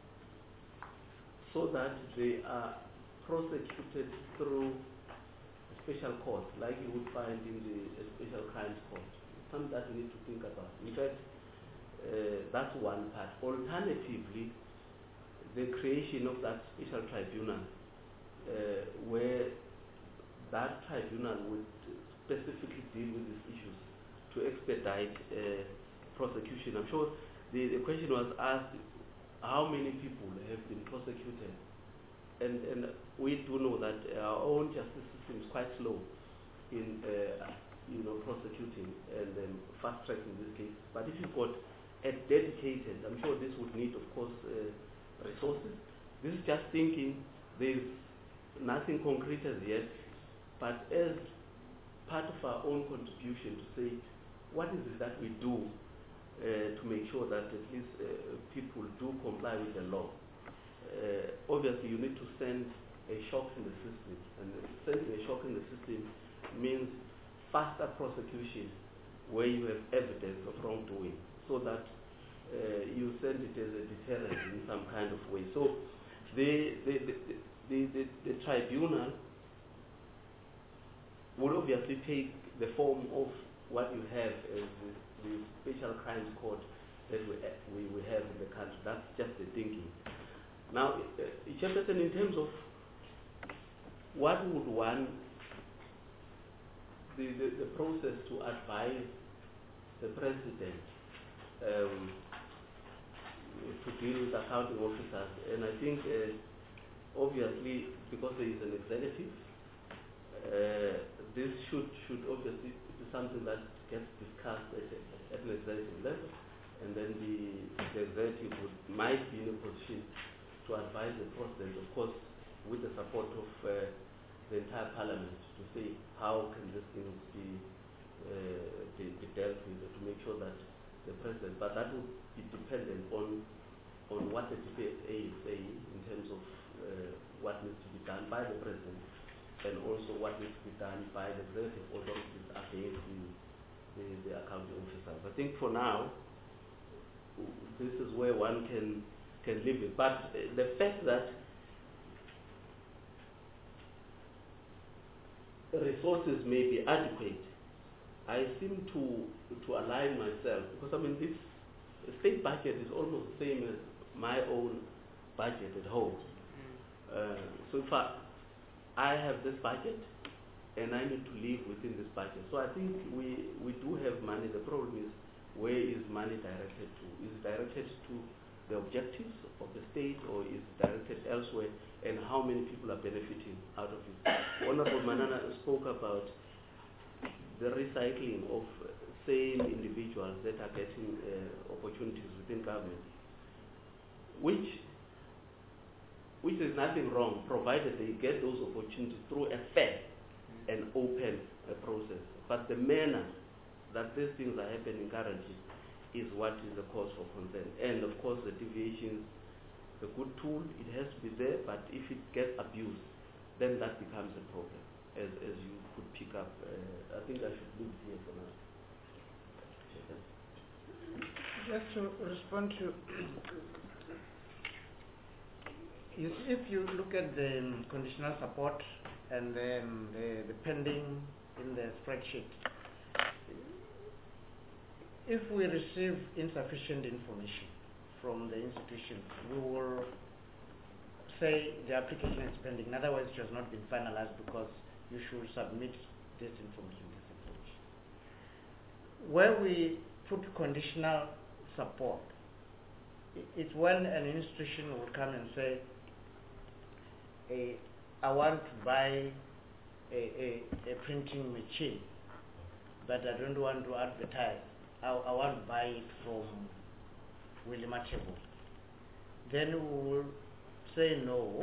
so that they are prosecuted through a special court, like you would find in the special crimes court. It's something that we need to think about. In fact, that's one part. Alternatively, the creation of that special tribunal, where that tribunal would specifically deal with these issues to expedite prosecution. I'm sure the question was asked, how many people have been prosecuted? And we do know that our own justice system is quite slow in prosecuting and fast-tracking this case. But if you've got a dedicated, I'm sure this would need, of course, resources. This is just thinking. There's nothing concrete as yet, but as part of our own contribution to say, what is it that we do to make sure that at least people do comply with the law? Obviously, you need to send a shock in the system, and sending a shock in the system means faster prosecution where you have evidence of wrongdoing, so that you send it as a deterrent in some kind of way. So the tribunal will obviously take the form of what you have as the special crimes court that we have in the country. That's just the thinking. Now, Chairperson, in terms of what would one, the process to advise the president to deal with accounting officers, and I think obviously because there is an executive, this should obviously be something that gets discussed at an executive level, and then the executive might be in a position to advise the president, of course, with the support of the entire parliament, to say how can these things be dealt with, to make sure that the president, but that would be dependent on what the DPSA is saying in terms of what needs to be done by the president, and also what needs to be done by the executive authorities against the accounting officers. I think for now, this is where one can leave it. But the fact that resources may be adequate, I seem to align myself, because I mean this state budget is almost the same as my own budget at home. So if I have this budget and I need to live within this budget, so I think we do have money. The problem is, where is money directed to? Is it directed to the objectives of the state, or is it directed elsewhere, and how many people are benefiting out of it? Honorable Manana spoke about the recycling of same individuals that are getting opportunities within government, which is nothing wrong, provided they get those opportunities through a fair and open process. But the manner that these things are happening currently is what is the cause for concern. And of course, the deviations, the good tool, it has to be there, but if it gets abused, then that becomes a problem, as you could pick up. I think I should leave it here for now. Just to respond to, if you look at the conditional support and then the pending in the spreadsheet. If we receive insufficient information from the institution, we will say the application is pending. In other words, it has not been finalized because you should submit this information. Where we put conditional support, it's when an institution will come and say, I want to buy a printing machine, but I don't want to advertise. I want to buy it from Willie Machebo. Then we will say no.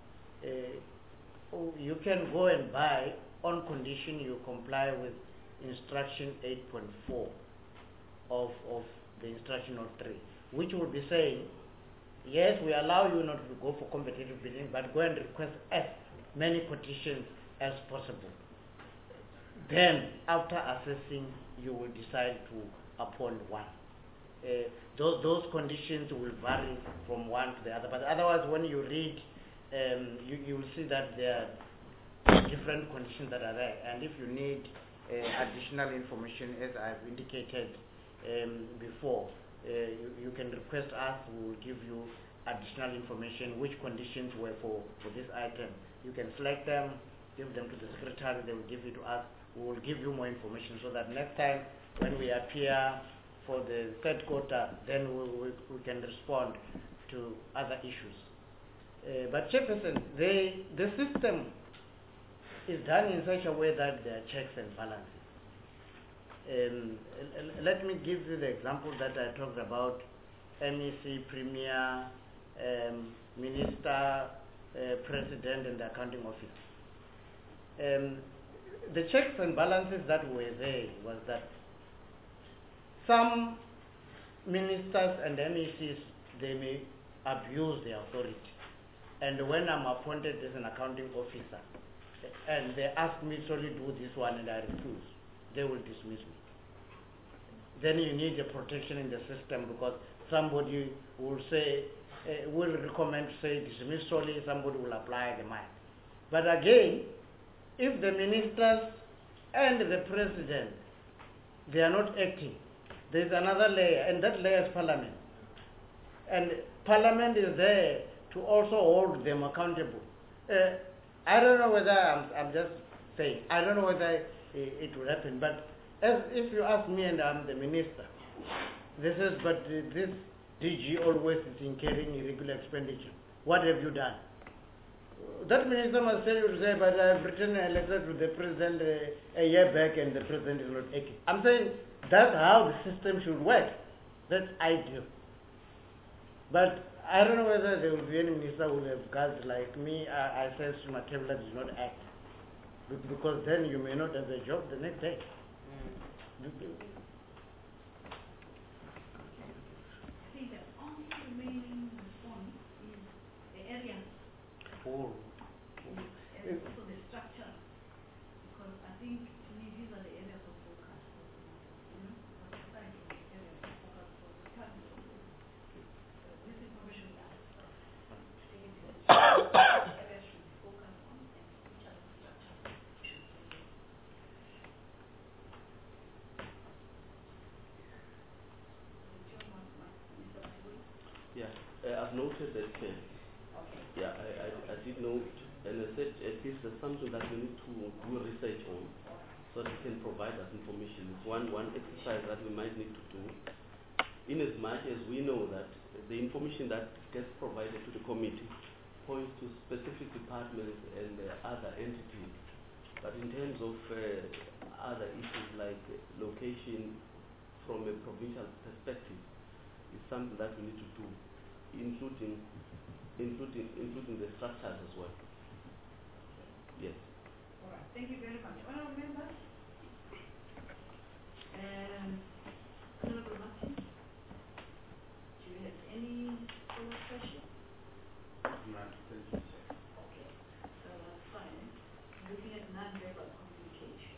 You can go and buy on condition you comply with instruction 8.4 of the instruction note 3, which will be saying, yes, we allow you not to go for competitive bidding, but go and request as many quotations as possible. Then, after assessing, you will decide to appoint one. Those conditions will vary from one to the other, but otherwise, when you read, you will see that there are different conditions that are there, and if you need additional information, as I've indicated before, you can request us. We will give you additional information, which conditions were for this item. You can select them, give them to the secretary, they will give it to us. We will give you more information so that next time when we appear for the third quarter, then we can respond to other issues. But Chairperson, the system is done in such a way that there are checks and balances. Let me give you the example that I talked about: MEC, Premier, Minister, President, and the Accounting Office. The checks and balances that were there was that some ministers and MECs, they may abuse their authority. And when I'm appointed as an accounting officer, and they ask me to only do this one and I refuse, they will dismiss me. Then you need a protection in the system, because somebody will say, will recommend to say dismiss solely, somebody will apply the mind. But again, if the ministers and the president, they are not acting, there's another layer, and that layer is Parliament. And Parliament is there to also hold them accountable. I don't know whether, I'm just saying, I don't know whether it will happen, but if you ask me and I'm the minister, this DG always is incurring irregular expenditure. What have you done? That minister must tell you to say, but I've written a letter to the president a year back and the president is not acting. I'm saying that's how the system should work. That's ideal. But I don't know whether there will be any minister who will have guts like me. I sense to my table that does not act. Because then you may not have a job the next day. I think the only remaining response is the area. And also the structure. Because I think to me these are the areas of focus. What aside from the areas of focus for the country. This information we ask to take into consideration areas should be focused on and which are the structures should be. Yeah, I've noted that. Yeah, I did note, and I said at least there's something that we need to do research on, so that you can provide us information. It's one exercise that we might need to do, in as much as we know that the information that gets provided to the committee points to specific departments and other entities. But in terms of other issues like location from a provincial perspective, is something that we need to do, including the structures as well. Yes. All right. Thank you very much. Honourable members, Honourable Martin, do you have any follow-up questions? None, thank you, Chair. Okay, so that's fine. Looking at non-verbal communication.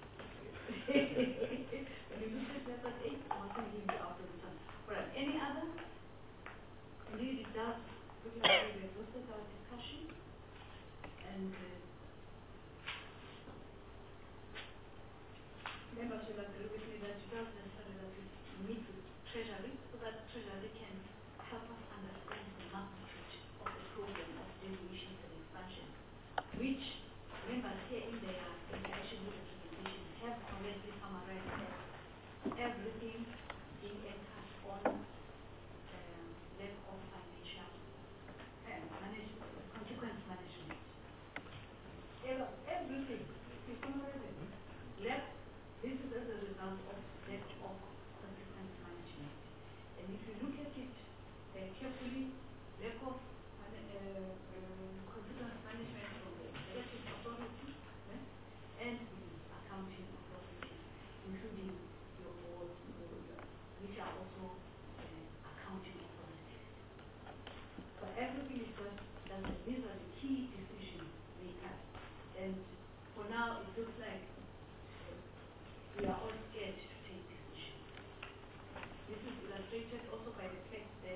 When you look at level 8, I wasn't giving you out of the sun. All right, any other? Indeed, it does look like we've exhausted our discussion. And members will agree with me that it does necessary that we meet with Treasury so that Treasury can help us understand the magnitude of the program of devolutions and expansion, which members here in their interaction with the presentation have correctly summarized as everything being entered on lack of financial management, consequence management. Everything, you summarize it. This is as a result of lack of consequence management. And if you look at it carefully, lack of consequence management from the executive authority and the accounting authority, including your boards, which are also accounting authorities. So everything is just that these are the key decision makers. And for now, it looks like we are all scared to take decisions. This is illustrated also by the fact that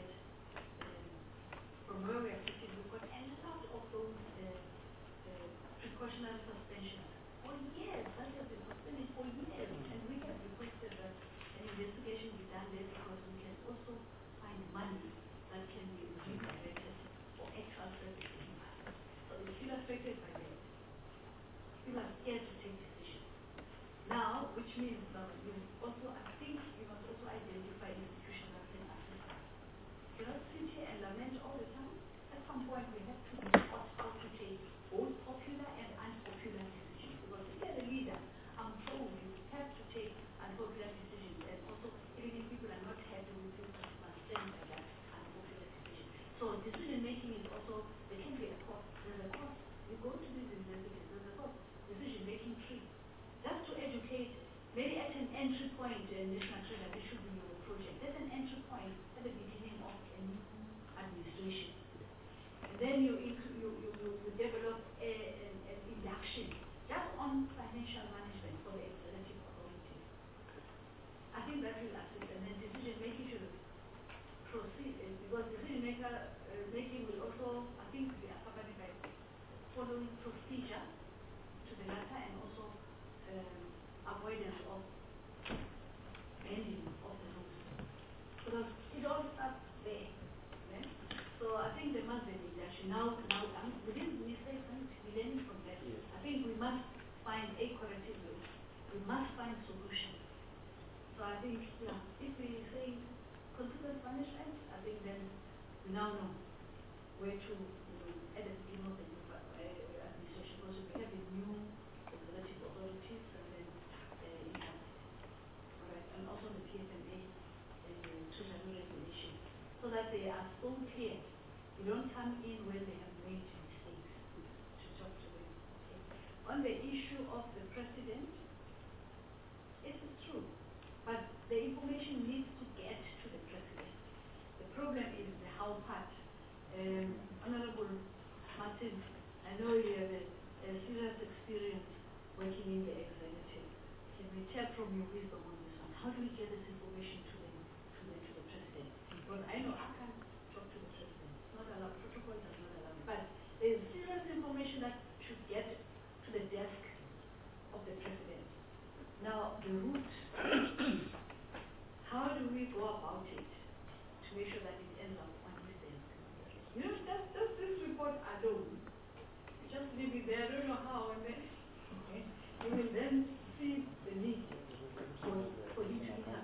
from where we are sitting, we've got a lot of those precautionary suspensions for years. That has been suspended for years, and we have requested that an investigation be done there because we can also find money that can be redirected for actual services. So it's illustrated by that. People are scared to take decisions. Now, which means you also, I think you must also identify institutions that can assist us. You cannot sit here and lament all the time. At some point, we have to be taught how to take both popular and unpopular decisions. Because if you're the leader, I'm told you have to take unpopular decisions. And also, even if people are not happy with you, you must stand by that unpopular decision. So decision making is also, there can be a cost. There's a cost. You go to these investigations, there's a cost. Decision making tree. Just to educate, maybe at an entry point in National Treasury, this should be your project. That's an entry point at the beginning of a new administration. And then you develop an induction just on financial management for the executive authorities. I think that will assist, and then decision making should proceed because decision making will also, I think, be accompanied by following procedure to the latter and also avoidance of bending of the rules. Because it all starts there. Okay? So I think there must be an induction. Now we didn't mistake, we're learning from that. Yes. I think we must find a corrective way. We must find solutions. So I think, yeah, if we say consequence management, I think then we now know where to, at the beginning of the new administration, because we have a new executive authorities and then and also the PFMA treasury regulation, so that they are so clear. You don't come in when they have made mistakes to talk to them. Okay. On the issue of the president, it is true, but the information needs to get to the president. The problem is the how part. Honorable Martin, I know you have a serious experience working in the executive. Can we tell from your wisdom on this one? How do we get this information to the president? Because I know I can't talk to the president. It's not allowed. Protocol does not allow me. But there is serious information that should get to the desk of the president. Now, the route, how do we go about it to make sure that it ends up on his desk? You know, just this report alone, you just leave it there, I don't know how, and then okay, you will then see the need for you to become.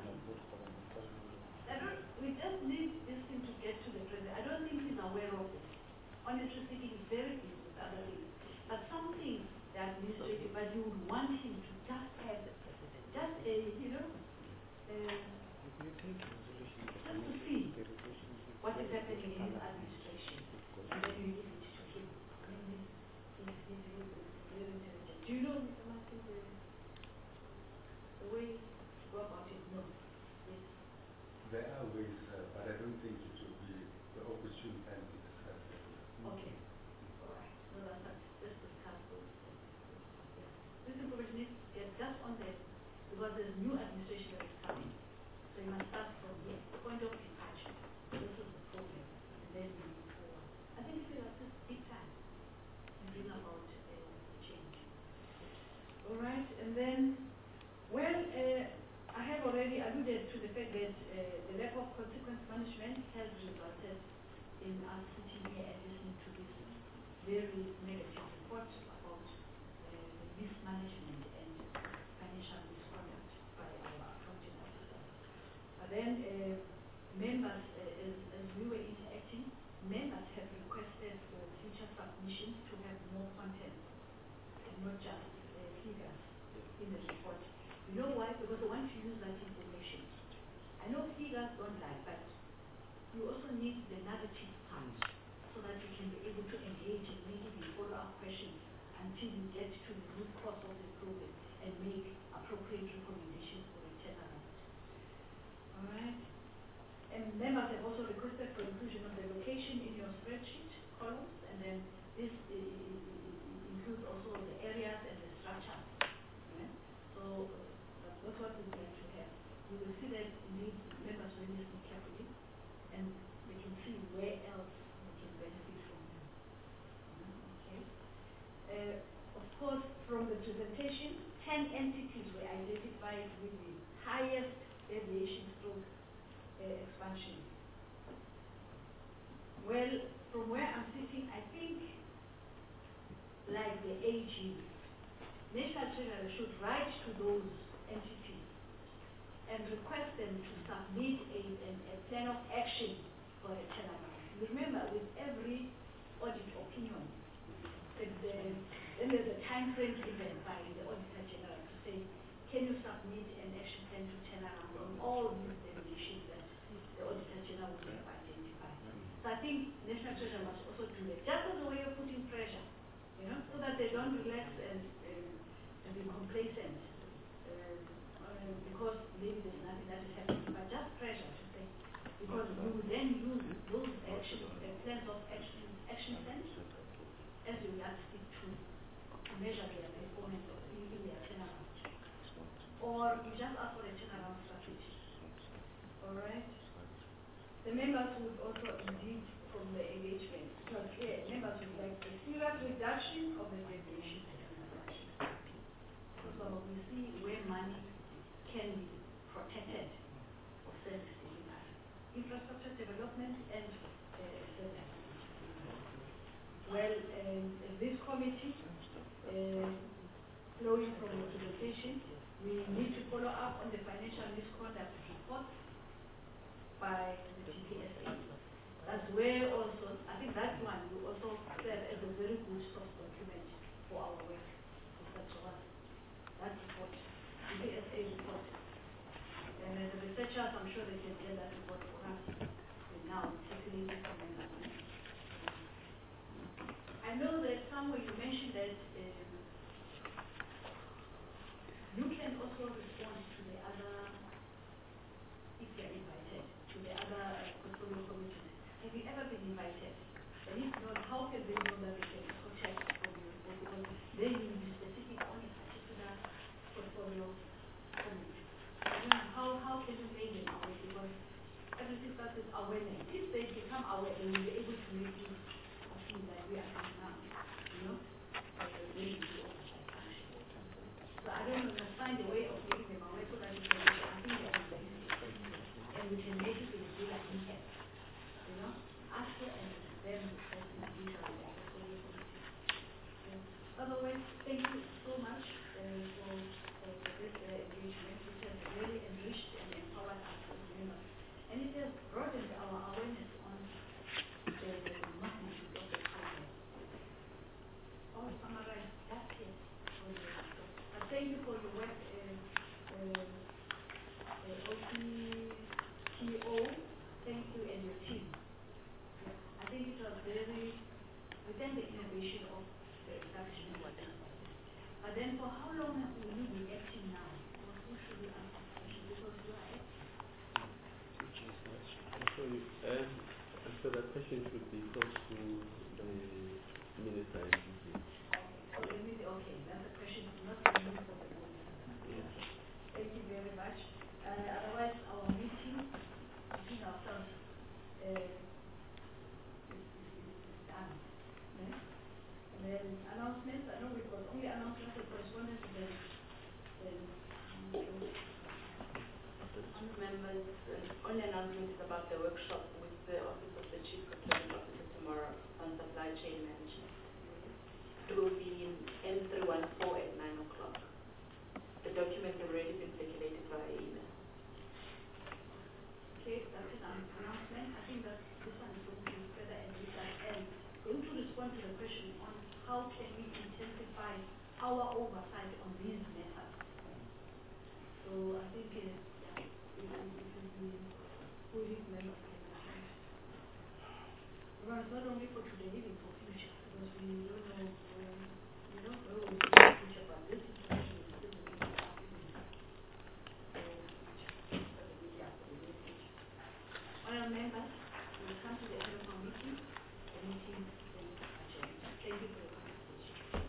We just need this thing to get to the president. I don't think he's aware of it. Honestly speaking, he's very busy with other things. But some things, the administrative, but you would want him to just have, just a, just to see what is happening in his administration. And then you give it to him. He's very intelligent. Do you know, Mr. Martin, the way to go about it? No. Yes. There are ways, but I don't think it will be the opportune time to discuss that. Okay. All right. No, that's not. Let's discuss those. Yeah. This information needs to get just on there because there's new administration that is coming. So you must start from here. Point of departure. This is the problem. And then you move forward. I think it will assist big time in bringing about change. All right. And then, well, already alluded to the fact that the lack of consequence management has resulted in us sitting here and listening to this very negative report about the mismanagement and financial misconduct by our accounting officers. But then members, as we were interacting, members have requested for future submissions to have more content and not just figures in the report. You know why? Because they want to use that information. I know figures don't lie, but you also need the narrative part so that you can be able to engage and maybe follow-up questions until you get to the root cause of the problem and make appropriate recommendations for a turnaround. All right? And members have also requested for inclusion of the location in your spreadsheet columns, and then this includes also the areas and the structure. Right? So that's what we'd like to have. You will see that indeed members will listen carefully, and they can see where else they can benefit from them. Okay. Of course, from the presentation, 10 entities were identified with the highest deviation stroke expansion. Well, from where I'm sitting, I think, like the AG, National Treasury should write to those entities and request them to submit a plan of action for a turnaround. Remember, with every audit opinion, then there's a time frame given by the Auditor General to say, can you submit an action plan to turn around on all these deviations that the Auditor General would have identified. So I think National Treasury must also do that, just as a way of putting pressure, you know, so that they don't relax and be complacent because maybe there's nothing that is happening, but just pressure to say, because you will then use those actions, plans of action plans as your yardstick to measure their performance of in their turnaround. Or you just ask for a turnaround strategy. All right? The members would also indeed, from the engagement, it was clear, members would like a serious reduction of the deviation. So we see where money can be protected for service delivery, infrastructure development, and service. Well, this committee, flowing from the presentation, we need to follow up on the financial misconduct report by the TPSA. That's where also, I think that one will also serve as a very good source document for our work. That report, TPSA report. And as a researchers, I'm sure they can get that report for us. And now, taking it from them. I know that somewhere you mentioned that you can also respond to the other, if they're invited, to the other portfolio committees. Have you ever been invited? And if not, how can they know that they can protect from you? Because then you will be specific on a particular portfolio committee. How can you make them aware? Because everything starts with awareness. If they become aware, they will be able to make use of things that we are doing now. You know? So I don't know, let's find a way of making them aware so that we can make and we can make it with real impact. You know? After and then otherwise, thank you so much for this engagement, which has really enriched and empowered us as members. And it has broadened our awareness on the magnitude of the problem. All summarized, that's it. But thank you for your work, OCTO. Thank you and your team. I think it was very, within the innovation of the establishment. But then for how long will you be acting now? Or who should we ask this question? Because you are acting. So that question should be posed to the Minister. Okay, that's a question not for me, for the Minister. Yes. Thank you very much. Otherwise, our meeting between ourselves is done. Yeah? And then announcements, I know we've got only announcements and correspondence, then up the workshop with the Office of the Chief Procurement Officer tomorrow on supply chain management. It will be in N314 at 9 o'clock. The documents have already been circulated via email. Okay, that's an announcement. I think that this one is going to be further emphasized and going to respond to the question on how can we intensify our oversight on these matters. So I think it will be fully members can attend. Well, it's not only for today, even for future, because we don't know where we'll be in the future, but this situation is still going to happen. Honourable members, we will come to the end of our meeting. The meeting is adjourned. Thank you for your participation.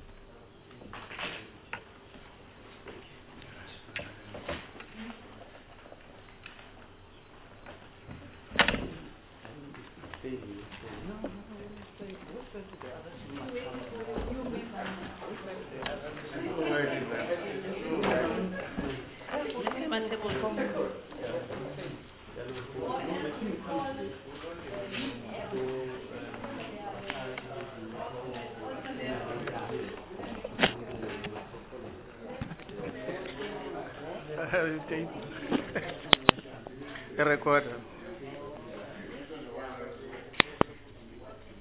Recuerda.